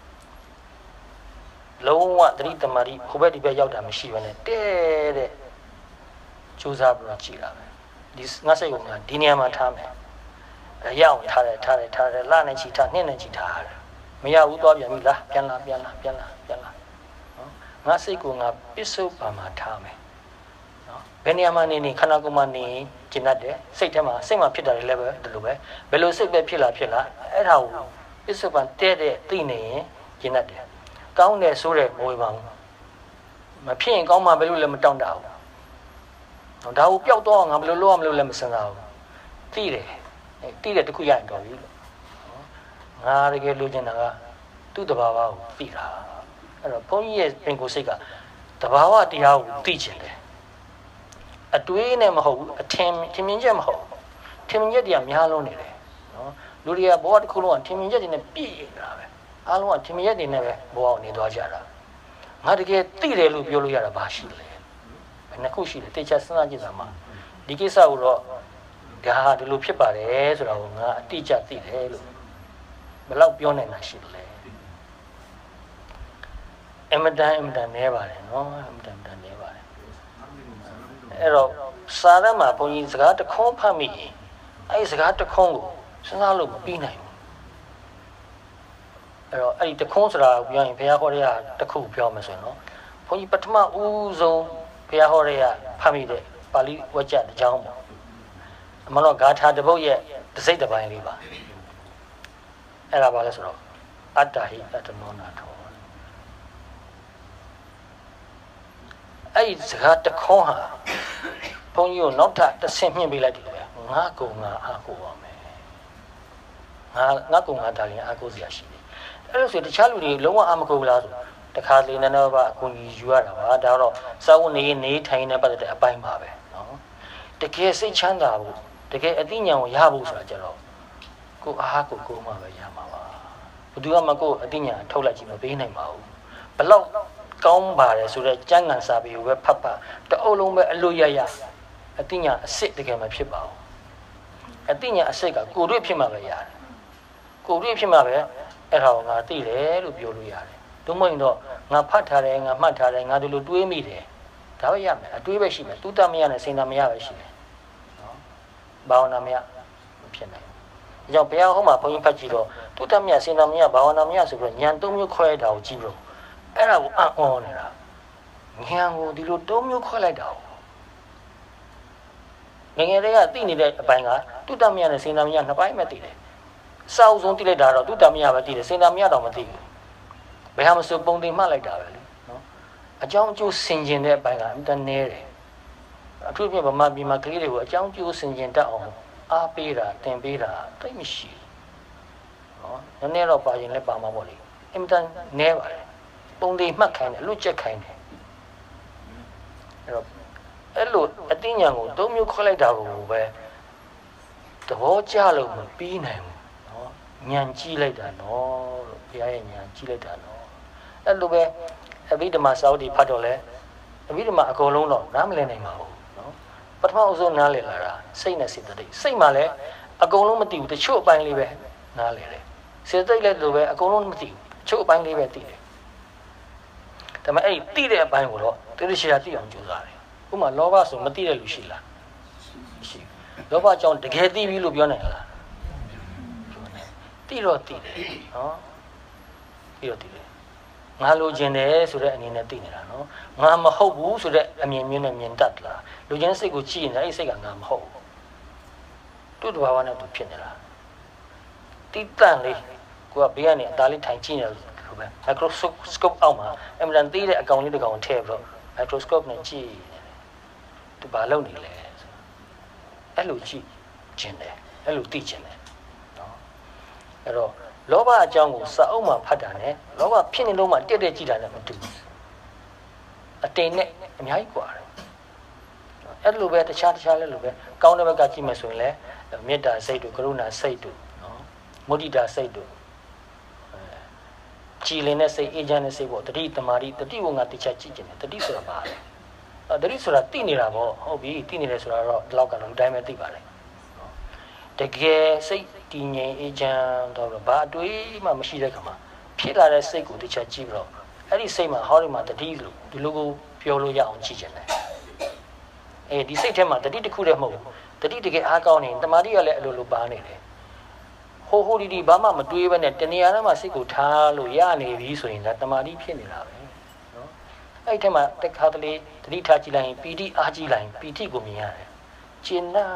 လုံးဝသတိတမာတိဟိုဘက်ဒီဘက်ရောက်တာမရှိဘဲနဲ့တဲ့ကြိုးစားပြီးတော့ကြည်တာပဲဒီငါစိတ်ကဒီနေရာမှာထားမယ်ရအောင်ထားတယ်လနဲ့ချီထားနှစ်နဲ့ချီထားရတယ်မရဘူးသွားပြန်ပြီလားပြန်လာနော်ငါစိတ်ကငါပစ္စုပန်မှာထားမယ်နော်ဘယ်နေရာမှာနေခန္ဓာကိုယ်မှာနေကျင်တတ်တယ်စိတ်ထဲမှာဖြစ်တာတွေလည်းပဲဒီလိုပဲဘယ်လိုစိတ်ပဲဖြစ်လာအဲ့ဒါကိုပစ္စုပန်တဲ့သိနေရင်ကျင်တတ်တယ်ကောင်းတယ်ဆိုတဲ့မဝေပါဘူးမဖြစ်ရင်ကောင်းမှဘယ်လိုလဲမတောင့်တဘူးနော်ဒါကိုပျောက်တော့ငါဘယ်လိုလုပ်ရမလို့လဲမစင်စားဘူးသိတယ်တခုရရင်တော်ပြီလို့ငါတကယ်လိုချင်တာကသူ့တဘာဝကိုသိတာအဲ့တော့ဘုန်းကြီးရဲ့ပင်ကိုယ်စိတ်ကတဘာဝတရားကိုသိချင်တယ်အတွေးနဲ့မဟုတ်ဘူးအထင်မြင်ချက်မဟုတ်ထင်မြင်ချက်တရားများလုံးနေတယ်နော်လူတွေကဘဝတစ်ခုလုံးကထင်မြင်ချက်တွေနဲ့ပြည့်နေတာပဲအားလုံးကထင်မြင်ချက်တွေနဲ့ပဲဘဝကိုနေသွားကြတာငါတကယ်သိတယ်လို့ပြောလို့ရတာဘာရှိလဲနှစ်ခုရှိတယ်တေချာစဉ်းစားကြည့်တာမှာဒီကိစ္စကိုတော့ဒါဟာဒီလိုဖြစ်ပါတယ်ဆိုတာကိုငါအတိအကျသိတယ်လို့ဘယ်လောက်ပြောနိုင်တာရှိလဲအမတန်နဲပါတယ်နော်အမတန်နဲပါတယ်အဲ့တော့စာရမှာဘုန်းကြီးစကားတစ်ခွန်းဖတ်မိရင်အဲ့ဒီစကားတစ်ခွန်းကိုစဉ်းစားလို့မပြီးနိုင်ဘူးအဲ့တော့အဲ့ဒီတစ်ခွန်းဆိုတာကိုပြောရင်ဘုရားဟောတဲ့တစ်ခုပြောမယ်ဆိုရင်နော်ဘုန်းကြီးပထမဦးဆုံးဘုရားဟောတဲ့ဖတ်မိတဲ့ပါဠိဝကျတစ်ကြောင်းပေါ့အမှန်တော့ဂါထာတစ်ပုဒ်ရဲ့တစ်စိတ်တစ်ပိုင်းလေးပါအဲ့ဒါပါလဲဆိုတော့အတ္တဟိအတ္တနောနာထောအဲ့ဒီစကားတခွန်းဟာဘုန်းကြီးကိုနောက်ထပ်တစ်ဆင့်မြင့်ပေးလိုက်တယ်ပဲငါကုံငါအားကိုပါမယ်ငါကုံငါဒါလည်းအားကိုစရာရှိတယ်အဲ့လိုဆိုတခြားလူတွေလုံးဝအားမကိုဘူးလားဆိုတခါလေနည်းနည်းပါအကူကြီးယူရတာပါဒါတော့စာဝတ်နေထိုင်နေပတ်တဲ့အပိုင်းပါပဲနော်တကယ်စိတ်ချမ်းသာဖို့တကယ်အသိဉာဏ်ကိုရဖို့ဆိုတာကြတော့ကိုအားကိုမှပဲရမှာပါဘယ်သူမှကိုအသိဉာဏ်ထုတ်လိုက်ကြည့်မပေးနိုင်ပါဘူးဘလောက်ကောင်းပါတယ်ဆိုတော့ကျမ်းဂန်စာပေကိုပဲဖတ်တအုပ်လုံးပဲအလို့ရအသိဉာဏ်အစစ်တကယ်မဖြစ်ပါဘူးအသိဉာဏ်အစစ်ကကိုတွေ့ဖြစ်မှပဲရတယ်ကိုတွေ့ဖြစ်မှပဲအဲ့ဒါကိုငါသိတယ်လို့ပြောလို့ရတယ်တို့မဟုတ်ရင်တော့ငါဖတ်ထားတယ်ငါမှတ်ထားတယ်ငါဒီလိုတွေးမိတယ်ဒါပဲရမယ်အတွေးပဲရှိမယ်တူတမရနဲ့စိန်တမရပဲရှိတယ်နော်ဘာဝနာမရမဖြစ်နိုင်ဘူးကြောင့်ဘုရားဟောမှာဘုန်းကြီးဖတ်ကြည့်တော့တူတမရစိန်တမရဘာဝနာမရဆိုပြီးဉာဏ်၃မျိုးခွဲတာကိုကြည့်လို့အဲ့ဒါကိုအံ့ဩနေတာဉာဏ်ကိုဒီလို၃မျိုးခွဲလိုက်တာငယ်တွေကသိနေတဲ့အပိုင်းကတူတမရနဲ့စိန်တမရနှစ်ပိုင်းပဲသိတယ်စောက်ဆုံးသိလိုက်တာတော့တူတမရပဲသိတယ်စိန်တမရတော့မသိဘူးဘယ်ဟာမဆိုပုံတင်မှတ်လိုက်တာပဲလေနော်အကြောင်းအကျိုးဆင်ခြင်တဲ့အပိုင်းကအမြဲနဲတယ်အထူးဖြင့်ဗမာပြည်မှာကလေးတွေကိုအကြောင်းအကျိုးဆင်ခြင်တတ်အောင်အားပေးတာတင်ပေးတာတိတ်မရှိဘူးနော်နည်းနည်းတော့ပါရင်လည်းပါမှာပေါ့လေအမြဲနဲပါတယ်ပုံတင်မှတ်ခိုင်းတယ်လွတ်ချက်ခိုင်းတယ်အဲ့လိုအသိဉာဏ်ကို၃မျိုးခွဲလိုက်တာကိုပဲသဘောကျလို့မပြီးနိုင်ဘူးနော်ဉာဏ်ကြီးလိုက်တာနော်လို့ဘုရားရဲ့ဉာဏ်ကြီးလိုက်တာနော်အဲ့လိုပဲအဘိဓမ္မာစာအုပ်တွေဖတ်တော့လဲအဘိဓမ္မာအကုန်လုံးတော့နားမလည်နိုင်ပါဘူးနော်ပထမအဆုံးနားလည်လာတာစိတ်နဲ့စေတသိက်စိတ်မှလည်းအကုန်လုံးမသိဘူးတချို့အပိုင်းလေးပဲနားလည်တယ်စေတသိက်လည်းလိုပဲအကုန်လုံးမသိဘူးတချို့အပိုင်းလေးပဲသိတယ်ဒါပေမဲ့အဲ့တိတဲ့အပိုင်းကိုတော့တိတိကျကျသိအောင်ကြိုးစားတယ်ဥပမာလောဘဆိုမသိတဲ့လူရှိလားရှိလောဘကြောင့်တကယ်သိပြီလို့ပြောနိုင်လားသိတော့သိတယ်နော်သိတော့သိတယ်ငါလိုချင်တယ်ဆိုတဲ့အနေနဲ့သိနေတာနော်ငါမဟုတ်ဘူးဆိုတဲ့အမြင်မျိုးနဲ့မြင်တတ်လားလူချင်းစိတ်ကိုကြည့်နေအဲ့စိတ်ကငါမဟုတ်ဘူးသူ့တဘာဝနဲ့သူဖြစ်နေတာတိတန့်လေးကိုကဘေးကနေအသားလေးထိုင်ကြည့်နေလို့ပဲ microscope အောက်မှာအမှန်တန်သေးတဲ့အကောင်လေးတစ်ကောင်ထည့်ပြီးတော့ microscope နဲ့ကြည့်သူဘာလုပ်နေလဲအဲ့လိုကြည့်ခြင်းတယ်အဲ့လိုသိခြင်းတယ်နော်အဲ့တော့လောဘအကြောင်းကိုစာအုပ်မှာဖတ်တာနဲ့လောဘဖြစ်နေလို့မှတက်တက်ကြည့်တာနဲ့မတူဘူးအတိမ်နဲ့အများကြီးกว่าတယ်အဲ့လိုပဲတခြားလည်းလိုပဲကောင်းတဲ့ဘက်ကကြည့်မယ်ဆိုရင်လည်းမေတ္တာစိတ်တို့ကရုဏာစိတ်တို့နော်မုဒိတာစိတ်တို့ကြည်လင်တဲ့စိတ်အေးချမ်းတဲ့စိတ်ပေါ့တတိတမာတိတတိဝငါတခြားကြည့်ကျင်တယ်တတိဆိုတာပါလေတတိဆိုတာသိနေတာပေါ့ဟုတ်ပြီသိနေတယ်ဆိုတာတော့ဒီလောက်ကတော့ဒီတိုင်းပဲသိပါလေတကယ်စိတ်တည်ငြိမ်အေးချမ်းတော့ဘာအတွေးမှမရှိတဲ့ခါမှာဖြစ်လာတဲ့စိတ်ကိုတခြားကြည့်ပြီးတော့အဲ့ဒီစိတ်မှာဟောဒီမှာတတိလို့ဒီလိုကိုပြောလို့ရအောင်ကြည့်ကျင်တယ်ဒီစိတ်ထဲမှာတတိတစ်ခုတည်းမဟုတ်ဘူးတတိတကယ်အားကောင်းနေတမာတိကလည်းအလိုလိုပါနေတယ်ဟိုဒီဘာမှမတွေးဘဲနဲ့တဏှာနဲ့မှစိတ်ကိုထားလို့ရနေပြီဆိုရင်လည်းတမာတိဖြစ်နေတာပဲနော်အဲ့ဒီထဲမှာတခါတလေတတိထားကြည့်လိုက်ရင်ပီတိအားကြည့်လိုက်ရင်ပီတိကိုမြင်ရတယ်ကျင်နာ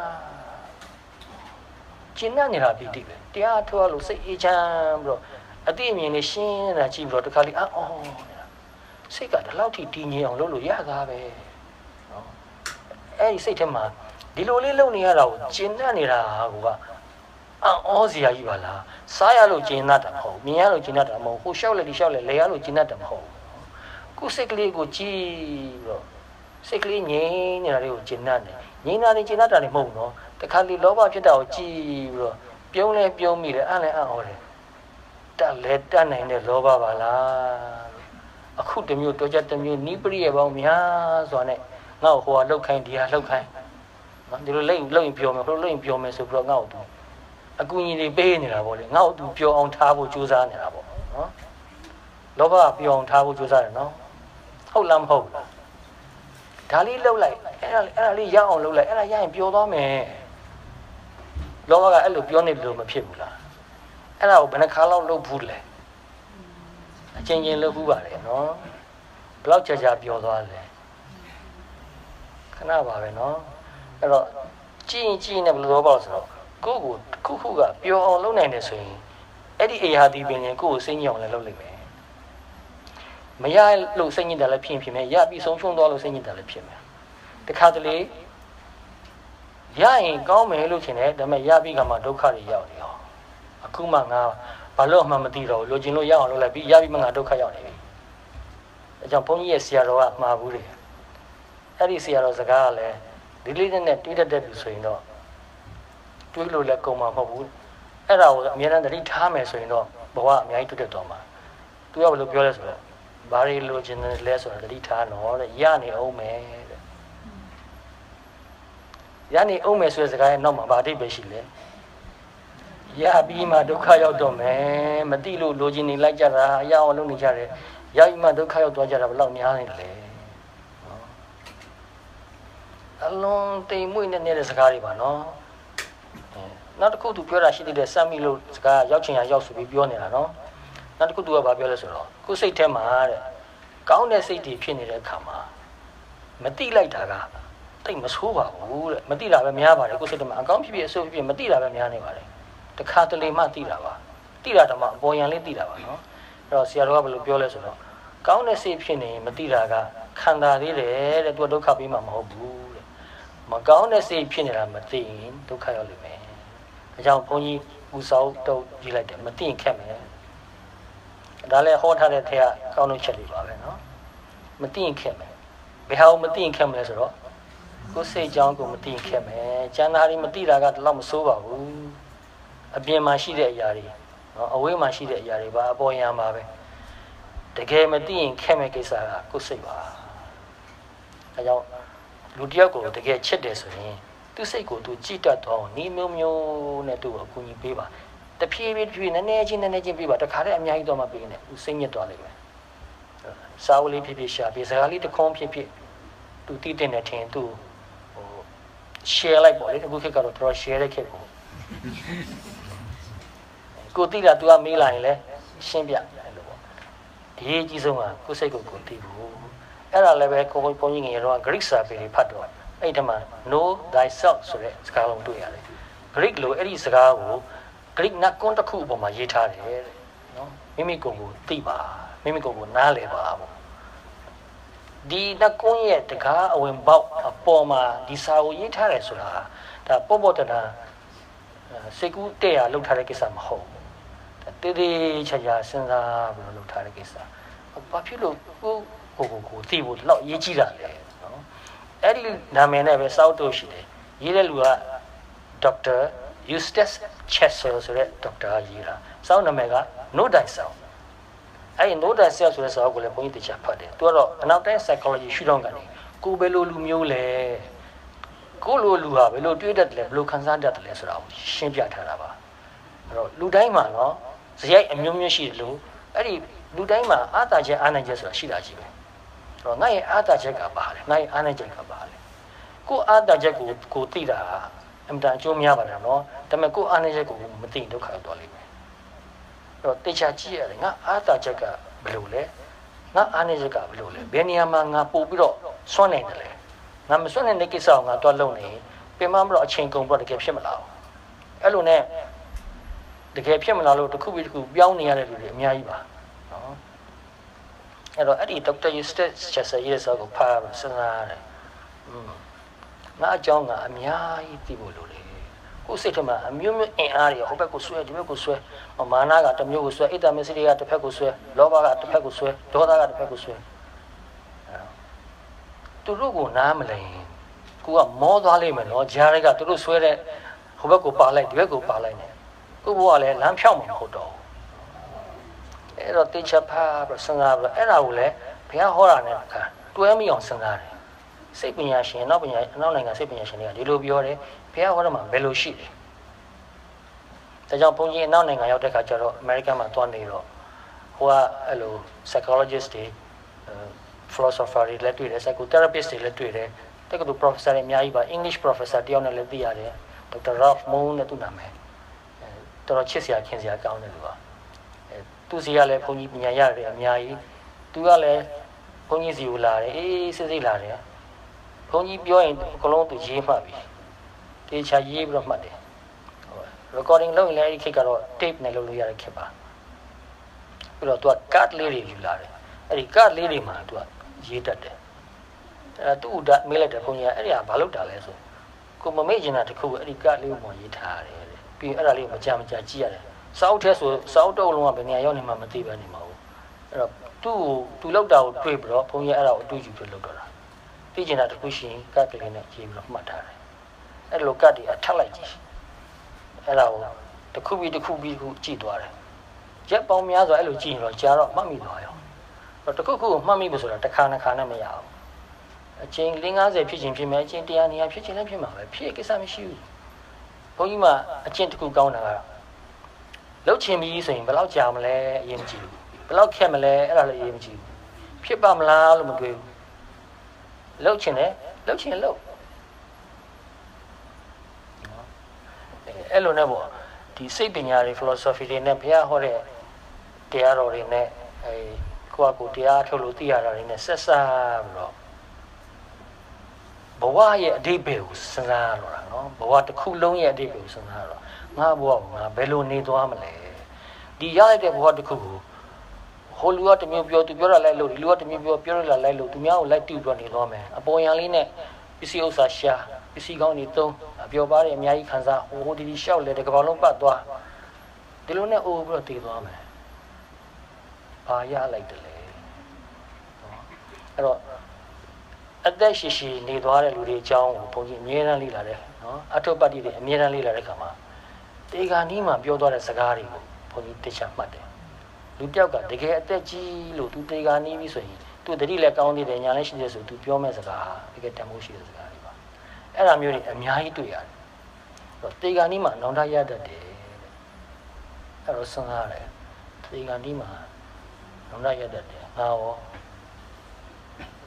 နေတာပီတိပဲတရားထောက်လို့စိတ်အေးချမ်းပြီးတော့အတိအမြင်နဲ့ရှင်းနေတာကြည့်ပြီးတော့တခါလေအော်နေတာစိတ်ကဒီလောက်ထိတည်ငြိမ်အောင်လုပ်လို့ရတာပဲနော်အဲ့ဒီစိတ်ထဲမှာဒီလိုလေးလုပ်နေရတာကိုကျင်နေတာအော်စရာကြီးပါလားစားရလို့ကျင်တာမဟုတ်မြင်ရလို့ကျင်တာမဟုတ်ဟိုလျှောက်လေဒီလျှောက်လေလဲရလို့ကျင်တာမဟုတ်ကိုယ်စိတ်ကလေးကိုကြည့်ပြီးတော့စိတ်ကလေးငြိမ်နေတာလေးကိုကျင်တာနေငြိမ်တာနေကျင်တာလည်းမဟုတ်နော်တခါလေလောဘဖြစ်တာကိုကြည့်ပြီးတော့ပြုံးလဲပြုံးမိတယ်အဲ့လည်းအော်တယ်တက်လဲတက်နိုင်တဲ့လောဘပါလားအခုတစ်မျိုးတော့ကြတစ်မျိုးနိပရိယပေါင်းများစွာနဲ့ငါ့ကိုဟိုကလှုပ်ခိုင်းဒီဟာလှုပ်ခိုင်းနော်ဒီလိုလှုပ်ရင်ပြောမယ်ဟိုလှုပ်ရင်ပြောမယ်ဆိုပြီးတော့ငါ့ကိုအကူကြီးတွေပေးနေတာပေါ့လေငါ့ကိုသူပြောအောင်ထားဖို့ကြိုးစားနေတာပေါ့နော်လောဘပြောအောင်ထားဖို့ကြိုးစားတယ်နော်ဟုတ်လားမဟုတ်လားဒါလေးလှုပ်လိုက်အဲ့ဒါလေးရအောင်လှုပ်လိုက်အဲ့ဒါရရင်ပျော်သွားမယ်လောဘကအဲ့လိုပြောနေလို့မဖြစ်ဘူးလားအဲ့ဒါကိုဘယ်နှခါလောက်လှုပ်ဘူးလဲအချင်းချင်းလှုပ်ဘူးပါတယ်နော်ဘယ်လောက်ကြာပျော်သွားလဲခဏပါပဲနော်အဲ့တော့ကြည့်နေဘယ်လိုတော့ဆိုတော့ကိုယ့်ကိုခုကပျော်အောင်လုပ်နိုင်တယ်ဆိုရင်အဲ့ဒီအရာဒီပင်ကိုယ့်ကိုစိတ်ညစ်အောင်လည်းလုပ်လိုက်မယ်မရလို့စိတ်ညစ်တယ်လည်းဖြစ်မယ်ရပြီးဆုံးရှုံးသွားလို့စိတ်ညစ်တယ်လည်းဖြစ်မယ်တခါတလေရရင်ကောင်းမယ်လို့ထင်တယ်ဒါပေမဲ့ရပြီးကမှဒုက္ခတွေရောက်နေရောအခုမှငါဘာလို့မှမသိတော့လိုချင်လို့ရအောင်လုပ်လိုက်ပြီးရပြီးမှငါဒုက္ခရောက်နေပြီအဲကြောင့်ဘုန်းကြီးရဲ့ဆရာတော်ကမှားဘူးတယ်အဲ့ဒီဆရာတော်စကားကလည်းဒီလေးနဲ့တွေးတတ်တဲ့လူဆိုရင်တော့တွေးလို့လည်းကုန်မှာမဟုတ်ဘူးအဲ့ဒါကိုအများနဲ့တတိထားမယ်ဆိုရင်တော့ဘဝအများကြီးတိုးတက်သွားမှာသူကဘယ်လိုပြောလဲဆိုတော့ဘာတွေလိုချင်တယ်လဲဆိုတာတတိထားတော့တဲ့ရနေအောင်မယ်တဲ့ရနေအောင်မယ်ဆိုတဲ့စကားရဲ့နောက်မှာဘာအဓိပ္ပာယ်ရှိလဲရပြီးမှဒုက္ခရောက်တော့မယ်မသိလို့လိုချင်နေလိုက်ကြတာရအောင်လုပ်နေကြတယ်ရပြီးမှဒုက္ခရောက်သွားကြတာဘယ်လောက်များနေလဲအလုံးတိမ်မွေ့နေတဲ့စကားတွေပါနော်နောက်တစ်ခုသူပြောတာရှိသေးတယ်စမ်းမိလို့စကားရောက်ချင်ရရောက်ဆိုပြီးပြောနေတာနော်နောက်တစ်ခုသူကဘာပြောလဲဆိုတော့ကိုယ်စိတ်ထဲမှာတဲ့ကောင်းတဲ့စိတ်တွေဖြစ်နေတဲ့အခါမှာမတိလိုက်တာကတိတ်မဆိုးပါဘူးတဲ့မတိတာပဲများပါတယ်ကိုယ်စိတ်ထဲမှာအကောင်းဖြစ်ဖြစ်အဆိုးဖြစ်ဖြစ်မတိတာပဲများနေပါတယ်တခါတလေမှတိတာပါတိတာတော့မှအပေါ်ယံလေးတိတာပါနော်အဲ့တော့ဆရာတော်ကဘယ်လိုပြောလဲဆိုတော့ကောင်းတဲ့စိတ်ဖြစ်နေမတိတာကခံတာသေးတယ်တဲ့သူကဒုက္ခပေးမှာမဟုတ်ဘူးတဲ့မကောင်းတဲ့စိတ်ဖြစ်နေတာမသိရင်ဒုက္ခရောက်လိမ့်မယ်အကြောင်းဘုန်းကြီးပူဆောက်တော့ကြည့်လိုက်တယ်မသိရင်ခက်မယ်ဒါလည်းဟောထားတဲ့ထက်ကကောင်းတဲ့ချက်တွေပါပဲနော်မသိရင်ခက်မယ်ဘယ်ဟာကိုမသိရင်ခက်မလဲဆိုတော့ကိုယ်စိတ်ကြောင်းကိုမသိရင်ခက်မယ်ကျန်တာတွေမသိတာကတော့မဆိုးပါဘူးအပြင်မှာရှိတဲ့အရာတွေနော်အဝေးမှာရှိတဲ့အရာတွေပါအပေါ်ယံပါပဲတကယ်မသိရင်ခက်မဲ့ကိစ္စကကိုယ်စိတ်ပါအဲကြောင့်လူတယောက်ကိုတကယ်ချစ်တယ်ဆိုရင်သူစိတ်ကိုသူကြည်တတ်တော့နီးမျိုးမျိုးနဲ့သူ့ကိုအကူအညီပေးပါတဖြည်းဖြည်းနည်းနည်းချင်းပေးပါတခါတည်းအများကြီးတော့မပေးနဲ့သူစိတ်ညစ်သွားလိမ့်မယ်စာအုပ်လေးဖြစ်ဖြစ်ရှာပြီးစကားလေးတစ်ခွန်းဖြစ်ဖြစ်သူတည်တဲ့နဲ့ထင်သူဟို share လိုက်ပေါ့လေအခုခေတ်ကတော့တော် share တဲ့ခေတ်ကိုကိုသိတာ तू ကမေးလာရင်လည်းရှင်းပြအဲ့လိုပေါ့အရေးကြီးဆုံးကကိုစိတ်ကိုသိဖို့အဲ့ဒါလည်းပဲကိုဘုန်းကြီးငယ်တော့ Greek စာပေတွေဖတ်တော့အဲ့ဒီမှာ know thyself ဆိုတဲ့စကားလုံးတွေ့ရတယ် Greek လိုအဲ့ဒီစကားကို Greek နတ်ကွန်းတစ်ခုအပေါ်မှာရေးထားတယ်တဲ့နော်မိမိကိုယ်ကိုသိပါမိမိကိုယ်ကိုနားလည်ပါပေါ့ဒီနတ်ကွန်းရဲ့တကားအဝင်ပေါက်အပေါ်မှာဒီစာကိုရေးထားတယ်ဆိုတာဒါပေါ့ပေါ့တနာစိတ်ကူးတဲ့ရလောက်ထားတဲ့ကိစ္စမဟုတ်ဘူးတေးသေးချာချာစဉ်းစားပြီးလောက်ထားတဲ့ကိစ္စဘာဖြစ်လို့ကိုသိဖို့လောက်ရေးကြည့်တာလဲနော်အဲ့ဒီနာမည်နဲ့ပဲစောက်တော့ရှိတယ်ရေးတဲ့လူက Dr. Eustace Chessel ဆိုတဲ့ ဒေါက်တာရေးတာစောက်နာမည်က Know Thyself အဲ့ဒီ Know Thyself ဆိုတဲ့စာအုပ်ကိုလည်းဘုန်းကြီးတရားဖတ်တယ်သူကတော့အနောက်တိုင်း psychology ရှုထောင့်ကနေကိုယ်ဘယ်လိုလူမျိုးလဲကိုယ်လိုလူဟာဘယ်လိုတွေးတတ်တယ်လဲဘယ်လိုခံစားတတ်တယ်လဲဆိုတာကိုရှင်းပြထားတာပါအဲ့တော့လူတိုင်းမှာနော်ဇယိုက်အမျိုးမျိုးရှိတယ်လို့အဲ့ဒီလူတိုင်းမှာအာသာချက်အာနိုင်ချက်ဆိုတာရှိတာကြီးပဲအဲ့တော့ငါရဲ့အာသာချက်ကပါလေငါရဲ့အာနိုင်ချက်ကပါလေကိုအာသာချက်ကိုသိတာအမှန်တန်အကျိုးများပါတယ်နော်ဒါပေမဲ့ကိုအာနိုင်ချက်ကိုမသိဒုက္ခရောက်သွားလိမ့်မယ်အဲ့တော့တေချာကြည့်ရတယ်ငါအာသာချက်ကဘယ်လိုလဲငါအာနိုင်ချက်ကဘယ်လိုလဲဘယ်နေရာမှာငါပို့ပြီးတော့စွန့်နေတယ်လဲငါမစွန့်တဲ့ကိစ္စကိုငါတွားလုံနေပြင်မမလို့အချိန်ကုန်ပြီးတော့တကယ်ဖြစ်မလာဘူးအဲ့လိုနဲ့တကယ်ဖြစ်မလာလို့တစ်ခုပြီးတစ်ခုပြောင်းနေရတဲ့လူတွေအများကြီးပါနော်အဲ့တော့အဲ့ဒီ Dr. Eustace Chessel ရဲ့စာကိုဖတ်ပြီးစဉ်းစားရတယ်ငါအကြောင်းကအများကြီးသိဖို့လိုတယ်ကိုယ်စိတ်ထဲမှာအမျိုးမျိုးအင်အားတွေဟိုဘက်ကိုဆွဲဒီဘက်ကိုဆွဲမာနကတစ်မျိုးကိုဆွဲဣတ္တမစ္စရိယတစ်ဖက်ကိုဆွဲလောဘကတစ်ဖက်ကိုဆွဲဒေါသကတစ်ဖက်ကိုဆွဲသူတို့ကိုနားမလဲကိုကမောသွားလိမ့်မယ်နော်ဂျားတွေကသူတို့ဆွဲတဲ့ဟိုဘက်ကိုပါလိုက်ဒီဘက်ကိုပါလိုက်နေကိုဘိုးကလည်းလမ်းဖြောင်းမှာမဟုတ်တော့အဲ့တော့တေချာဖာပြီးစဉ်းစားပြီးအဲ့ဒါကိုလည်းဘုရားဟောတာနဲ့အခါတွဲမိအောင်စဉ်းစားတယ်စိတ်ပညာရှင်နောက်နိုင်ငံစိတ်ပညာရှင်တွေကဒီလိုပြောတယ်ဘုရားဟောတာမှာဘယ်လိုရှိလဲဒါကြောင့်ဘုန်းကြီးအနောက်နိုင်ငံရောက်တဲ့ခါကျတော့ American မှာသွားနေတော့ဟိုကအဲ့လို psychologist တွေphilosopher တွေလည်းတွေ့တယ် psychotherapist တွေလည်းတွေ့တယ်တက္ကသိုလ် professor တွေအများကြီးပါ English professor တယောက်နဲ့လည်းသိရတယ် Dr. Ralph Moon နဲ့သူ့နာမည်တော်တော်ချစ်စရာခင်စရာကောင်းတယ်လူကသူစီကလည်းဘုန်းကြီးပညာရတယ်အများကြီးသူကလည်းဘုန်းကြီးစီကိုလာတယ်အေးစစ်စစ်လာတယ်ဘုန်းကြီးပြောရင်အကုန်လုံးသူရေးမှတ်ပြီတေချာရေးပြီးတော့မှတ်တယ် recording လုပ်ရင်လည်းအဲ့ဒီခေတ်ကတော့ tape နဲ့လုပ်လို့ရတဲ့ခေတ်ပါပြီးတော့သူက card လေးတွေယူလာတယ်အဲ့ဒီ card လေးတွေမှာသူကရေးတတ်တယ်အဲ့သူ့ဥဒမေးလိုက်တယ်ဘုန်းကြီးကအဲ့ဒီကဘာလုပ်တာလဲဆိုကိုမမေ့ချင်တာတခုအဲ့ဒီ card လေးကိုမှရေးထားရတယ်ပြီးအဲ့ဒါလေးကိုမကြကြည့်ရတယ်စောက်ထဲဆိုစောက်တော့လုံးကဘယ်နေရာရောက်နေမှမသိပဲနေမှာဘူးအဲ့တော့သူလောက်တာကိုတွေးပြီးတော့ဘုန်းကြီးအဲ့ဒါကိုအတူယူပြီးလောက်တော့တာသိချင်တာတခုရှိရင်ကတ်ကလေးနဲ့ရေးပြီးတော့မှတ်ထားတယ်အဲ့လိုကတ်တွေအထက်လိုက်ကြည့်အဲ့ဒါကိုတစ်ခုပြီးတစ်ခုကြည့်သွားတယ်ရက်ပေါင်းများစွာအဲ့လိုကြည့်ရင်တော့ကြာတော့မှတ်မိသွားရောတော့တစ်ခုခုကိုမှတ်မိဖို့ဆိုတာတစ်ခါနှစ်ခါနဲ့မရအောင်အချိန်50ဖြစ်ချင်းဖြစ်မယ်အချိန်100နေရာဖြစ်ချင်းလည်းဖြစ်မှာပဲဖြစ်ကိစ္စမရှိဘူးဘုန်းကြီးမှအကျင့်တစ်ခုကောင်းတာကတော့လှုပ်ချင်ပြီးဆိုရင်ဘယ်လောက်ကြာမလဲအရင်မကြည့်ဘူးဘယ်လောက်ခက်မလဲအဲ့ဒါလည်းအရင်မကြည့်ဘူးဖြစ်ပါမလားလို့မတွေးဘူးလှုပ်ချင်တယ်လှုပ်ချင်လှုပ်အဲ့လိုနဲ့ပေါ့ဒီစိတ်ပညာတွေ philosophy တွေနဲ့ဘုရားဟောတဲ့တရားတော်တွေနဲ့ကိုတရားထုတ်လို့သိရတာတွေနဲ့ဆက်စားပြီးတော့ဘဝရဲ့အဓိပ္ပာယ်ကိုစဉ်းစားရတော့တာနော်ဘဝတစ်ခုလုံးရဲ့အဓိပ္ပာယ်ကိုစဉ်းစားရတော့ငါဘဝကိုငါဘယ်လိုနေသွားမလဲဒီရလိုက်တဲ့ဘဝတစ်ခုကိုဟိုလူကတမျိုးပြောသူပြောတာလိုက်လို့ဒီလူကတမျိုးပြောရလိုက်လို့သူများကိုလိုက်တူပြီးတော့နေသွားမယ်အပေါ်ယံလေးနဲ့ပစ္စည်းဥစ္စာရှာပစ္စည်းကောင်းတွေသုံးအပျော်ပါးတွေအများကြီးခံစားဟိုဒီရှောက်လေတကဘာလုံးပတ်သွားဒီလိုနဲ့အိုးပြီးတော့တည်သွားမယ်ဘာရလိုက်တယ်လဲအဲ့တော့အသက်ရှိရှိနေသွားတဲ့လူတွေအကြောင်းကိုဘုန်းကြီးအမြဲတမ်းလေ့လာတယ်နော်အထုပ္ပတ္တိတွေအမြဲတမ်းလေ့လာတဲ့ခါမှာတေဂာနီးမှာပြောသွားတဲ့စကားတွေကိုဘုန်းကြီးသိချမှတ်တယ်လူပြောက်ကတကယ်အသက်ကြီးလို့သူတေဂာနီးပြီဆိုရင်သူတတိလည်းကောင်းသေးတယ်ညာလည်းရှိသေးဆိုသူပြောမဲ့စကားတကယ်တန်ဖိုးရှိတဲ့စကားတွေပါအဲ့ဒါမျိုးတွေအများကြီးတွေ့ရတယ်တော့တေဂာနီးမှာနောင်တရတတ်တယ်အဲ့တော့စဉ်းစားရတယ်တေဂာနီးမှာနောင်တရတတ်တယ်ငါရော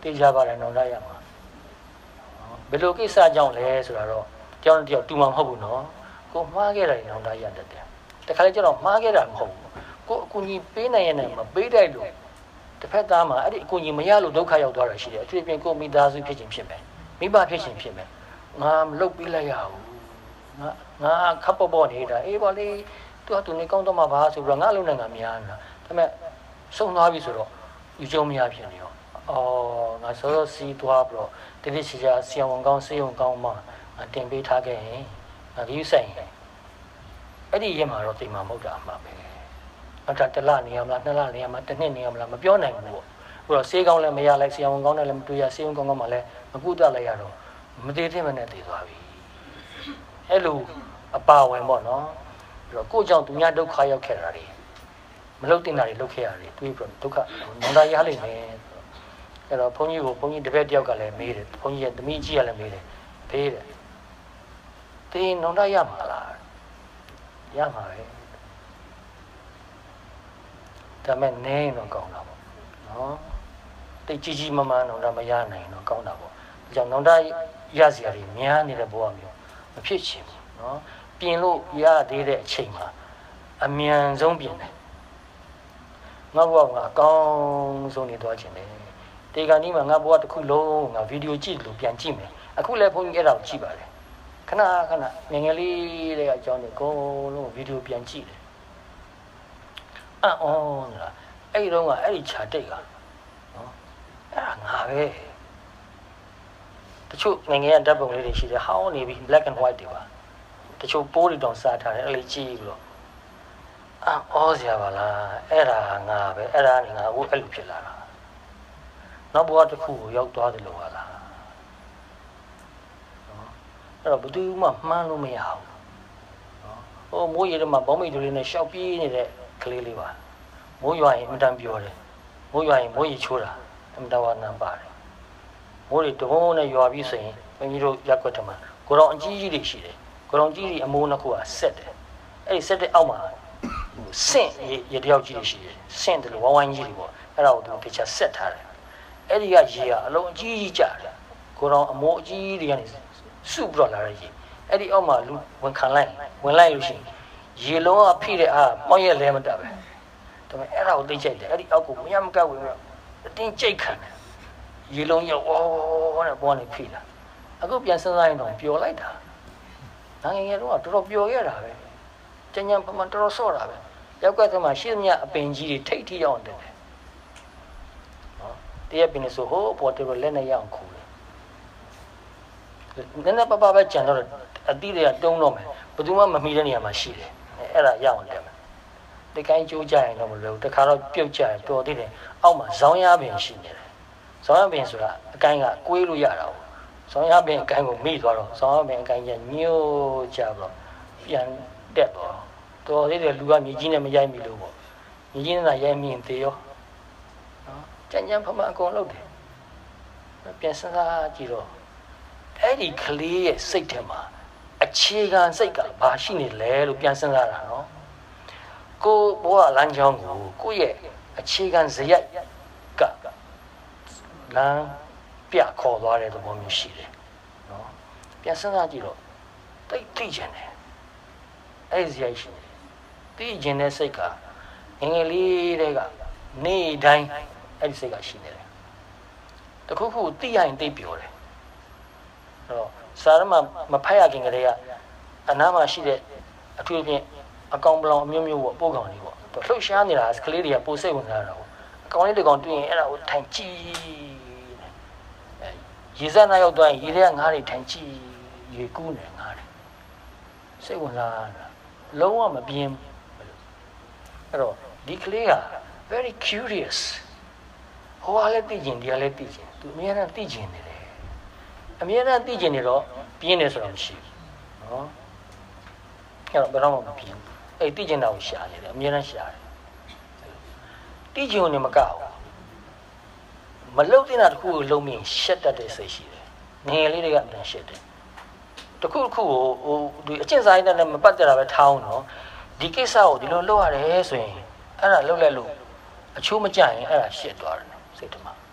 တေချာပါတယ်နောင်တရမှာဘယ်လိုကိစ္စကြောင့်လဲဆိုတာတော့တယောက်နဲ့တယောက်တူမှာမဟုတ်ဘူးနော်ကိုမှားခဲ့တယ်နောင်တရတတ်တယ်တခါလေကျတော့မှားခဲ့တာမဟုတ်ဘူးကိုအကူကြီးပေးနိုင်ရင်လည်းမပေးတတ်လို့တစ်ဖက်သားမှာအဲ့ဒီအကူကြီးမရလို့ဒုက္ခရောက်သွားတာရှိတယ်အထူးသဖြင့်ကိုမိသားစုဖြစ်ခြင်းဖြစ်မယ်မိဘဖြစ်ခြင်းဖြစ်မယ်ငါမလုပ်ပြီးလိုက်ရဘူးငါခပ်ပေါ်နေတာအေးပါလေသူနေကောင်းတော့မှာပါဆိုပြီးတော့ငါလုံးနဲ့ငါများနေတာဒါပေမဲ့စုံသွားပြီဆိုတော့ယူကြုံမရဖြစ်နေရောငါစောစီးသွားပြီးတော့တတိချာဆီယံဝန်ကောင်းစေယုံကောင်းမှတင်ပေးထားခဲ့ရင်ငါယူဆိုင်အဲ့ဒီရက်မှာတော့တိမ်မှာမဟုတ်တာအမှပဲအဲ့ဒါတစ်လနေရမလားနှစ်လနေရမလားတစ်နှစ်နေရမလားမပြောနိုင်ဘူးပေါ့ဟိုတော့ဆေးကောင်းလည်းမရလိုက်ဆီယံဝန်ကောင်းနဲ့လည်းမတွေ့ရဆေးဝန်ကောင်းမှလည်းမကုသလိုက်ရတော့မသေးသေးမနဲ့တည်သွားပြီအဲ့လိုအပါဝင်ပေါ့နော်ပြီးတော့ကိုယ့်ကြောင့်သူများဒုက္ခရောက်ခဲ့တာတွေမလုပ်တင်တာတွေလုပ်ခဲ့ရတယ်တွေးပြီးတော့ဒုက္ခနောင်တရလိမ့်မယ်အဲ့တော့ဘုန်းကြီးတပည့်တယောက်ကလည်းမေးတယ်ဘုန်းကြီးရဲ့သမီးကြီးကလည်းမေးတယ်ဖေးတယ်တင်းနောင်တရမှာလားရမှာပဲဒါမဲ့နင်းတော့ကောင်းတာပေါ့နော်တိတ်ကြီးမားမားနောင်တမရနိုင်တော့ကောင်းတာပေါ့ဒါကြောင့်နောင်တရစရာတွေများနေတဲ့ဘဝမျိုးမဖြစ်ချင်ဘူးနော်ပြင်လို့ရသေးတဲ့အချိန်မှာအမြန်ဆုံးပြင်တယ်ငါဘဝကအကောင်းဆုံးနေသွားခြင်းလေတေကန်ကြီးမှာငါဘဝတစ်ခုလုံးငါဗီဒီယိုကြည့်လို့ပြန်ကြည့်မယ်အခုလည်းဘုန်းကြီးအဲ့ဒါကိုကြည့်ပါတယ်ခဏငယ်ငယ်လေးတွေကအကြောင်းတွေအကုန်လုံးဗီဒီယိုပြန်ကြည့်တယ်လားအဲ့ဒီတော့ကအဲ့ဒီခြာတိတ်ကနော်အဲ့ဒါငါပဲတချို့ငယ်ငယ်ကဓာတ်ပုံလေးတွေရှိတယ်ဟောင်းနေပြီ black and white တွေပါတချို့ပိုးတွေတောင်စားထားတယ်အဲ့လေးကြည့်ပြီးတော့စရာပါလားအဲ့ဒါငါပဲအဲ့ဒါငါအခုအဲ့လိုဖြစ်လာတာနောက်ဘဝတစ်ခုကိုရောက်သွားတယ်လို့ပါလားအဲ့တော့ဘယ်သူမှမှန်းလို့မရဘူးဟိုမိုးရေထဲမှာဘောမိတ်တွေနဲ့ရှောက်ပြေးနေတဲ့ကလေးလေးပါမိုးရွာရင်အင်တန်ပြောတယ်မိုးရွာရင်မိုးရေချိုးတာအင်တန်ဝါနံပါတယ်မိုးတွေတဘုံနဲ့ရွာပြီးဆိုရင်ဘုန်းကြီးတို့ရက်ွက်တယ်မှာကိုတော်အကြီးကြီးတွေရှိတယ်ကိုတော်ကြီးကြီးအမိုးနှစ်ခုကဆက်တယ်အဲ့ဒီဆက်တဲ့အောက်မှာဆင့်ရေတယောက်ကြီးတွေရှိတယ်ဆင့်တယ်လို့ဝိုင်းကြီးတွေပေါ့အဲ့ဒါကိုသူတခြားဆက်ထားတယ်အဲ့ဒီကရေကအလုံးအကြီးကြီးကျတယ်ကိုတော်အမိုးအကြီးတွေကနေစုပြီးတော့လာတဲ့ရေအဲ့ဒီအောက်မှာလူဝင်ခံလိုက်ဝင်လိုက်လို့ရှိရင်ရေလုံးကဖိတဲ့မောင်းရက်လဲမတက်ပဲဒါပေမဲ့အဲ့ဒါကိုသိချိုက်တယ်အဲ့ဒီအောက်ကိုမရမကပ်ဝင်အတင်းကြိတ်ခံတယ်ရေလုံးရောက်ဝါးနဲ့ပေါ်နေဖိလာအခုပြန်စဉ်းစားရင်တော့ပျော်လိုက်တာငငယ်တော့တော်တော်ပျော်ခဲ့တာပဲကျန်ပမာတော်တော်ဆော့တာပဲရောက်ကတည်းကရှေ့မြအပင်ကြီးတွေထိတ်ထိရောက်တယ်နော်တရက်ပင်ဆိုဟိုပေါ်တယ်လက်နဲ့ရအောင်ခုတယ်နည်းနည်းပပဲကြံတော့အတိတွေကတုံးတော့မယ်ဘယ်သူမှမမီတဲ့နေရာမှာရှိတယ်အဲ့ဒါရအောင်တယ်မယ်တကိုင်းကျိုးကြရင်တော့မလို့တခါတော့ပြုတ်ကြရင်တော်သေးတယ်အောက်မှာဇောင်းရပင်ရှိနေတယ်ဇောင်းရပင်ဆိုတာအကိုင်းကကွေးလို့ရတာဟုတ်ဇောင်းရပင်အကိုင်းကိုမိသွားတော့ဇောင်းရပင်အကိုင်းကညှို့ကြတော့ပြန်တက်တော့တော်သေးတယ်လူကမြေကြီးနဲ့မရိုက်မိလို့ပေါ့မြေကြီးနဲ့ရိုက်မိရင်သေရောနော်ကြံဖမအကုန်လုပ်တယ်ပြန်စဉ်းစားကြည့်တော့အဲ့ဒီကလေးရဲ့စိတ်ထဲမှာအခြေခံစိတ်ကဘာရှိနေလဲလို့ပြန်စဉ်းစားတာနော်ကိုဘဝလမ်းကြောင်းကိုယ့်ရဲ့အခြေခံဇယက်ကလမ်းပြခေါ်သွားတဲ့သဘောမျိုးရှိတယ်နော်ပြန်စဉ်းစားကြည့်တော့သိကျင်တယ်အဲ့ဒီဇယက်ရှိတယ်သိကျင်တဲ့စိတ်ကငယ်ငယ်လေးတည်းကနေတိုင်းအဲ့ဒီစိတ်ကရှိနေတယ်တခုခုသိရရင်သိပြောတယ်အဲ့တော့စာရမမဖတ်ရခင်ကလေးကအနားမှာရှိတဲ့အထူးဖြင့်အကောင်ပလောင်အမျိုးမျိုးပေါ့ပို့ကောင်လေးပေါ့လှုပ်ရှားနေတာကလေးတွေကပိုစိတ်ဝင်စားတာပေါ့အကောင်လေးတကောင်တွေ့ရင်အဲ့ဒါကိုထိုင်ကြည့်ရေစက်နာရောက်သွားရင်ရေထဲကငါးတွေထိုင်ကြည့်ရေကူးနေငါးတွေစိတ်ဝင်စားတာလုံးဝမပြင်းအဲ့တော့ဒီကလေးက very curious ဟိုကလည်းသိကျင်ဒီကလည်းသိကျင်သူအများနဲ့သိကျင်နေတယ်အများနဲ့သိကျင်နေတော့ပြင်းနေဆိုတော့မရှိဘူးနော်အဲ့တော့ဘယ်တော့မှမပြင်းအဲ့သိကျင်တာကိုရှာနေတယ်အများနဲ့ရှာတယ်သိကျင်နေမကောက်မလုတ်တဲ့နာတစ်ခုကိုလုံးမြင်ရှက်တတ်တဲ့စိတ်ရှိတယ်ငယ်လေးတွေကပြန်ရှက်တယ်တစ်ခုတစ်ခုကိုဟိုဒီအကျင့်စာရင်းနဲ့မပတ်သက်တာပဲထားအောင်နော်ဒီကိစ္စကိုဒီလိုလုပ်ရတယ်ဆိုရင်အဲ့ဒါလုပ်လိုက်လို့အချိုးမကျရင်အဲ့ဒါရှက်သွားတယ်စိတ်ထဲမှာ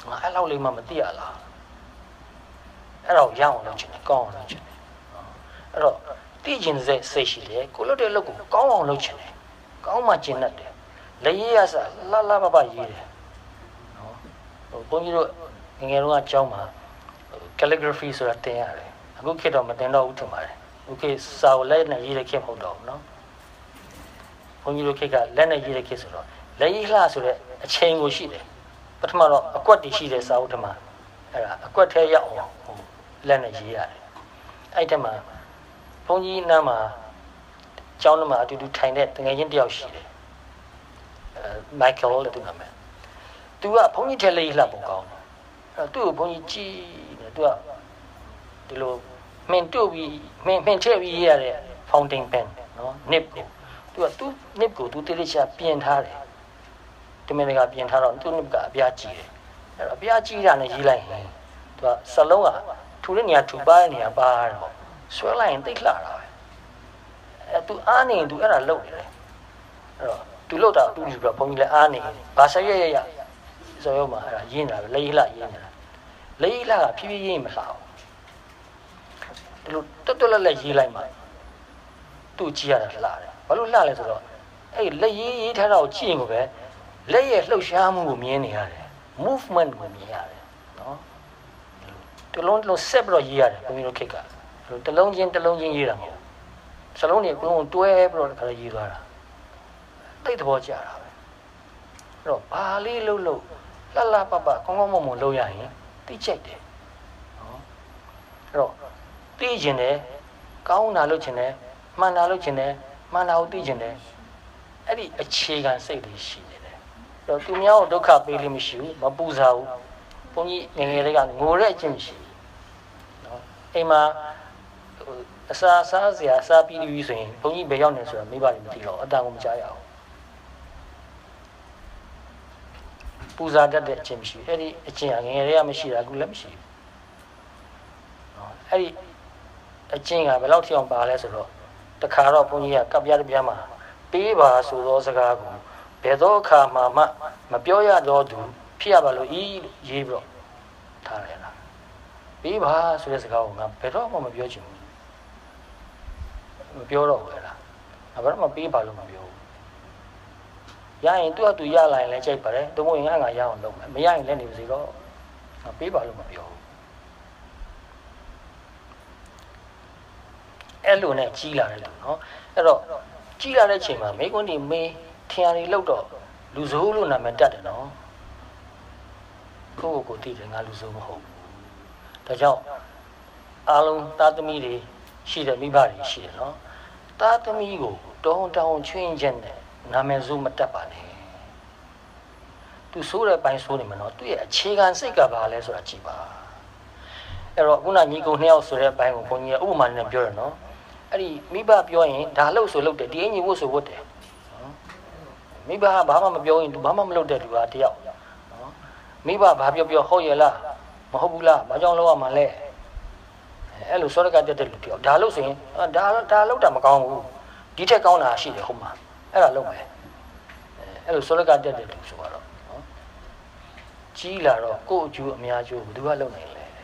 အဲ့လောက်လေးမှမသိရလားအဲ့တော့ရအောင်လုပ်ချင်တယ်ကောင်းအောင်လုပ်ချင်တယ်အဲ့တော့သိကျင်တဲ့စိတ်ရှိတယ်ကိုလုပ်တဲ့လုပ်ကိုကောင်းအောင်လုပ်ချင်တယ်ကောင်းမှကျင်တတ်တယ်လက်ရည်ရစလှလှပပရေးတယ်နော်ဟိုဘုန်းကြီးတို့ငယ်တုန်းကကျောင်းမှာ calligraphy ဆိုတာသင်ရတယ်အခုခေတ်တော့မသင်တော့ဘူးထင်ပါတယ်အခုခေတ်စာကိုလက်နဲ့ရေးတဲ့ခေတ်မဟုတ်တော့ဘူးနော်ဘုန်းကြီးတို့ခေတ်ကလက်နဲ့ရေးတဲ့ခေတ်ဆိုတော့လက်ရည်လှဆိုတဲ့အချိန်ကိုရှိတယ်ပထမတော့အကွက်တည်ရှိတဲ့စာအုပ်ထမှာအဲ့ဒါအကွက်ထဲရောက်အောင်ဟိုလက်နဲ့ရေးရတယ်အဲ့ထက်မှာဘုန်းကြီးနားမှာကျောင်းထဲမှာအတူတူထိုင်တဲ့တငယ်ချင်းတယောက်ရှိတယ်မိုက်ကယ်လို့သူနာမည်သူကဘုန်းကြီးထဲလက်ရည်လှပုံကောင်းတယ်အဲ့သူ့ကိုဘုန်းကြီးကြည့်တယ်သူကဒီလိုမင်းတို့ပြီးမင်းထည့်ပြီးရတဲ့ fountain pen နော် nib ကိုသူက nib ကိုသူတိတိကျကျပြင်ထားတယ်ဒီမင်းကပြင်ထားတော့သူ nib ကအပြားကြီးတယ်အဲ့တော့အပြားကြီးတာနဲ့ရေးလိုက်ရင်သူကစလုံးကထူတဲ့နေရာထူပါတဲ့နေရာပါတော့ဆွဲလိုက်ရင်တိတ်လှတာပဲအဲ့သူအားနေရင်သူအဲ့ဒါလုပ်နေတယ်အဲ့တော့သူလှုပ်တာသူ့ယူတော့ဘုန်းကြီးလည်းအားနေဘာဆက်ရဆိုရောမှာအဲ့ဒါရင်းနေတာပဲလက်ရည်လှရင်းနေတာလက်ရည်လှကဖြည်းဖြည်းရင်းမလှအောင်ဒီလိုတွတ်လက်ရေးလိုက်မှသူ့ကြည့်ရတာလှတယ်ဘာလို့လှလဲဆိုတော့အဲ့လက်ရေးထားတာကိုကြည့်ရင်ကိုပဲလက်ရဲ့လှုပ်ရှားမှုကိုမြင်နေရတယ် movement ကိုမြင်ရတယ်နော်တလုံးဆက်ပြီးတော့ရေးရတယ်ဘုန်းကြီးတို့ခေတ်ကတလုံးချင်းရေးတာမဟုတ်စလုံးတွေအကုန်လုံးတွဲပြီးတော့တခါရေးသွားတာတိတ်သဘောကျတာပဲအဲ့တော့ဘာလေးလှုပ်လှပပကောင်းကောင်းမွန်မွန်လုပ်ရရင်သိကြိုက်တယ်နော်အဲ့တော့သိကျင်တယ်ကောင်းတာလုပ်ချင်တယ်မှန်တာလုပ်ချင်တယ်မှန်တာကိုသိကျင်တယ်အဲ့ဒီအခြေခံစိတ်လေးရှိနေတယ်အဲ့တော့သူများကိုဒုက္ခပေးလို့မရှိဘူးမပူစားဘူးဘုန်းကြီးငယ်ငယ်လေးကငိုတဲ့အကျင့်မရှိဘူးနော်အိမ်မှာအစာစားစရာစားပြီးပြီဆိုရင်ဘုန်းကြီးဘယ်ရောက်နေဆိုတာမိဘတွေမသိတော့အတန်ကိုမကြားရအောင်ပူဇာတတ်တဲ့အကျင့်မရှိဘူးအဲ့ဒီအကျင့်ငယ်ငယ်လေးကမရှိတာအခုလည်းမရှိဘူးနော်အဲ့ဒီအကျင့်ကဘယ်လောက်ထိအောင်ပါလဲဆိုတော့တခါတော့ဘုန်းကြီးကကပ်ပြားတစ်ပြားမှာပေးပါဆိုသောစကားကိုဘယ်သောအခါမှမပြောရတော့သူဖြစ်ရပါလို့ဤလို့ရေးပြီးတော့ထားရတာပေးပါဆိုတဲ့စကားကိုငါဘယ်တော့မှမပြောချင်ဘူးမပြောတော့ဘူးလားငါဘယ်တော့မှပေးပါလို့မပြောဘူးရရင်သူ့အတူရလာရင်လည်းကြိုက်ပါတယ်တို့မို့ရင်ငါရအောင်လုပ်မယ်မရရင်လည်းနေပါစေတော့ငါပေးပါလို့မပြောဘူးအဲ့လိုနဲ့ကြီးလာတယ်လို့နော်အဲ့တော့ကြီးလာတဲ့အချိန်မှာမိကွန်းဒီမေးထင်ရည်လောက်တော့လူဆိုးလို့နာမည်တက်တယ်နော်ကိုသိတယ်ငါလူဆိုးမဟုတ်ဘူးဒါကြောင့်အားလုံးသားသမီးတွေရှိတဲ့မိဘတွေရှိတယ်နော်သားသမီးကိုတောင်းချွင်းချက်နဲ့နာမည်ဆိုးမတက်ပါနဲ့သူဆိုးတဲ့ပိုင်းဆိုးနေမှာနော်သူ့ရဲ့အခြေခံစိတ်ကဘာလဲဆိုတာကြည့်ပါအဲ့တော့ခုနညီကိုနှစ်ယောက်ဆိုတဲ့အပိုင်းကိုဘုန်းကြီးကဥပမာနဲ့ပြောရနော်အဲ့ဒီမိဘပြောရင်ဒါလှုပ်ဆိုလှုပ်တယ်ဒီအင်ကြီးဝတ်ဆိုဝတ်တယ်နော်မိဘကဘာမှမပြောရင်သူဘာမှမလုပ်တဲ့လူကတယောက်နော်မိဘဘာပြောဟုတ်ရဲ့လားမဟုတ်ဘူးလားဘာကြောင့်လုပ်ရမှာလဲအဲ့လိုစောရကတက်တဲ့လူတယောက်ဒါလှုပ်ဆိုရင်ဒါလှုပ်တာမကောင်းဘူးဒီထက်ကောင်းတာရှိတယ်ဟုတ်မှာအဲ့ဒါလုပ်မယ်အဲ့လိုစောရကတက်တဲ့လူဆိုတော့နော်ကြီးလာတော့ကိုယ့်အကျိုးအများကျိုးဘယ်သူကလုပ်နိုင်လဲ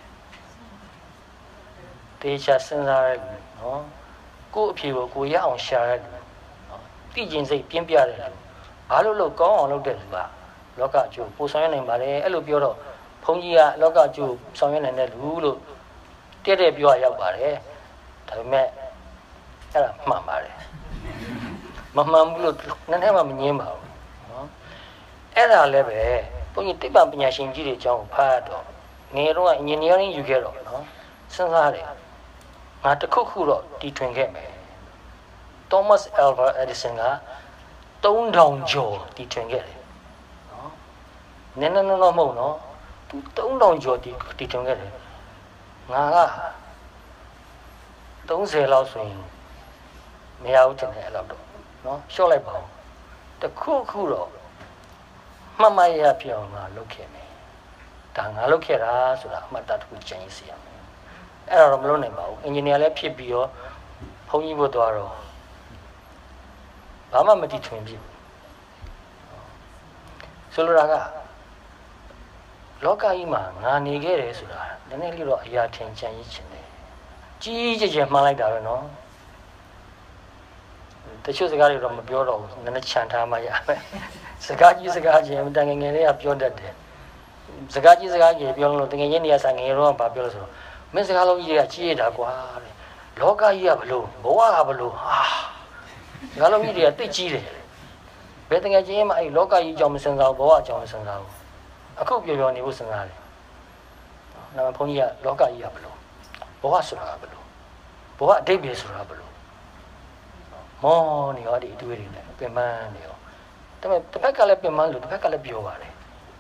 တေချာစဉ်းစားရနော်ကိုယ့်အဖြေကိုကိုရအောင်ရှာရလူနော်သိကျင်စိတ်ပြင်းပြတဲ့လူဘာလို့ကောင်းအောင်လုပ်တဲ့လူကလောကအကျိုးပိုဆောင်ရနိုင်ပါတယ်အဲ့လိုပြောတော့ဘုန်းကြီးကလောကအကျိုးဆောင်ရနိုင်တဲ့လူလို့တဲ့ပြောရရောက်ပါတယ်ဒါပေမဲ့အဲ့ဒါမှန်ပါတယ်မမှန်ဘူးလို့နည်းနည်းမှမငြင်းပါဘူးနော်အဲ့ဒါလည်းပဲဘုန်းကြီးတိပ္ပံပညာရှင်ကြီးတွေအကြောင်းကိုဖတ်တော့ငယ်တော့ engineering ယူခဲ့တော့နော်စဉ်းစားတယ်ငါတခုတော့တီထွင်ခဲ့မယ် Thomas Alva Edison က3000ကျော်တီထွင်ခဲ့တယ်နော်နည်းနည်းမဟုတ်နော်သူ3000ကျော်တီထွင်ခဲ့တယ်ငါက30လောက်ဆိုရင်မရဘူးတင်တယ်အဲ့လောက်တော့နော်ရှော့လိုက်ပါဦးတခုတော့မှတ်မှတ်ရပြအောင်ငါလုပ်ခဲ့မယ်ဒါငါလုပ်ခဲ့တာဆိုတာအမှတ်တခုကျန်ရစီရမယ်အဲ့တော့မလုပ်နိုင်ပါဘူးအင်ဂျင်နီယာလည်းဖြစ်ပြီးတော့ဘုန်းကြီးဘုသွားတော့ဘာမှမတည်ထွင်ပြီဆိုလိုတာကလောကကြီးမှာငါနေခဲ့တယ်ဆိုတာနည်းနည်းလေးတော့အရာထင်ကြံရစ်ချင်တယ်ကြီးကြီးကျယ်မှန်းလိုက်တာပဲနော်တချို့စကားတွေတော့မပြောတော့ဘူးနည်းနည်းခြံထားမှရမယ်စကားကြီးစကားချင်းတန်ငယ်ငယ်လေးကပြောတတ်တယ်စကားကြီးစကားကြီးပြောလို့တကယ်ချင်းနေရာဆိုင်ငယ်တော့ဘာပြောလို့ဆိုတော့မင်းစကားလုံးကြီးတွေကကြီးရတာကွာတဲ့လောကကြီးကဘလို့ဘဝကဘလို့ဟာစကားလုံးကြီးတွေကတိတ်ကြီးတယ်ဘယ်တကယ်ချင်းမှအဲ့လောကကြီးအကြောင်းမစင်စားဘူးဘဝအကြောင်းမစင်စားဘူးအခုပြောနေဖို့စင်စားတယ်နောက်ဘုန်းကြီးကလောကကြီးကဘလို့ဘဝဆိုတာဘလို့ဘဝအတိတ်ပဲဆိုတာဘလို့မောနေရောဒီအတွေ့တွေနဲ့ပင်ပန်းနေရောဒါပေမဲ့တစ်ဖက်ကလည်းပင်ပန်းလို့တစ်ဖက်ကလည်းပြောပါတယ်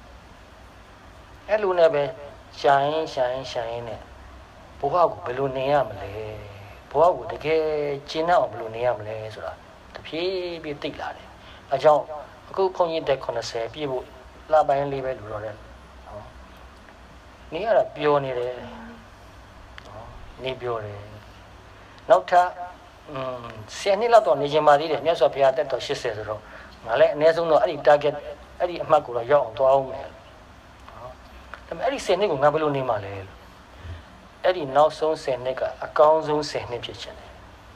အဲ့လိုနဲ့ပဲရှာရင်နဲ့ဘဝကိုဘယ်လိုနေရမလဲဘဝကိုတကယ်ကျင့်အောင်ဘယ်လိုနေရမလဲဆိုတာတဖြည်းဖြည်းသိလာတယ်အဲကြောင့်အခုဘုန်းကြီးတက်80ပြည့်ဖို့လပိုင်းလေးပဲလူတော့တယ်နော်နေရတာပျော်နေတယ်နော်နေပျော်တယ်နောက်ထပ်10နှစ်လောက်တော့နေချင်ပါသေးတယ်မြတ်စွာဘုရားတက်တော်80ဆိုတော့ငါလည်းအနည်းဆုံးတော့အဲ့ဒီ target အဲ့ဒီအမှတ်ကိုတော့ရောက်အောင်သွားအောင်မယ်နော်ဒါပေမဲ့အဲ့ဒီ10နှစ်ကိုငါဘယ်လိုနေမှာလဲလို့အဲ့ဒီနောက်ဆုံး10နှစ်ကအကောင်းဆုံး10နှစ်ဖြစ်ချင်တယ်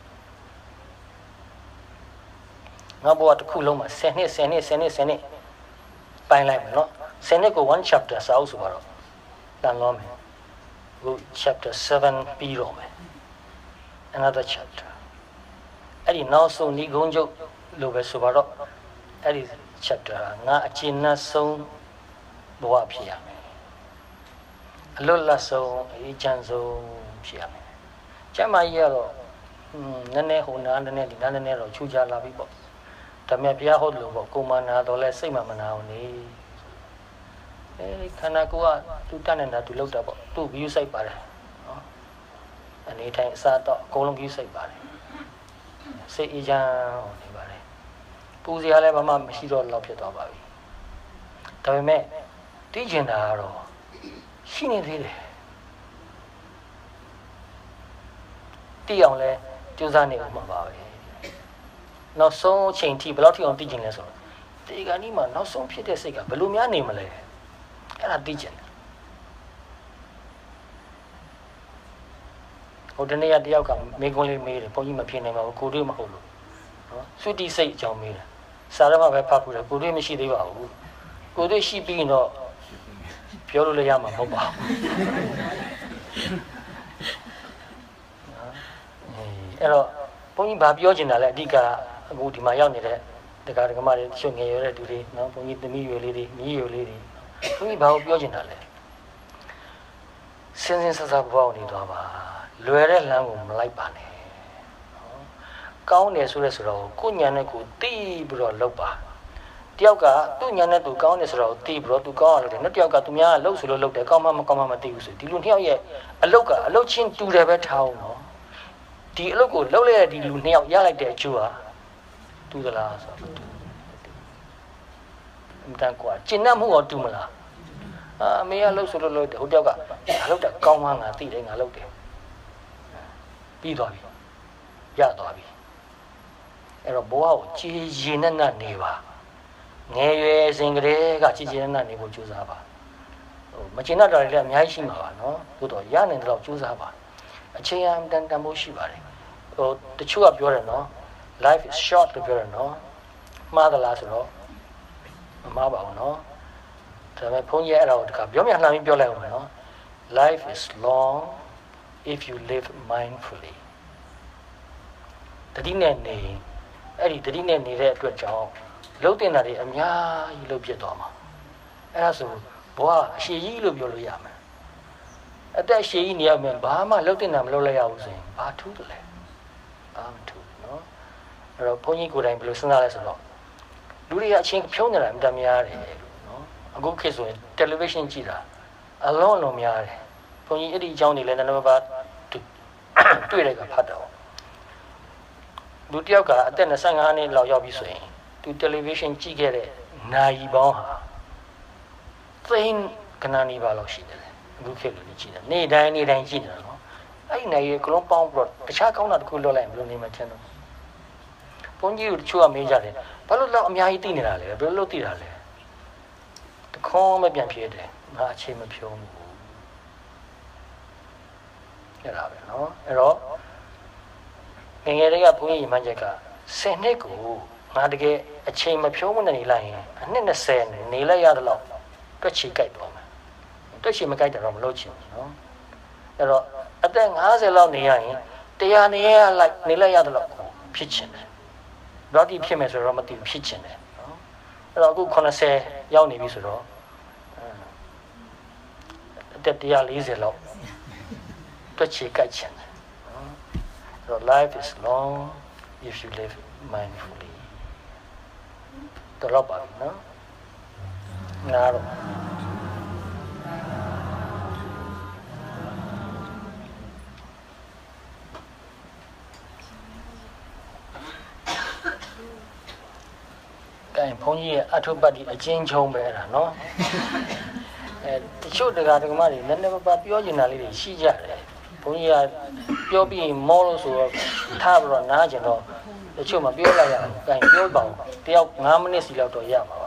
ငါဘဝတစ်ခုလုံးမှာ10နှစ်ပိုင်းလိုက်မယ်နော်10နှစ်ကို1 chapter စာအုပ်ဆိုတော့တန်လို့မယ်အခု chapter 7ပြီးတော့မယ် another chapter အဲ့ဒီနောက်ဆုံးဒီဂုံးချုပ်လို့ပဲဆိုတော့အဲ့ဒီ chapter ငါအကျဉ်းနဲ့ဆုံးဘဝဖြစ်ရမယ်အလွတ်လပ်ဆုံးအချမ်းဆုံးဖြစ်ရမယ်ကျမကြီးကတော့နည်းနည်းဟိုနားနည်းနည်းဒီနားနည်းနည်းတော့ချူချလာပြီပေါ့ဒါပေမဲ့ဘုရားဟောလို့ပေါ့ကိုမနာတော့လဲစိတ်မနာအောင်နေခန္ဓာကိုယ်ကသူတတ်နေတာသူလောက်တာပေါ့သူ့ view စိတ်ပါတယ်နော်အနေထိုင်အစားတော့အကုန်လုံး view စိတ်ပါတယ်စိတ်အေးချမ်းနေပါတယ်ပူစရာလည်းဘာမှမရှိတော့လောက်ဖြစ်သွားပါပြီဒါပေမဲ့သိကျင်တာကတော့ရှိနေသေးတယ်သိအောင်လဲကြိုးစားနေဦးမှာပါပဲနောက်ဆုံးအချိန်ထိဘယ်လောက်ထိအောင်သိကျင်လဲဆိုတော့ဒီကနေ့မှနောက်ဆုံးဖြစ်တဲ့စိတ်ကဘယ်လိုများနေမလဲအဲ့ဒါသိကျင်တယ်ဟိုတနေ့တယောက်ကမေကွန်းလေးမေးတယ်ဘုန်းကြီးမဖြစ်နိုင်ပါဘူးကိုတွေ့မဟုတ်လို့နော်စွတိစိတ်အကြောင်းမေးတယ်စာရမပဲဖတ်ဖို့တယ်ကိုတွေ့မရှိသေးပါဘူးကိုတွေ့ရှိပြီးတော့ပြောလို့လည်းရမှာမဟုတ်ပါဘူးအဲ့တော့ဘုန်းကြီးဘာပြောချင်တာလဲအဓိကအခုဒီမှာရောက်နေတဲ့တရားဓမ္မတွေတချို့ငယ်ရွယ်တဲ့သူတွေနော်ဘုန်းကြီးသမီးရွယ်လေးတွေမြည်ရွယ်လေးတွေဘုန်းကြီးဘာကိုပြောချင်တာလဲစင်စင်ဆဆဘဝကိုနေသွားပါလွယ်တဲ့လမ်းကိုမလိုက်ပါနဲ့နော်ကောင်းတယ်ဆိုတော့ကိုညံနဲ့ကိုတီးပြီးတော့လောက်ပါတယောက်ကသူ့ညံနဲ့သူကောင်းတယ်ဆိုတော့တီးပြီးတော့သူကောင်းအောင်လုပ်တယ်နောက်တယောက်ကသူများကလှုပ်ဆိုလို့လုပ်တယ်ကောင်းမှမကောင်းမှမသိဘူးဆိုဒီလူနှစ်ယောက်ရဲ့အလုပ်ချင်းတူတယ်ပဲထားအောင်နော်ဒီအလုပ်ကိုလုပ်လိုက်တဲ့ဒီလူနှစ်ယောက်ရလိုက်တဲ့အကျိုးဟာတူသလားဆိုတော့အမှန်တန်ကွာကျင့်တတ်မှုရောတူမလားအမေကလှုပ်ဆိုလို့လုပ်တယ်ဟိုတယောက်ကငါလုပ်တာကောင်းမှငါသိတယ်ငါလုပ်တယ်ပြီးသွားပြီရသွားပြီအဲ့တော့ဘဝကိုကြည်ရင်နဲ့နေပါငယ်ရွယ်စဉ်ကလေးကကြည်ရင်နဲ့နေဖို့ကြိုးစားပါဟိုမကျင်တတ်တာတွေလည်းအများကြီးရှိမှာပါနော်သို့တော့ရနိုင်တဲ့လောက်ကြိုးစားပါအချိန်အတန်ဖို့ရှိပါတယ်ဟိုတချို့ကပြောတယ်နော် life is short လို့ပြောတယ်နော်မှားသလားဆိုတော့မမှားပါဘူးနော်ဒါပေမဲ့ဘုန်းကြီးအဲ့ဒါကိုတခါပြောမြလှမ်းပြီးပြောလိုက်အောင်နော် life is long if you live mindfully တတိနဲ့နေအဲ့ဒီတတိနဲ့နေတဲ့အတွက်ကြောင့်လုံးတင်တာတွေအများကြီးလုံးပြတ်သွားမှာအဲ့ဒါဆိုဘဝအရှိကြီးလို့ပြောလို့ရမယ်အသက်ရှည်ကြီးနေရမယ်ဘာမှလုံးတင်တာမလုပ်လိုက်ရဘူးဆိုရင်ဘာထူးတယ်လဲဘာမထူးနော်အဲ့တော့ဘုန်းကြီးကိုယ်တိုင်ဘယ်လိုစဉ်းစားလဲဆိုတော့လူတွေကအချင်းဖြုံးနေတာအများများတယ်နော်အခုခေတ်ဆိုရင်တယ်လီဗေးရှင်းကြည့်တာအလုံးများတယ်ဘုန်းကြီးအဲ့ဒီအကြောင်းတွေလည်းနည်းနည်းပါးတွေ့တဲ့ကဖတ်တော့လူတယောက်ကအသက်25နှစ်လောက်ရောက်ပြီဆိုရင်သူတယ်လီဗေးရှင်းကြည့်ခဲ့တဲ့နိုင်ပေါင်းဟာသိန်းကဏ္ဍနီးပါးလောက်ရှိတယ်အခုခေတ်လူကြီးကြည့်တယ်နေ့တိုင်းကြည့်နေတာနော်အဲ့ဒီနိုင်ရဲ့ကလုံးပေါင်းပြီးတော့တခြားကောင်းတာတစ်ခုလွတ်လိုက်ဘယ်လိုနေမှချင်တော့ဘုန်းကြီးတို့တချို့ကမေးကြတယ်ဘာလို့လောက်အများကြီးသိနေတာလဲဘယ်လိုလုပ်သိတာလဲတခေါင်းမပြန်ဖြစ်တယ်ငါအချိန်မဖြုံးဘူးအဲ့ဒါပဲနော်အဲ့တော့ငယ်ငယ်လေးကဘုန်းကြီးမှန်းချက်က10နှစ်ကိုငါတကယ်အချိန်မဖြုံးမနေလိုက်ရင်အနှစ်20နေလိုက်ရတယ်လို့တွက်ချီကြိုက်သွားမယ်တွက်ချီမကြိုက်တယ်တော့မလုပ်ချင်ဘူးနော်အဲ့တော့အသက်50လောက်နေရရင်တရားနေရလိုက်နေလိုက်ရတယ်လို့ဖြစ်ချင်တယ်တော့ဒီဖြစ်မယ်ဆိုတော့မသိဘူးဖြစ်ချင်တယ်နော်အဲ့တော့အခု80ရောက်နေပြီဆိုတော့အသက်140လောက်တွက်ချီကြိုက်ချင်တယ်နော်အဲ့တော့ life is long if you live mindfully တော့ပါပြီနော်နားတော့ကဲဘုန်းကြီးရဲ့အထုပ္ပတ္တိအချင်းချုံပဲအဲ့ဒါနော်တချို့တရားဓမ္မတွေနည်းနည်းပါးပြောကျင်တာလေးတွေရှိကြတယ်ဘုန်းကြီးကပြောပြီးမောလို့ဆိုတော့ထားပြီးတော့နားကျင်တော့တချို့မပြောလိုက်ရဘူးကဲပြောပါဦးတယောက်9မိနစ်စီလောက်တော့ရပါ